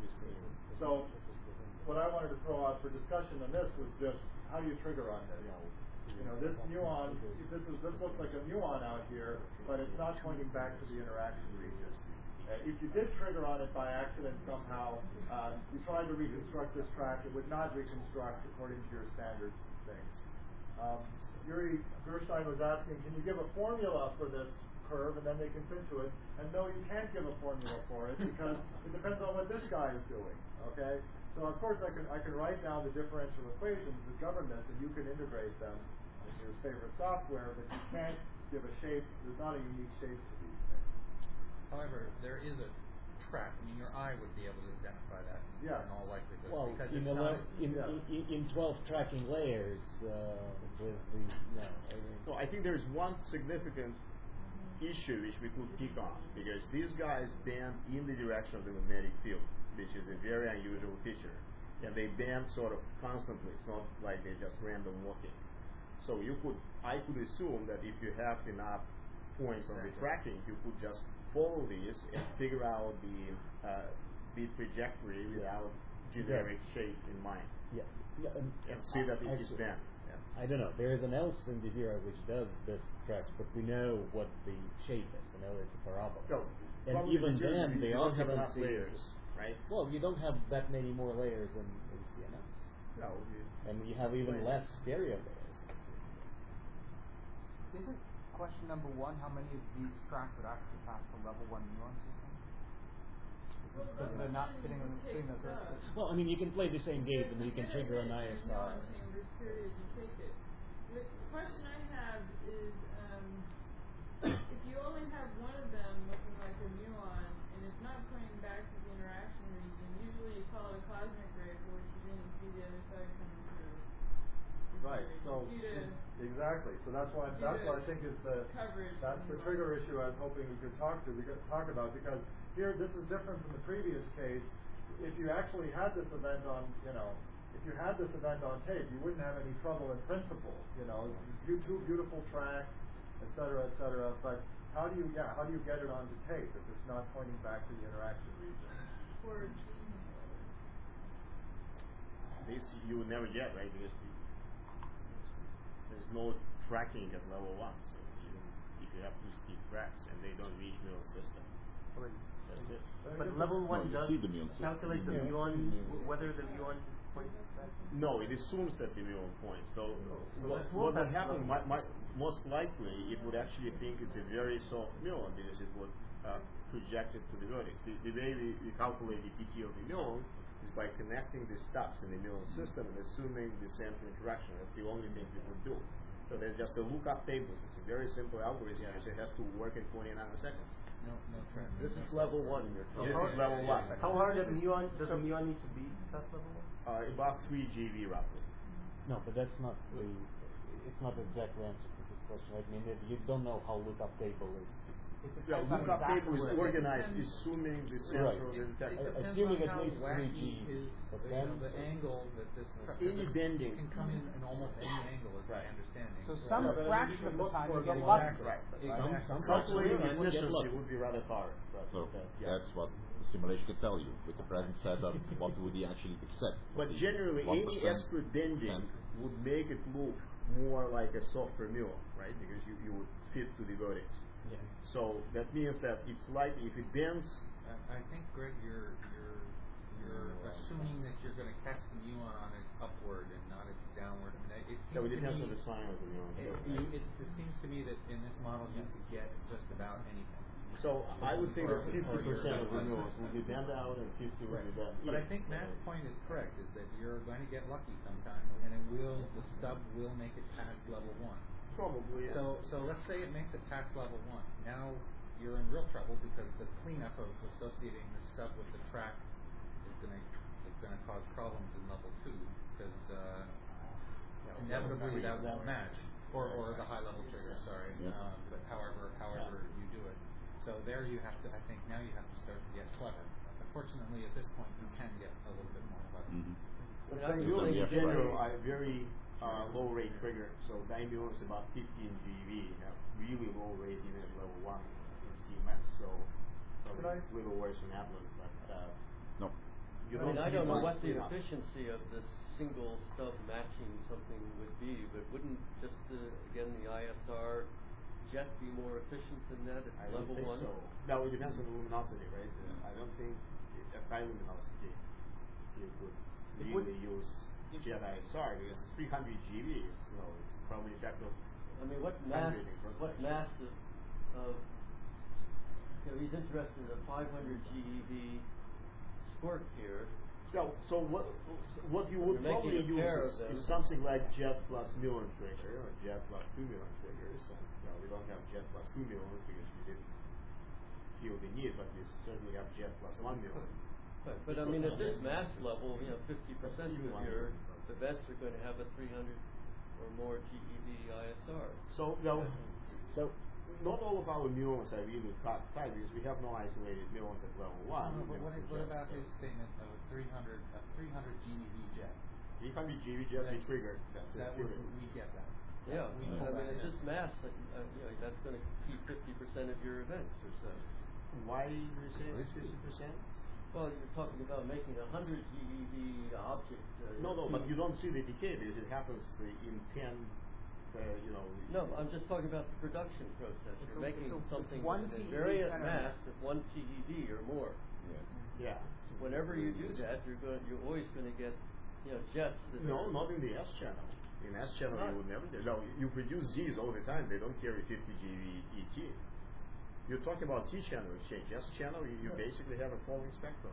So, what I wanted to throw out for discussion on this was just how do you trigger on this? You know, this muon, this is this looks like a muon out here, but it's not pointing back to the interaction region. Uh, if you did trigger on it by accident somehow, uh, you tried to reconstruct this track, it would not reconstruct according to your standards things. Um, Yuri Gerstein was asking, can you give a formula for this curve, and then they can fit to it? And no, you can't give a formula for it because it depends on what this guy is doing. Okay. So of course I can I can write down the differential equations that govern this, and you can integrate them in your favorite software, but you can't give a shape. There's not a unique shape to these things. However, there is a track. I mean, your eye would be able to identify that in, Yeah. in all likelihood. Well, because in, it's ele- not, in, Yeah. in, in twelve tracking layers, uh, with the, no, I mean, So I think there's one significant issue which we could pick on, because these guys bend in the direction of the magnetic field, which is a very unusual feature. And they bend sort of constantly. It's not like they're just random walking. So you could, I could assume that if you have enough points on the tracking, you could just follow these and figure out the uh, the trajectory without generic shape in mind. yeah, yeah, and, And see that it is actually, bent. Yeah. I don't know. There is an else in the zero which does this tracks, but we know what the shape is. We know it's a parabola. So, and probably even the then, you the don't have enough occupancy layers, right? Well, you don't have that many more layers in, in C N S. No, you, And you have even Right. less stereo layers in C N S. Isn't question number one how many of these tracks would actually pass the level one muon system? Well, Because level they're not one fitting in you the fitting take the stuff. Well, I mean, you can play the same game, and you can If trigger an you're I in S the R. muon chambers, period, you take it. The question I have is, um, if you only have one of them looking like a muon, and it's not pointing back to the interaction region, usually you call it a cosmic ray for which you didn't see the other side coming through. Is Right. So due to exactly. So that's why due that's to what I think is the coverage that's the and trigger issue I was hoping we could talk to we could talk about, because here this is different from the previous case. If you actually had this event on, you know, if you had this event on tape, you wouldn't have any trouble in principle. You know, you two beautiful tracks, et cetera, et cetera. But how do you, yeah, how do you get it onto tape if it's not pointing back to the interaction region? or This you would never get, right? Because the, there's no tracking at level one. So even if you have two steep tracks and they don't reach muon system, that's it. But level one No, does you see the muon system. calculate the Yeah, muon, it's the muon w- whether the muon points back. No, it assumes that the muon points. So, So what, that's what what would that's happen? level My, my, most likely, it would actually think it's a very soft muon because it would uh, project it to the vertex. The, the way we, we calculate the P T of the muon is by connecting the stubs in the muon system and assuming the central interaction. That's the only thing we would do. So there's just the lookup tables. It's a very simple algorithm, yeah. Which it has to work in twenty nanoseconds. No, no trend. This is level one you're talking This about. is level one. How hard does muon does the muon need to be past level one? Uh, about three G V roughly. No, but that's not the. It's not the exact answer to this question. I mean, you don't know how lookup table is. Yeah, lookup table is organized assuming the central Right. interaction. It depends Assuming on at how least three wacky G, his, but you then know, the angle that this truck Any it bending. can come in in almost any angle is my understanding. So some Yeah, but I mean, fraction you of can the look time for you get the lucky. Right. Exactly. Some- some Calculating Some would get efficiency lucky. would be rather hard. But So uh, yeah. that's what the simulation can tell you. With the present setup, what would he actually accept? But The generally, one any percent extra bending would make it look more like a softer muon, right? Because you, you would fit to the vertex. Yeah. So that means that it's likely if it bends. I, I think, Greg, you're you're you're assuming that you're going to catch the muon on its upward and not its downward. I mean, it seems So it to depends me, on the sign of the muon. It, Right? it, it seems to me that in this model you could get just about anything. So I would think Or- that fifty or you're percent of the gonna- muons will be bent out and fifty will be bent But I in. think Matt's point is correct, is that you're going to get lucky sometimes, and it will, the stub will make it past level one. Probably. Yeah. So, so let's say it makes it past level one. Now you're in real trouble because the cleanup of associating the stub with the track is going to is going to cause problems in level two because uh, inevitably that won't match, or or the high level trigger. Sorry, Yeah. um, but however however you do it. So there you have to. I think now you have to start to get clever. Unfortunately, at this point, you can get a little bit more clever. Mm-hmm. But I mean, muons in yeah, general right. are very uh, low rate trigger. So dimuons about fifteen G V have really low rate even at level one in C M S. So probably Could I- it's a little worse than Atlas, but uh, No. you I mean, don't. I you don't know don't what the clean up. efficiency of this single stub matching something would be, but wouldn't just the, again the I S R jet be more efficient than that at I don't level think one? so. No, it depends on the luminosity, right? Uh, I don't think at high luminosity you could It really would- use jet I S R because it's three hundred G V. So it's probably a factor of I mean, what mass? hundred in cross What section. mass of, of you know, he's interested in a five hundred G E V squirt here. So, so what what you would You're making probably a use pair is, of them. is something like jet plus muon trigger or jet plus two muon triggers. And, well, we don't have jet plus two muons because we didn't feel the need, but we certainly have jet plus one muon. Right, but I mean, at this mass level, you know, fifty percent of your events are going to have a three hundred or more G E V I S R. So, well, So not all of our muons are really cut tight because we have no isolated muons at level one. No, but what, muons what at about jet, his so statement of a three hundred a three hundred G E V jet? three hundred G V jet be That's- triggered. That's That it. would period. we get that. Yeah, we I pull mean, that at in. this mass, like, uh, you know, that's going to keep fifty percent of your events or so. Why do you say it's fifty percent? Well, you're talking about making a hundred G E V object. Uh, No, no, but you don't see the decay because it happens uh, in ten, uh, you know. No, I'm just talking about the production process. You're So- making so it's something one with T E a V variant center mass mass. of one T E V or more. Yeah. Whenever you do that, you're going, you're always going to get, you know, jets. That No, are, not in the S channel. In S channel, Not- you would never. No, you produce Z's all the time. They don't carry fifty G V E T. You're talking about T channel exchange. S channel, you, you basically have a falling spectrum.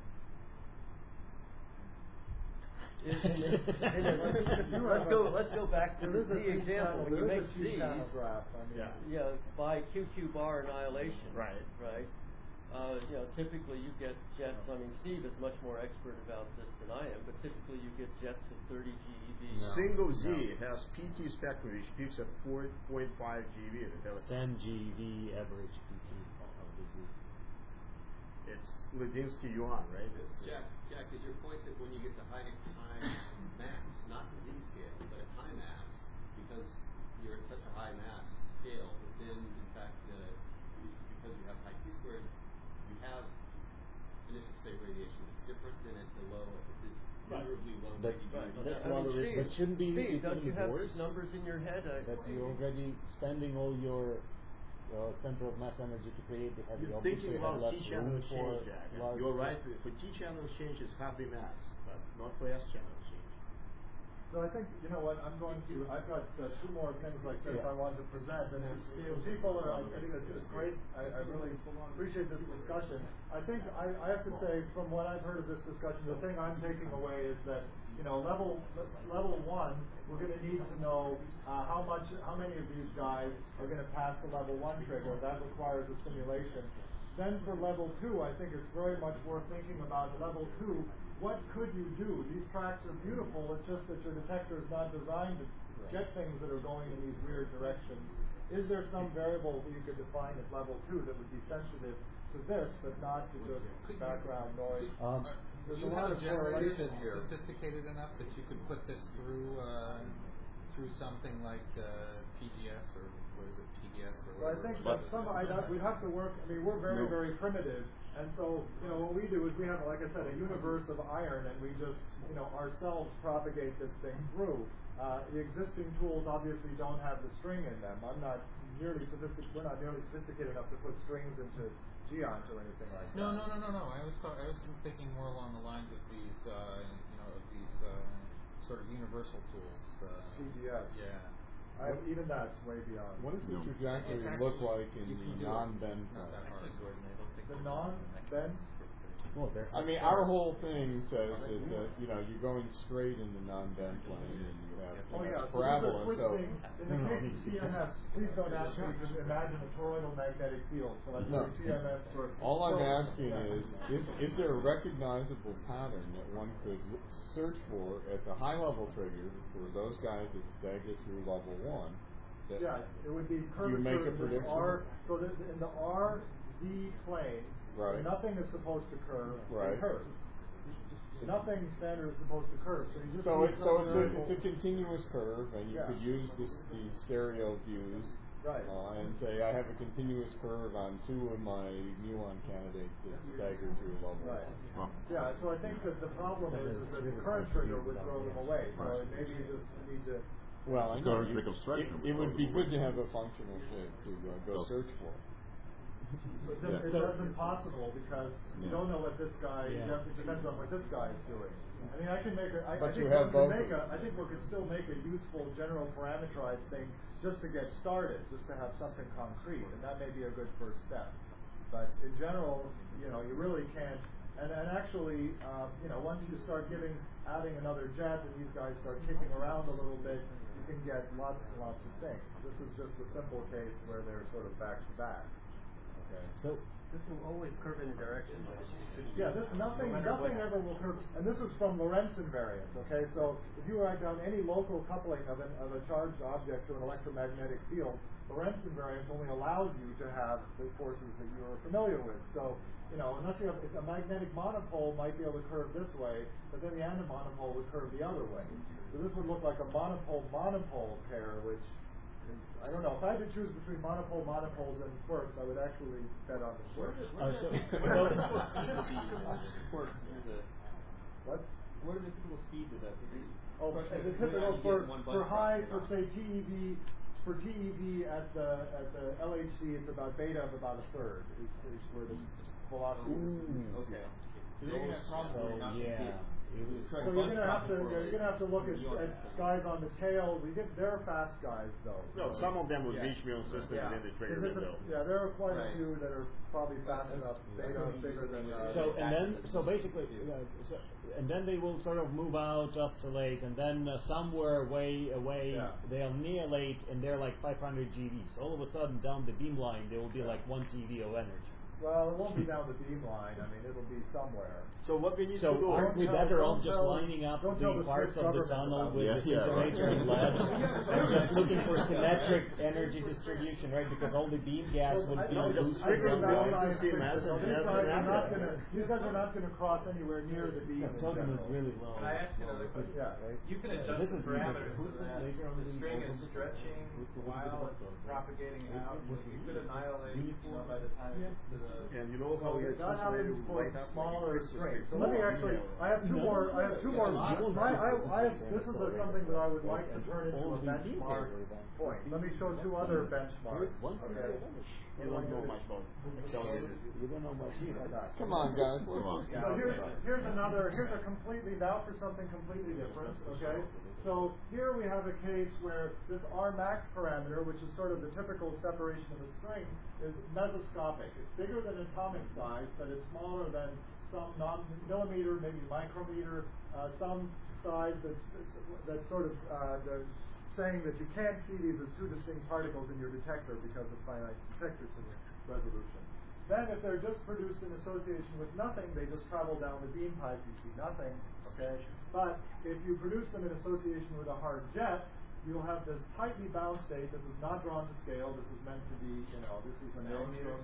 In- in- in- in- let's go. Let's go back to There the is a Z T example. channel- When you there make is a T channel Z's, graph. I mean, Yeah. you know, by Q Q bar annihilation. Right. Right. Uh, you know, typically you get jets. I mean, Steve is much more expert about this than I am, but typically you get jets of thirty G E V. No. Single Z no. has P T spectrum which peaks at four point five G E V. ten G E V average P T of the Z. It's Ladinsky Yuan, right? It's Jack, Jack, is your point that when you get to high high mass, not the Z scale, but at high mass, because you're at such a high mass scale, then in fact, uh, because you have high T squared, you have initial state radiation that's different than at the low, at this measurably low That, G E V. right. Is That's that one of the Steve, But shouldn't be Steve, it don't you even have worse? these numbers in your head? I, That you're already spending all your uh, center of mass energy to create the heavy You're objects, so thinking you have about less T-channel room for exchange, Jack. large You're right. For T-channel exchange, it's half the mass, but not for S-channel exchange. So I think, you know what, I'm going to, I've got uh, two more things like this Yeah. I wanted to present, and if, if people are, I think it's, it's great, I, I really appreciate this discussion. I think, I, I have to say, from what I've heard of this discussion, the thing I'm taking away is that, you know, level level one, we're going to need to know uh, how much, how many of these guys are going to pass the level one trigger. That requires a simulation. Then for level two, I think it's very much worth thinking about level two. What could you do? These tracks are beautiful. It's just that your detector is not designed to get things that are going in these weird directions. Is there some variable that you could define as level two that would be sensitive to this, but not to just background noise? Um, Do you have a generator that's sophisticated enough that you could put this through uh, through something like uh, P G S or what is it, P G S or Well, I whatever? think that some I'd have, we'd have to work. I mean, we're very, No. very primitive, and so you know what we do is we have, like I said, a universe of iron, and we just you know ourselves propagate this thing through. Uh, the existing tools obviously don't have the string in them. I'm not nearly sophisticated. We're not nearly sophisticated enough to put strings into Geons or anything like No, that. no, no, no, no. I was th- I was thinking more along the lines of these, uh, you know, of these uh, sort of universal tools. Uh, P G S. Yeah. I, even that's way beyond. What does the No. trajectory It's look actually- like in you can the do it. non-bend It's not plane? that hard. The non-bend. well, there- I mean, our whole thing says that, that you know you're going straight in the non-bend plane, and you have Oh you yeah, know, so parabola. these are So twisting. In the case of T M S, please don't ask me to imagine a toroidal magnetic field. So let's No. say T M S for. all I'm so, asking yeah. is, is is there a recognizable pattern that one could l- search for at the high-level trigger for those guys that stagger through level one? That Yeah, it would be you make a curvature in prediction? R. So that in the R Z plane, Right. nothing is supposed to curve. Right. It curves. Nothing standard is supposed to curve. So you just So need it's some so it's a, variable- it's a continuous curve, and you Yeah. could use this, these stereo views, Right. uh, and say I have a continuous curve on two of my muon candidates that stagger through level Right. one. Yeah, so I think that the problem is, is that the current trigger would throw them away. So Right. maybe you just need to. Well, I know Current you, reconstruction it, it would would be throw good them to away. have a functional shape to uh, go Well, search for. It's, Yeah. it's just impossible because you Yeah. don't know what this guy. Yeah. You have to, it depends on what this guy is doing. I mean, I can make a. I, But I you think have one both could make of a. I think we could still make a useful general parameterized thing just to get started, just to have something concrete, and that may be a good first step. But in general, you know, you really can't. And, and actually, um, you know, once you start giving, adding another jet, and these guys start kicking around a little bit, you can get lots and lots of things. This is just a simple case where they're sort of back to back. Okay. So This will always curve in a direction. Yeah, this nothing No matter nothing what. ever will curve, and this is from Lorentz invariance. Okay, so if you write down any local coupling of an of a charged object to an electromagnetic field, Lorentz invariance only allows you to have the forces that you are familiar with. So you know, unless you have if a magnetic monopole might be able to curve this way, but then the antimonopole would curve the other way. So this would look like a monopole monopole pair, which is, I don't know. If I had to choose between monopole monopoles and quirks, I would actually bet on the quirks. Uh, so, What are the typical speed of these quirks near the? What? What are the typical speeds of that? Oh, and the typical for, for high, for say T E V, for T E V at the at the L H C, it's about beta of about a third is, is where the velocity is. Okay. So they're gonna probably so not yeah, compete. it was, So you're gonna have to yeah, you're gonna have to look at, at guys on the tail. We get they're fast guys though. No, so- some of them would Yeah. reach muon system Yeah. within the trigger There's a- window. Yeah, there are quite Right. a few that are probably fast enough. Beta is bigger than. Uh, so and then so basically, uh, so, and then they will sort of move out of the lake, and then uh, somewhere way away Yeah. they annihilate, and they're like five hundred G Vs. All of a sudden, down the beam line, there will be like one T V of energy. Well, it won't be down the beam line. I mean, it'll be somewhere. So what we need So to do? aren't we Don't better tell- off just don't tell- lining up don't the tell the parts Swiss of the government tunnel about with it. the Yeah, yeah, insulator right. and lead and just looking for symmetric energy distribution, right? Because only beam gas Well, would I be know loose just figure one it out way. by C M S So and these just guys are not an gonna, these guys are not gonna cross anywhere near the beam. in Totem is general. really low. Can I ask you another question? Yeah, right. You can So adjust this the is parameters so either that laser on the the string is over- stretching while it's propagating out. You could annihilate, you know, by the time it gets to the. And you know how Okay, it's that happens isolated for right up like smaller Christmas strings. So tree. let me actually, I have two No, more, no, I have two no, more, no, I, no, I, no, I have, this is a- something that I would like to turn into a Only beam benchmark gateway then. point. Let me show two other benchmarks, One okay? You don't know much about accelerated. You don't know much either. Come on, guys. Come on. So here's, here's another, here's a completely, now for something completely different, okay? So here we have a case where this R max parameter, which is sort of the typical separation of a string, is mesoscopic. It's bigger than atomic size, but it's smaller than some non millimeter, maybe micrometer, uh, some size that's, that's sort of uh, the, saying that you can't see these as two distinct particles in your detector because of finite detector resolution. Then if they're just produced in association with nothing, they just travel down the beam pipe, you see nothing, okay? But if you produce them in association with a hard jet, you'll have this tightly bound state. This is not drawn to scale. This is meant to be, you know, this is an angstrom.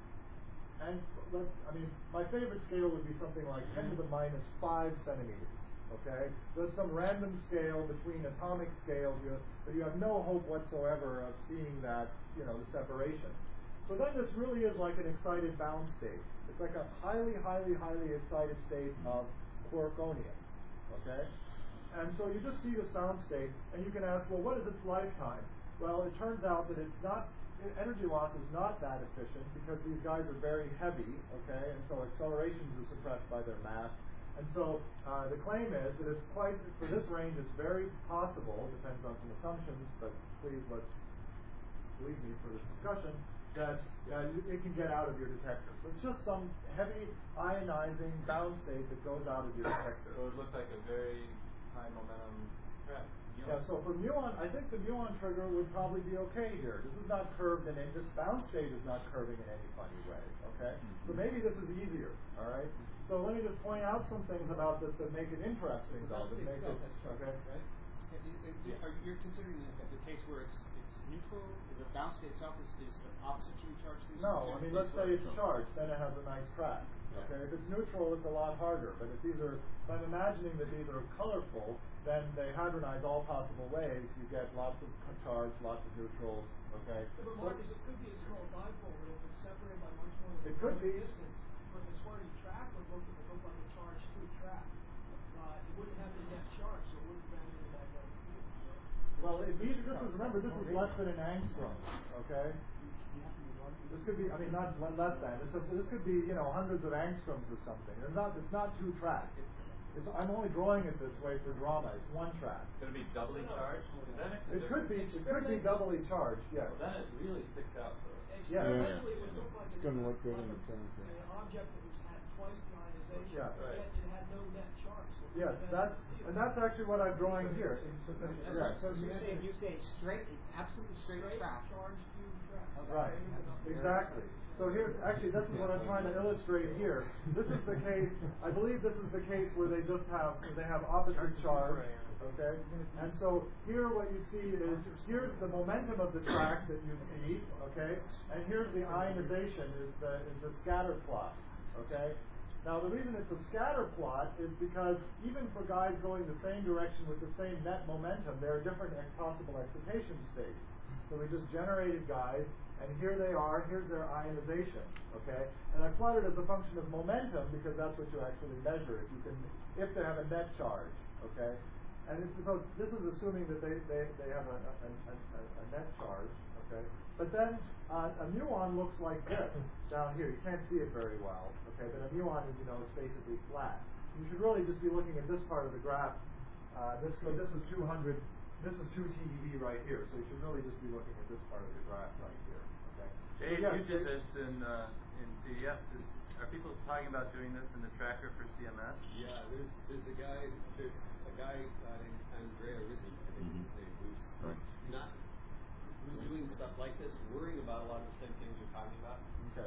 And let's, I mean, my favorite scale would be something like ten to the minus five centimeters. Okay, so it's some random scale between atomic scales, you know, but you have no hope whatsoever of seeing that, you know, the separation. So then this really is like an excited bound state. It's like a highly, highly, highly excited state of quarkonium. Okay, and so you just see this bound state, and you can ask, well, what is its lifetime? Well, it turns out that it's not. Energy loss is not that efficient because these guys are very heavy. Okay, and so accelerations are suppressed by their mass. And so uh, the claim is that it's quite, for this range, it's very possible, depends on some assumptions, but please let's believe me for this discussion, that uh, it can get out of your detector. So it's just some heavy ionizing bound state that goes out of your detector. So it looks like a very high momentum trap. Yeah, so for muon, I think the muon trigger would probably be okay here. This is not curved in any, this bound state is not curving in any funny way, okay? So maybe this is easier, all right? So let me just point out some things about this that make it interesting, though. That make it, okay? Right? Are you you're considering the, the case where it's it's neutral, the bound state itself is, is the opposite to the charge? No, I mean, let's say it's charged, then it has a nice track. Okay, if it's neutral, it's a lot harder. But if these are, if I'm imagining that these are colorful, then they hadronize all possible ways. You get lots of charge, lots of neutrals. Okay. Yeah, but Marcus, it could be a small dipole that if it's separated by much more than It could be. distance, but as far as the track would look, it would look like a charge to a track. Uh, it wouldn't have the net charge, so it wouldn't bend into magnetic field. So Well, if these, this is, remember, this is less than an angstrom. Okay. This could be, I mean, not less than. This, is, this could be, you know, hundreds of angstroms or something. It's not, it's not two track. It's, I'm only drawing it this way for drama. It's one track. Could it be doubly charged? Is that makes a It could be. difference? It could be doubly charged. Yes. Well, then it really sticks out for us. Yeah. experimentally, it would look like It's it gonna was look good in like the terms, an yeah. object that was had twice the ionization, Yeah. but yet it had no net charge. So it Yes, wouldn't that's bend into and the that's actually what I'm drawing here. It's, it's, yeah. So you're saying you say straight, absolutely straight, straight track. charge to track. Right. Exactly. So here's actually this is what I'm trying to illustrate here. This is the case. I believe this is the case where they just have where they have opposite charge. Okay. And so here what you see is here's the momentum of the track that you see. Okay. And here's the ionization is the is the scatter plot. Okay. Now the reason it's a scatter plot is because even for guys going the same direction with the same net momentum, there are different ex- possible excitation states. So we just generated guys, and here they are, here's their ionization, okay? And I plotted as a function of momentum because that's what you actually measure, if you can, if they have a net charge, okay? And it's, so this is assuming that they, they, they have a, a, a, a, a net charge, okay? But then uh, a muon looks like this down here. You can't see it very well, okay? But a muon is, you know, it's basically flat. You should really just be looking at this part of the graph. Uh, this, so this is two hundred. This is two T E V right here, so you should really just be looking at this part of the graph right here. Okay. Dave, So, yeah, you did Dave- this in uh, in C D F. Is, are people talking about doing this in the tracker for C M S? Yeah, there's there's a guy there's a guy uh, named Andrea Rizzi, I think his name, who's Right. not who's doing stuff like this, worrying about a lot of the same things you're talking about. Okay.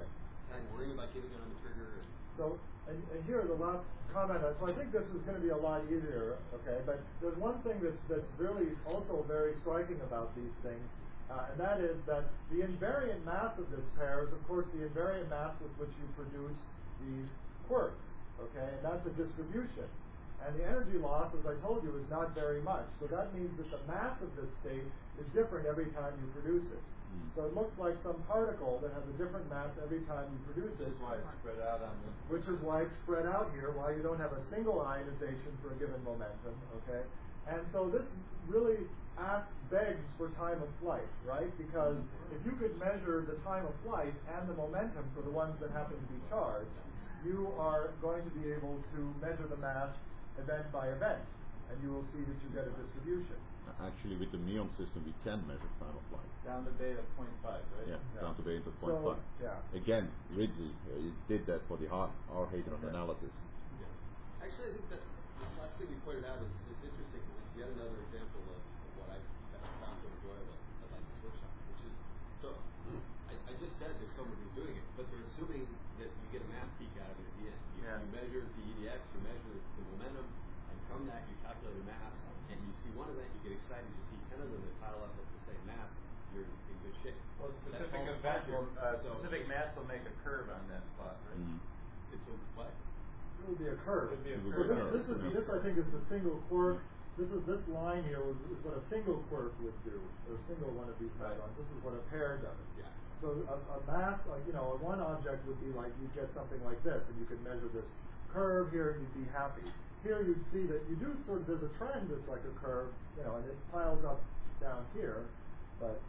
kind of worrying about getting it on the trigger. And So, and, and here the last comment. So I think this is going to be a lot easier. Okay, but there's one thing that's that's really also very striking about these things, uh, and that is that the invariant mass of this pair is, of course, the invariant mass with which you produce these quirks. Okay, and that's a distribution. And the energy loss, as I told you, is not very much. So that means that the mass of this state is different every time you produce it. Mm. So it looks like some particle that has a different mass every time you produce it. Which is why it's spread out on this. Which is why it's spread out here, why you don't have a single ionization for a given momentum, okay? And so this really asks, begs for time of flight, right? Because if you could measure the time of flight and the momentum for the ones that happen to be charged, you are going to be able to measure the mass event by event, and you will see that you get a distribution. Actually, with the muon system, we can measure time of flight. Down to beta zero point five, right? Yeah, Yeah. down to beta zero point five. So, yeah. Again, Rizzi uh, did that for the R Hadron Okay. analysis. yeah. Actually, I think that the last thing you pointed out is, is interesting because it's yet another example of, of what I found so enjoyable at like this workshop, which is so I, I just said there's someone who's doing it, but they're assuming that you get a mass peak out of it at the end. You, Yeah. you measure the E D X, you measure the momentum, and from that you calculate the mass, and you see one event, you get excited, you see ten of them that pile up at the same mass, you're in good shape. Well, That's specific called event will, uh, so specific mass will make a curve on that plot, right? Mm-hmm. It's a what? It would be a curve. It would be a So curve. this, this is this I think is the single quirk. This is this line here was, is what a single quirk would do, or a single one of these mesons. This is what a pair does. Yeah. So a, a mass, like you know, one object would be like you'd get something like this, and you could measure this curve here, and you'd be happy. Here you'd see that you do sort of there's a trend that's like a curve, you know, and it piles up down here, but.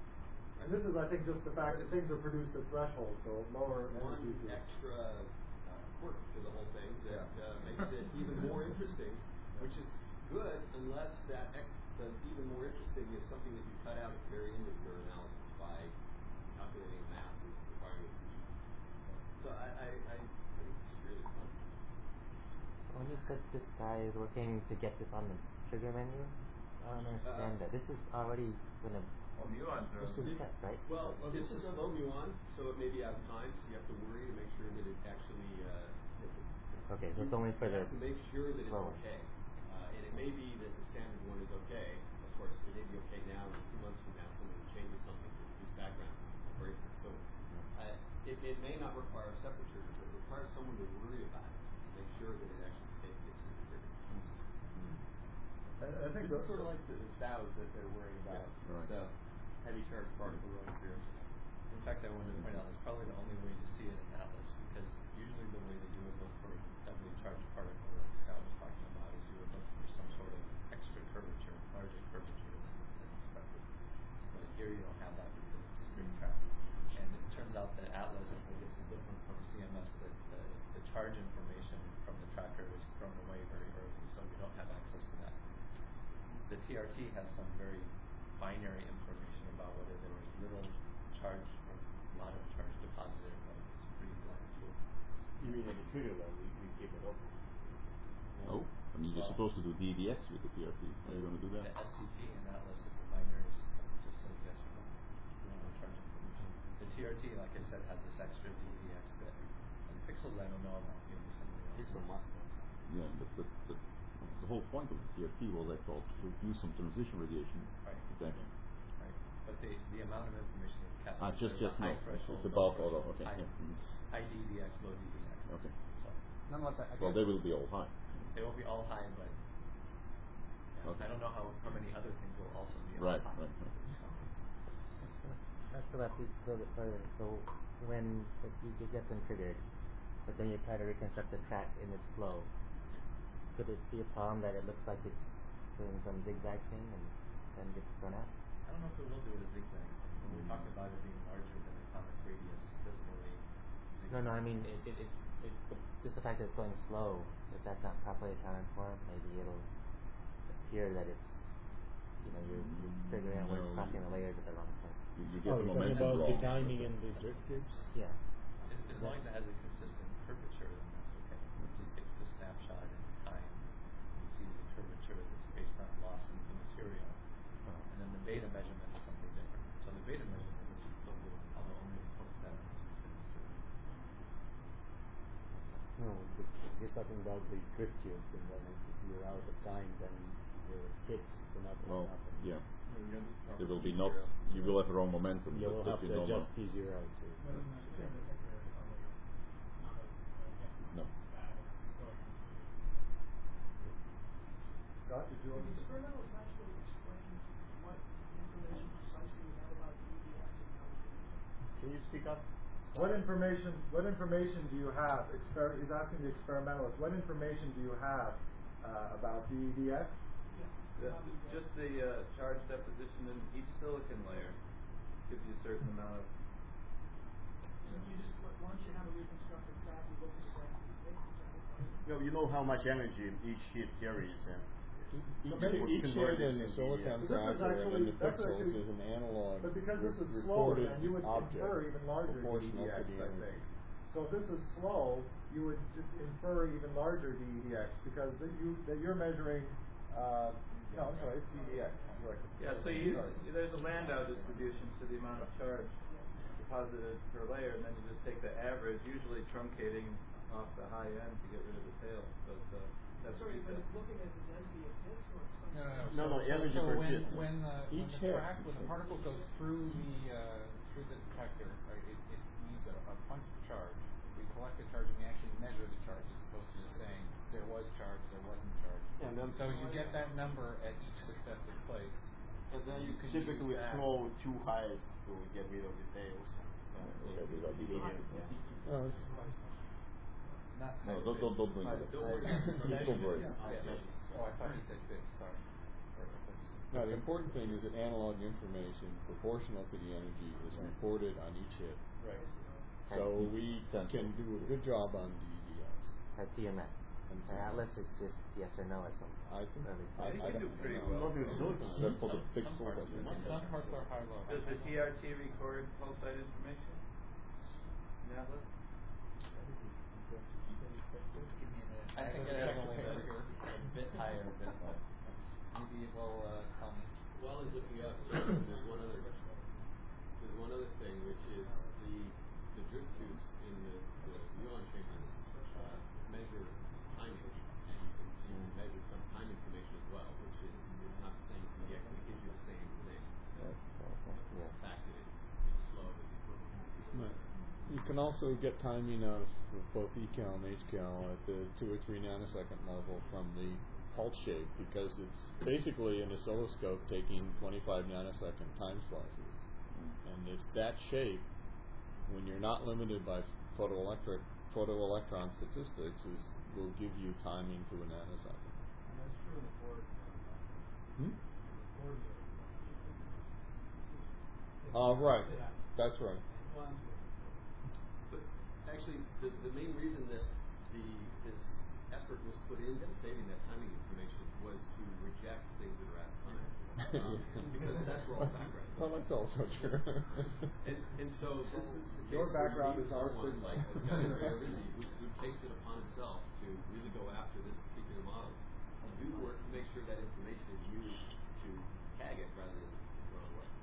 And this is, I think, just the fact that things are produced at thresholds, so lower One energy. fields. extra uh, quirk to the whole thing that Yeah. uh, makes it even more interesting, which is good unless that ex- the even more interesting is something that you cut out at the very end of your analysis by calculating math and requiring it. So I, I, I think this is really fun. When you said this guy is working to get this on the trigger menu, I don't understand Uh, that. This is already gonna Well, muons are. just set, right? Well, this is a slow muon, so it may be out of time, so you have to worry to make sure that it actually. Uh, Okay, so it's only for you the have to make sure that it's slow one. okay, uh, and it may be that the standard one is okay. Of course, it may be okay now, and two months from now, someone changes something to reduce background and breaks it. So uh, it, it may not require a separate trigger, but it requires someone to worry about it, to make sure that it actually stays gets in the trigger. I, I think This is the- sort of like the, the S A Os that they're worrying about. Yeah, right. So, heavy charged particle going through. In fact, I wanted to point out it's probably the only way to see it in Atlas because usually the way they do it, look for a heavily charged particle, like Scott was talking about, is you would look for some sort of extra curvature, larger curvature than, than expected. But here you don't have that because it's a stream track. And it turns out that Atlas, I guess, is different from C M S, that the, the charge information from the tracker is thrown away very early, so we don't have access to that. The T R T has some very binary information about whether there was little charge or a lot of charge deposited, but it's pretty blank. You mean at the trigger level, we, we keep it open? No, I mean you're Well- supposed to do D D X with the P R T. Are you going to do The that? S C P and Atlas is the binary system. It just says yes or no. No charge information. The T R T, like I said, has this extra D D X bit. And pixels, I don't know about. Maybe somebody else. Pixel must know something. Yeah, but, but, but the whole point of the T R T was I thought to use some transition radiation. Right. Exactly. Right. But the the amount of information is kept. Ah, just There's just a no. high threshold, It's above low or threshold, okay. high, Yeah. Mhm. high D D X, low D D X. Okay. So Nonetheless, I, I Well, guess they will be all high. they will be all high, but yeah, Okay. I don't know how, how many other things will also be Right, all high. right, right. Let's go back just a little bit further. So when it, you, you get them triggered, but then you try to reconstruct the track and it's slow, could it be a problem that it looks like it's doing some zigzag thing and then gets thrown out? I don't know if it will do it as zigzag. When we talk about it being larger than the atomic radius, it doesn't really zigzag. No, no, I mean, it, it, it, it, just the fact that it's going slow, if that's not properly accounted for, maybe it'll appear that it's, you know, you're, you're figuring out where it's No, crossing the layers at the wrong time. You, you get Oh, the you're talking momentum about wrong. the timing and the drift tubes? Yeah. As, as long as it has a consistent curvature, then that's okay. It just takes the snapshot in time and sees the curvature that's based on loss in the material. Oh. And then the beta measurement is something different. So the beta measurement, which is still doing, although only zero point seven, is talking about the drift tubes, and then if you're out of time, then the hits do not Well, happen. yeah. There will be not. You will have wrong momentum. You but will that have you to don't adjust know. T zero to. Yeah. No. Scott, did you The want to? experimentals actually explain what information precisely we have about the E D X and how we do it. Can you speak up? What information? What information do you have? Exper- he's asking the experimentalist. What information do you have uh, about the E D X? The, just the uh, charge deposition in each silicon layer gives you a certain amount of. So you just once you have a reconstructed track, you look at the graph and take the No, you know how much energy each hit carries, and Each, you can each convert hit this in the into silicon the, uh, tracker actually- and the that's pixels actually- is an analog But because this is re- slower, reported then you would object infer even larger proportional D E D X, to the I energy. think. So if this is slow, you would just infer even larger D E D X because that you that you're measuring. Uh, no, I'm sorry, it's D E D X. Right. Yeah, so you, Sorry. there's a Landau distribution to the amount of charge deposited per layer, and then you just take the average, usually truncating off the high end to get rid of the tail. But uh, that's Sorry, but it's looking at the density of hits or something. No, no, no. No, no, so, energy so per when, hit. when the when Each the hit. track when the particle goes through the uh, through the detector, right, it, it needs a, a punch of charge. We collect the charge and we actually measure the charge as opposed to just saying there was charge, there wasn't charge. And then so you get that number at each successive place. And then you can typically use that. throw two highs to get rid of the tails. Uh, Yeah, do that. behavior. Oh, Not No, high don't, don't, don't bring High it up. Don't worry. Just don't worry. Oh, I thought you said bits. Sorry. Or I thought you said No, the important thing is that analog information proportional to the energy is reported on each hit. Right. So we can do a good job on D E D X. At D M S. And And Atlas is just yes or no at some I think early I, stage. I do don't pretty know. well. Not in silicon. That's for the big Some four. parts, some parts are high low. Does the T R T record pulse site information? Atlas? Give me a minute. I think have it a actually check is. here. A bit higher, a bit low. Maybe it will uh, tell me. While he's looking up, there's one other there's one other thing, which is the the drift tubes in the, the muon chambers uh, measure timing, and you can see you measure some time information as well, which is, is not the same as E D X, but it gives you the same thing. Yeah. The fact that it's, it's slow is equivalent. Right. You can also get timing out of both E Cal and H Cal at the two or three nanosecond level from the pulse shape because it's basically an oscilloscope taking twenty-five nanosecond time slices. And it's that shape, when you're not limited by photoelectric photoelectron statistics, is will give you timing to a nanosecond. And that's true in the board. Hmm? Board. Uh, right. That's right. But actually, the, the main reason that the this effort was put into saving that timing information was to reject things that are out of time. Um, because that's where all the background is. Well, that's also true. and, and so this is the Your case where background you is need our someone signal. like this guy Rizzi, who, who takes it upon himself to really go after this particular model, do work to make sure that information is used to tag it rather than throw it away.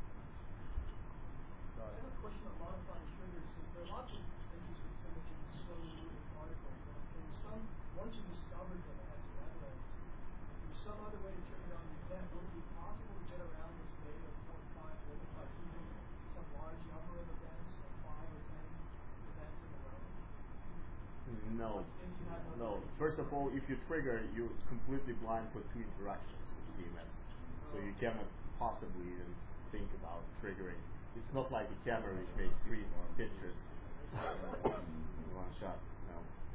I have a question on modifying triggers. There are lots of interesting imaging slowly moving particles. And there's some, once you discovered them and had some evidence, there's some other way to trigger on the event. Would it be possible to get around this beta point five limit by keeping some large number of events, like five or ten events in a row? No. If you had No. another- First of all, if you trigger, you're completely blind for two interactions with C M S. So you cannot possibly even think about triggering. It's not like a camera which makes three pictures in one shot. No.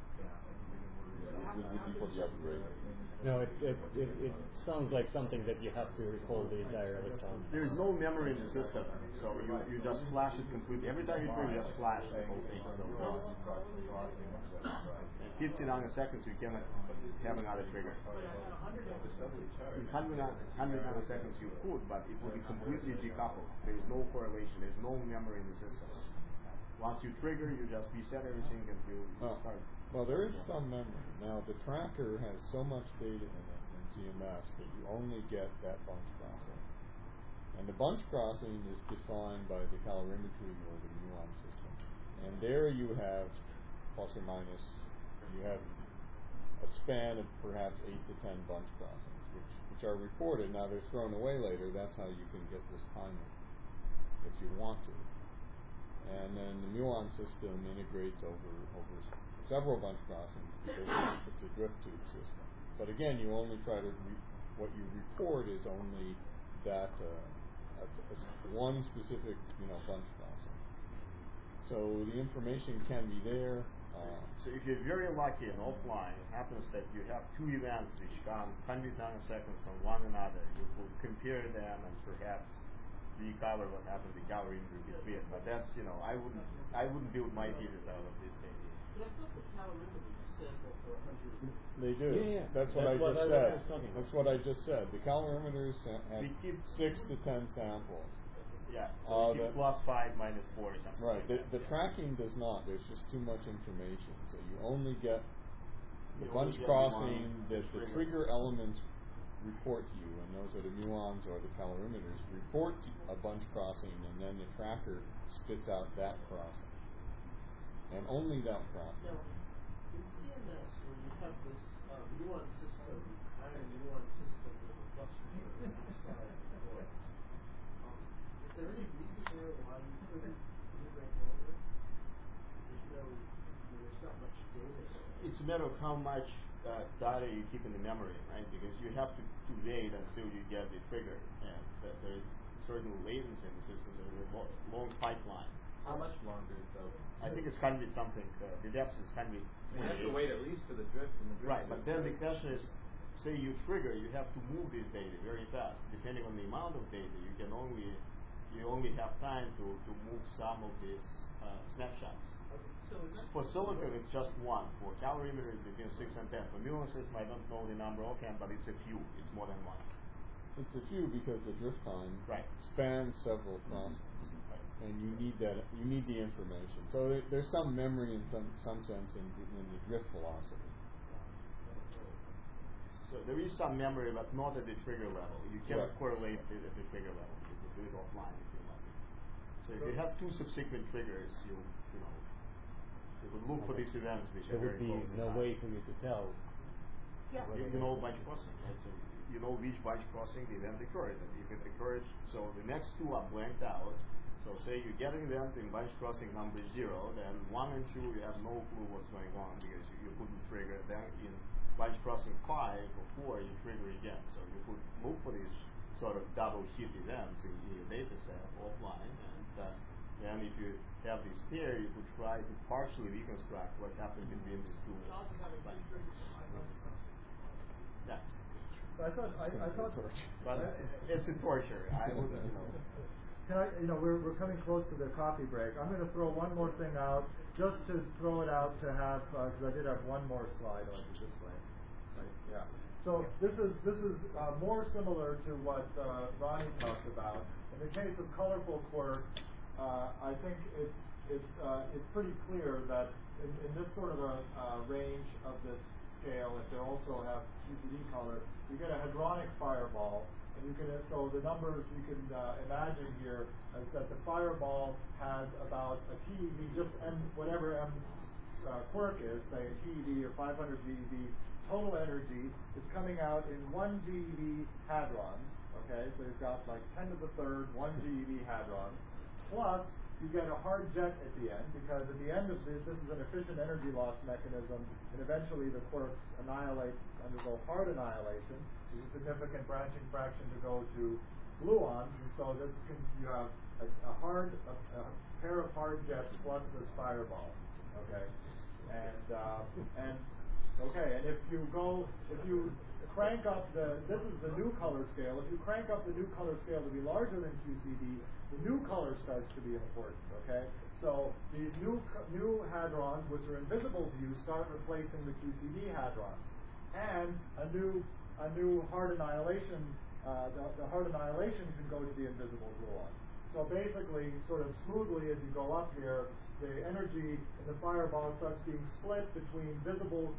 For the upgrade. No, it, it, it, it sounds like something that you have to recall the entire electron. There is no memory in the system, so you, you just flash it completely. Every time you trigger, you just flash the whole thing. So in fifteen nanoseconds, you cannot have another trigger. In one hundred nanoseconds, you could, but it will be completely decoupled. There is no correlation. There is no memory in the system. Once you trigger, you just reset everything and you, you Oh. start. Well, there is some memory. Now, the tracker has so much data in it in G M S that you only get that bunch crossing. And the bunch crossing is defined by the calorimetry or the muon system. And there you have plus or minus, you have a span of perhaps eight to ten bunch crossings, which, which are reported. Now they're thrown away later. That's how you can get this timing if you want to. And then the muon system integrates over over several bunch crossings because it's a drift tube system. But again, you only try to re- what you report is only that uh, a, a one specific you know bunch crossing. So the information can be there. Uh, so if you're very lucky and offline, it happens that you have two events which come one hundred nanoseconds from one another. You could compare them and perhaps recover what happened to calorimetry between. But that's, you know, I wouldn't I wouldn't build my thesis out of this idea. But I thought the calorimetry sample for one hundred. They do. Yeah, yeah. That's what That's I what just I said. was talking about. That's what I just said. The calorimeters ha- have We keep six to ten samples. Yeah. So Uh, we keep the- plus five minus four or something. Right. Like The, that. the tracking does not. There's just too much information. So you only get the You bunch only get crossing one that the trigger. trigger elements report to you, and those are the muons or the calorimeters, report to a bunch crossing, and then the tracker spits out that crossing. And only that crossing. Now, in C M S, when you have this uh, muon system, iron muon system with a cluster outside the core, um, is there any reason there why you couldn't integrate longer? There's no, I mean, there's not much data there. It's a matter of how much uh, data you keep in the memory, right? Because you have to, to wait until you get the trigger, and uh, there's certain latency in the system. There's a lo- long pipeline. How much longer though? I think it's hundred something. Uh, the depth is hundred. You have to wait at least for the drift and the drift. Right, but then the question is, say you trigger, you have to move this data very fast. Depending on the amount of data, you can only you only have time to, to move some of these uh, snapshots. Okay, so in that For silicon, it's just one. For calorimeter, it's between six and ten. For muon system, I don't know the number offhand, but it's a few. It's more than one. It's a few because the drift time Right. spans several crossings. And you need that. You need the information. So there, there's some memory in some some sense in, in the drift velocity. So there is some memory, but not at the trigger level. You cannot Right. correlate it at the trigger level. You can do it offline if you like. So if you have two subsequent triggers, you you know you would look for these events which There are would very be close in no time. way for you to tell. Yeah, you, you know bunch crossing, right? So you know which bunch crossing the event occurred, and if it occurred, so the next two are blanked out. So say you get an event in bunch crossing number zero, then one and two you have no clue what's going on because you, you couldn't trigger. Then in bunch crossing five or four you trigger again. So you could look for these sort of double hit events in, in your data set offline, and uh, then if you have this pair, you could try to partially reconstruct what happened between these two bunch crossings. Yeah. I thought, I, I thought. But it's a torture. I wouldn't, you know. Can I, you know, we're, we're coming close to the coffee break. I'm going to throw one more thing out, just to throw it out to have, because uh, I did have one more slide on it this way. Right? Yeah. So this is this is uh, more similar to what uh, Ronnie talked about. In the case of colorful quarks, uh, I think it's it's uh, it's pretty clear that in, in this sort of a uh, range of this scale, if they also have Q C D color, you get a hadronic fireball. And you can, so the numbers you can uh, imagine here is that the fireball has about a T E V, just M, whatever M uh, quirk is, say T E V or five hundred G E V, total energy is coming out in one G E V hadrons, okay, so you've got like ten to the third, one G E V hadrons, plus you get a hard jet at the end, because at the end of this, this is an efficient energy loss mechanism, and eventually the quirks annihilate, undergo hard annihilation. There's a significant branching fraction to go to gluons, and so this can, you have a, a hard, a, a pair of hard jets plus this fireball, okay, and uh, and okay, and if you go, if you crank up the, this is the new color scale. If you crank up the new color scale to be larger than Q C D, the new color starts to be important, okay? So these new new hadrons, which are invisible to you, start replacing the Q C D hadrons. And a new a new hard annihilation, uh, the, the hard annihilation can go to the invisible gluons. So basically, sort of smoothly as you go up here, the energy in the fireball starts being split between visible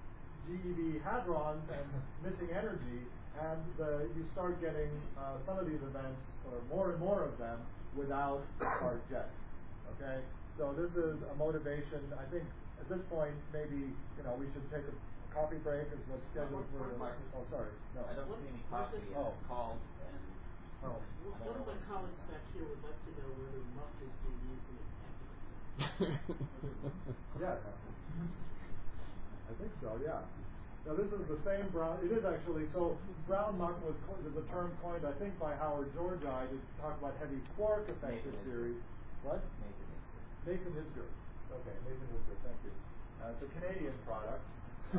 G E V hadrons and missing energy, and the, you start getting uh, some of these events, or more and more of them, without hard jets. Okay, so this is a motivation. I think at this point, maybe you know we should take a coffee break is what's scheduled for. Mark, Oh, sorry. No. I don't What- see any what coffee is- and Oh. called and. Oh. One one of my colleagues back here would like to know whether muck is being used in activism. Yes. I think so, yeah. Now this is the same brown, it is actually, so brown muck was, co- there's a term coined, I think, by Howard Georgi to talk about heavy quark effective Nathan theory. What? Nathan Isger. Nathan Isger. Okay, Nathan Isger, thank you. Uh, it's a Canadian product. Uh,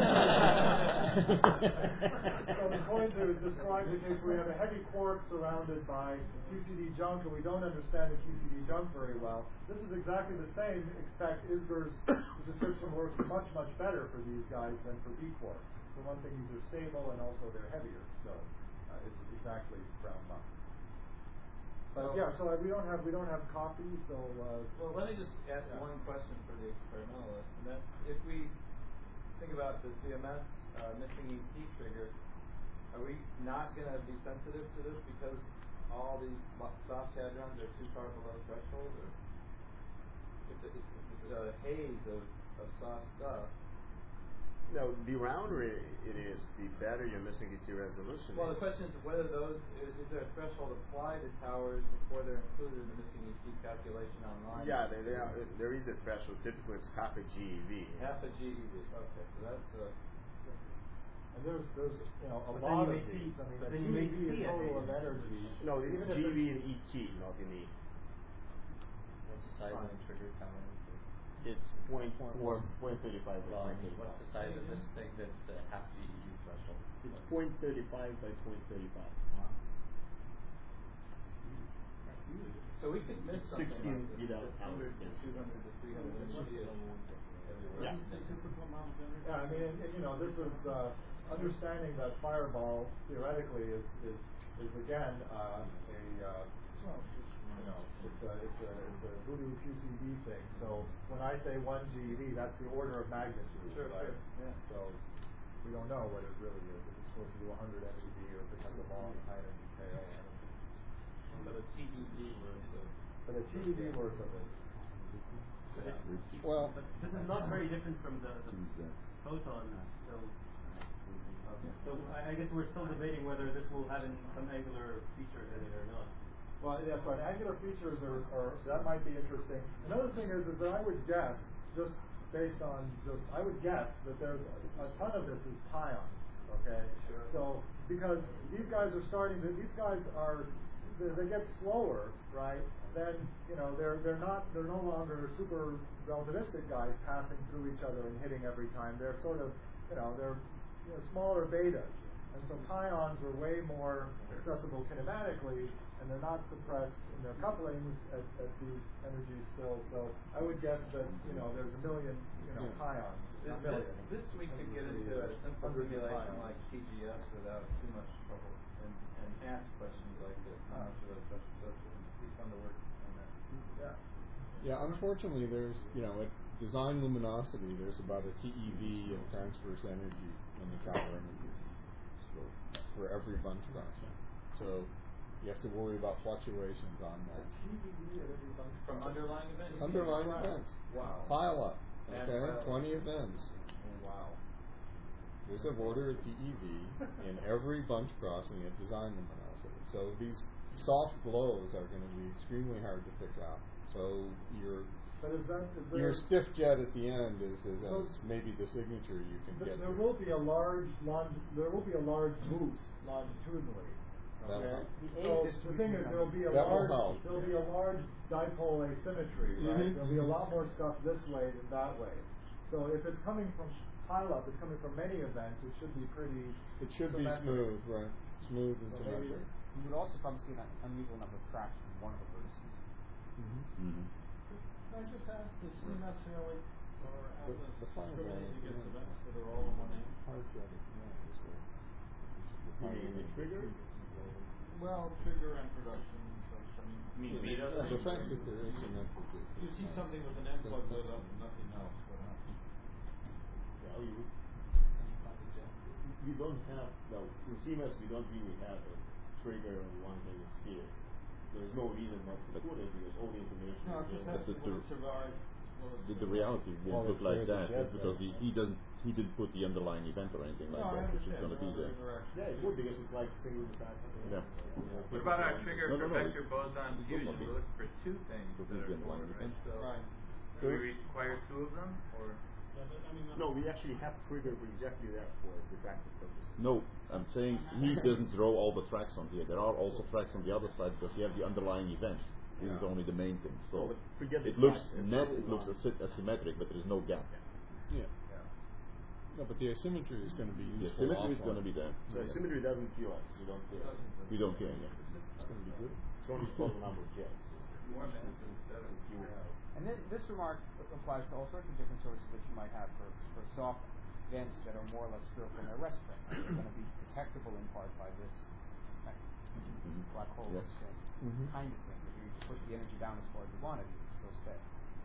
so the point to describe the case where we have a heavy quark surrounded by Q C D junk, and we don't understand the Q C D junk very well. This is exactly the same, except Isger's description works much, much better for these guys than for B quarks. For one thing, these are stable and also they're heavier, so uh, it's exactly brown muck. But So- yeah, so uh, we don't have we don't have coffee, so uh, Well, let me just ask yeah. one question for the experimentalist, and that's if we think about the C M S uh, missing E T trigger, are we not going to be sensitive to this because all these lo- soft hadrons are too far below threshold, or it's a, it's, it's a haze of, of soft stuff? No, the rounder it, it is, the better your missing E T resolution Well, is. the question is whether those is, is there a threshold applied to towers before they're included in the missing E T calculation online? Yeah, there, there, are, there is a threshold. Typically, it's half a G E V. Half a G E V. Okay, so that's uh, and there's there's you know a But then lot you of may these. see- I mean, but a then you may G E V see in a total of haze. energy. No, it's even if G E V it's- and E T, not in E. What's the size of the trigger tower? It's point four, point thirty-five by Well, I point mean, what's the size of this thing that's the half G E U threshold? It's point thirty-five by point thirty-five. Wow. so we could miss something sixteen like feet this, out of one hundred to tower. two hundred to three hundred everywhere. Yeah. Yeah, I mean, and, and, you know, this is uh, understanding that Fireball theoretically is is is again uh, a uh, well, you know, it's a it's a it's a voodoo Q C D thing. So when I say one G E V, that's the order of magnitude, Sure, right? sure, yeah. So we don't know what it really is. If it's supposed to be one hundred M E V or if it has a long high energy tail. I don't know. But a T E V worth of But a T E V worth of it. But it's- Well, but this is not very different from the, the photon. So, okay. so I, I guess we're still debating whether this will have an, some angular feature in it or not. Well, that's right. Angular features are, are that might be interesting. Another thing is, is that I would guess, just based on just, I would guess that there's a, a ton of this is pions. Okay. Sure. So because these guys are starting to, these guys are, they, they get slower, right? Then you know they're they're not they're no longer super relativistic guys passing through each other and hitting every time. They're sort of you know they're you know, smaller betas, and so pions are way more accessible kinematically, and they're not suppressed in their couplings at, at these energies still. So I would guess that you know there's a million you know pions. This, Not million. this, this we could get into a simple simulation like T G S without too much trouble, and, and ask questions like this. How much of a special subject? It'd be fun to work on that. Yeah. Yeah, unfortunately, there's, you know, at design luminosity, there's about a T E V of transverse energy in the tower energy for, for every bunch crossing. So you have to worry about fluctuations on that. T E V at every bunch From underlying events. Underlying events. Wow. Pile up. And Okay, pile up. twenty events. Wow. There's a order of T E V in every bunch crossing at design luminosity. So these soft glows are going to be extremely hard to pick out. So your But is that is there, your stiff jet at the end is, is, So- is maybe the signature you can Th- get. there to. will be a large long, there will be a large boost longitudinally. That'll Okay. help. So the thing is, there will be a That will large help. there will be a large dipole asymmetry, right? Mhm. There will be a lot more stuff this way than that way. So if it's coming from pile up, it's coming from many events. It should be pretty. It should be symmetric. smooth, right? Smooth and So maybe- symmetric. You would also probably see an unequal number of tracks from one of the bursts. Mm-hmm. Can I just ask, does C M S really, or The, Atlas the fireball discriminate against yeah, events that are all in one end? hard jet at the end is where the You mean the trigger? Well, trigger and production and such, I mean. You mean Yeah, beta the things? fact that there is symmetric is You see nice. something with an end That- plug that's lit up good. and nothing else, what happens? Well, you, we don't have, no, in C M S we don't really have a trigger on one hemisphere. There's no reason not to put it because all the information No, I'm is just there. asking, would it survive the, the reality Well, won't look it's like very that jet is because he, though. he doesn't he didn't put the underlying event or anything like No, I that, which is understand. going to be Well, there. direction. Yeah, it would because it's like single attack. Yeah. What about our trigger No, no, for no, vector it- boson it fusion? will not be. We're looking for two things Because that it's are the underlying forward, right? event. So Right. do we require two of them, or? Yeah, but I mean, I'm- No, we actually have trigger for exactly that for diffractive purposes. No, I'm saying he doesn't draw all the tracks on here. There are also tracks on the other side because you have the underlying event. This is Yeah. only the main thing. So No, but forget the it looks tracks, it's net, only it looks one. asy- asymmetric, but there is no gap. Yeah. No, but the asymmetry is going to be The useful. asymmetry is offline. going to be there. So Yeah. symmetry doesn't kill us. We don't care. We don't care. Yeah. It's going to be good. It's only total number of jets. More than instead of You- And then this remark applies to all sorts of different sources that you might have for, for soft vents that are more or less spherical in their rest frame. They're going to be protectable in part by this mechanism. Mhm. Black hole Yes. is the same Mhm. kind of thing. If you push the energy down as far as you want it, it can still stay.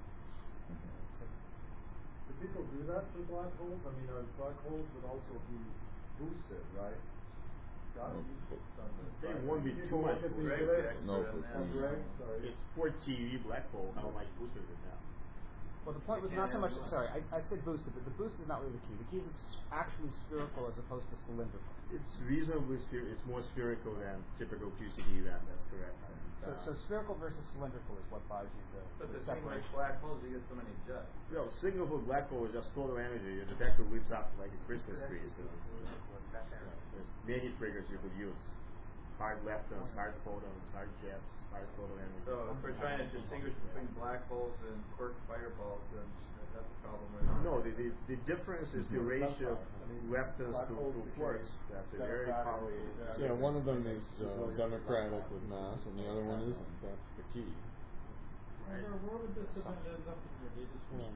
So, Do people do that for black holes? I mean, uh, black holes would also be boosted, right? Scott, No, you've but- done this. They right? won't be People too look much at these boosted. ellipses. No, but Oh, we- Greg, sorry. It's for T V black hole. How much boosted is that? well, the point was not so much. Sorry, I, I said boosted, but the boost is not really the key. The key is it's actually spherical as opposed to cylindrical. It's reasonably spher- It's more spherical than typical Q C D event. That's correct. So, Uh, so spherical versus cylindrical is what buys you the, But the the thing like separation. black holes, you get so many jets. No, signal for black hole is just total energy. The vector lights up like a Christmas tree. So there's many triggers you could use. Hard leptons, hard photons, hard jets, hard total energy. So if we're trying to distinguish between black holes and quark fireballs, then that's a problem. Right? No, the, the, the difference is the ratio of leptons to, to quarks. That's a very powerful. Yeah, one of them is uh, democratic with mass, and the other one isn't. That's the key. Where, where would this event end up in your data stream?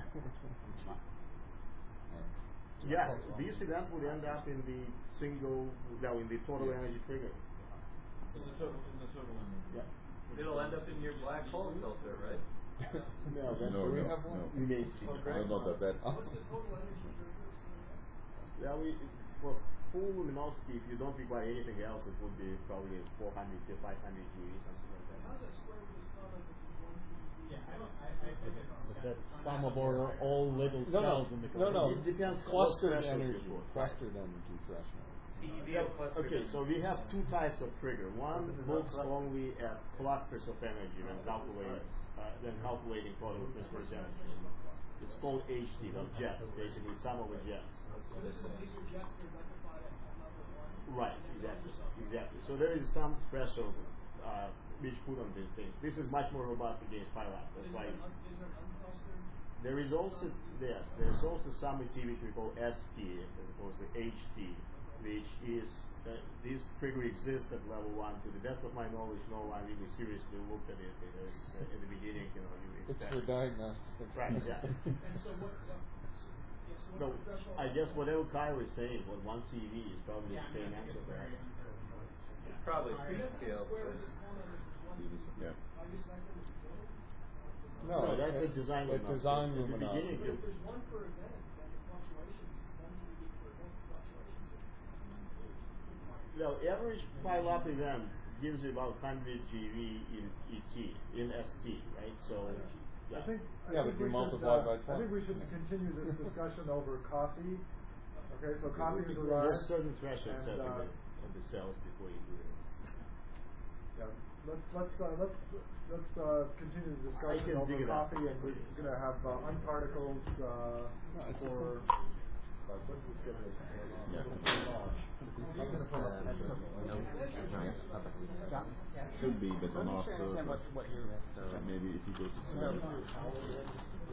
Yes, this event would end up in the single, no, in the total energy trigger. In the total, in the total energy. Yeah. It'll end up in your black hole filter, right? No, that's No, we no, have no. one. We may see. No, not that bad. What's the total energy trigger? Yeah, we, for full luminosity, if you don't require anything else, it would be probably four hundred to five hundred G E, something like that. How does that square with this comment that there's one T V? Yeah, I don't. I, I think it's. But that's sum of all, all little No, no, cells in the no, no. It depends Clustered what threshold you energy. put. Clustered energy threshold. Yeah, okay, so we have two types of trigger. One looks only at clusters of energy when calculating, uh, when calculating total transverse energy. It's called H T, or jets, basically sum over jets. So this is, these are jets that are identified at, at level one? Right, exactly, exactly. So there is some threshold uh, which put on these things. This is much more robust against Pylab. That's Is why. there an, un- is there an unclustered? There is also yes, there is also some T which we call S T as opposed to H T, which is uh, this trigger exists at level one. To the best of my knowledge, no one really seriously looked at it. It is, uh, at the beginning, you know, you It's expect. for diagnostics. Right, yeah. And so what, what, so, yeah, so No, what threshold? I guess whatever Kyle is saying, what one C V is probably Yeah, the same I mean, I answer think for it's very us. uncertain. It's probably I three guess the scale. square but- of this comment is there's one T V. Yeah. I guess that's in the beginning? No, No, that's at- a design at luminosity. design At the luminosity. beginning, But if you- there's one per event, then the fluctuations, one T V per event, the fluctuations are. Well, average Pylab event gives you about one hundred G V in E T, in S T, right? So, I yeah. think, I Yeah, think but we you should, multiply uh, by I twelve. think we should continue this discussion over coffee. Okay, so coffee is There's arrived. certain thresholds and, set uh, of the, of the cells before you do this. Yeah, let's let's uh, let's let's uh, continue the I discussion can over dig it up. coffee, and we're gonna have uh, unparticles uh, for. But let's just get this. Yeah. I'm gonna put up this. Should be, but Let on me our sure I understand server, what, what you're uh, maybe if you go to No. server,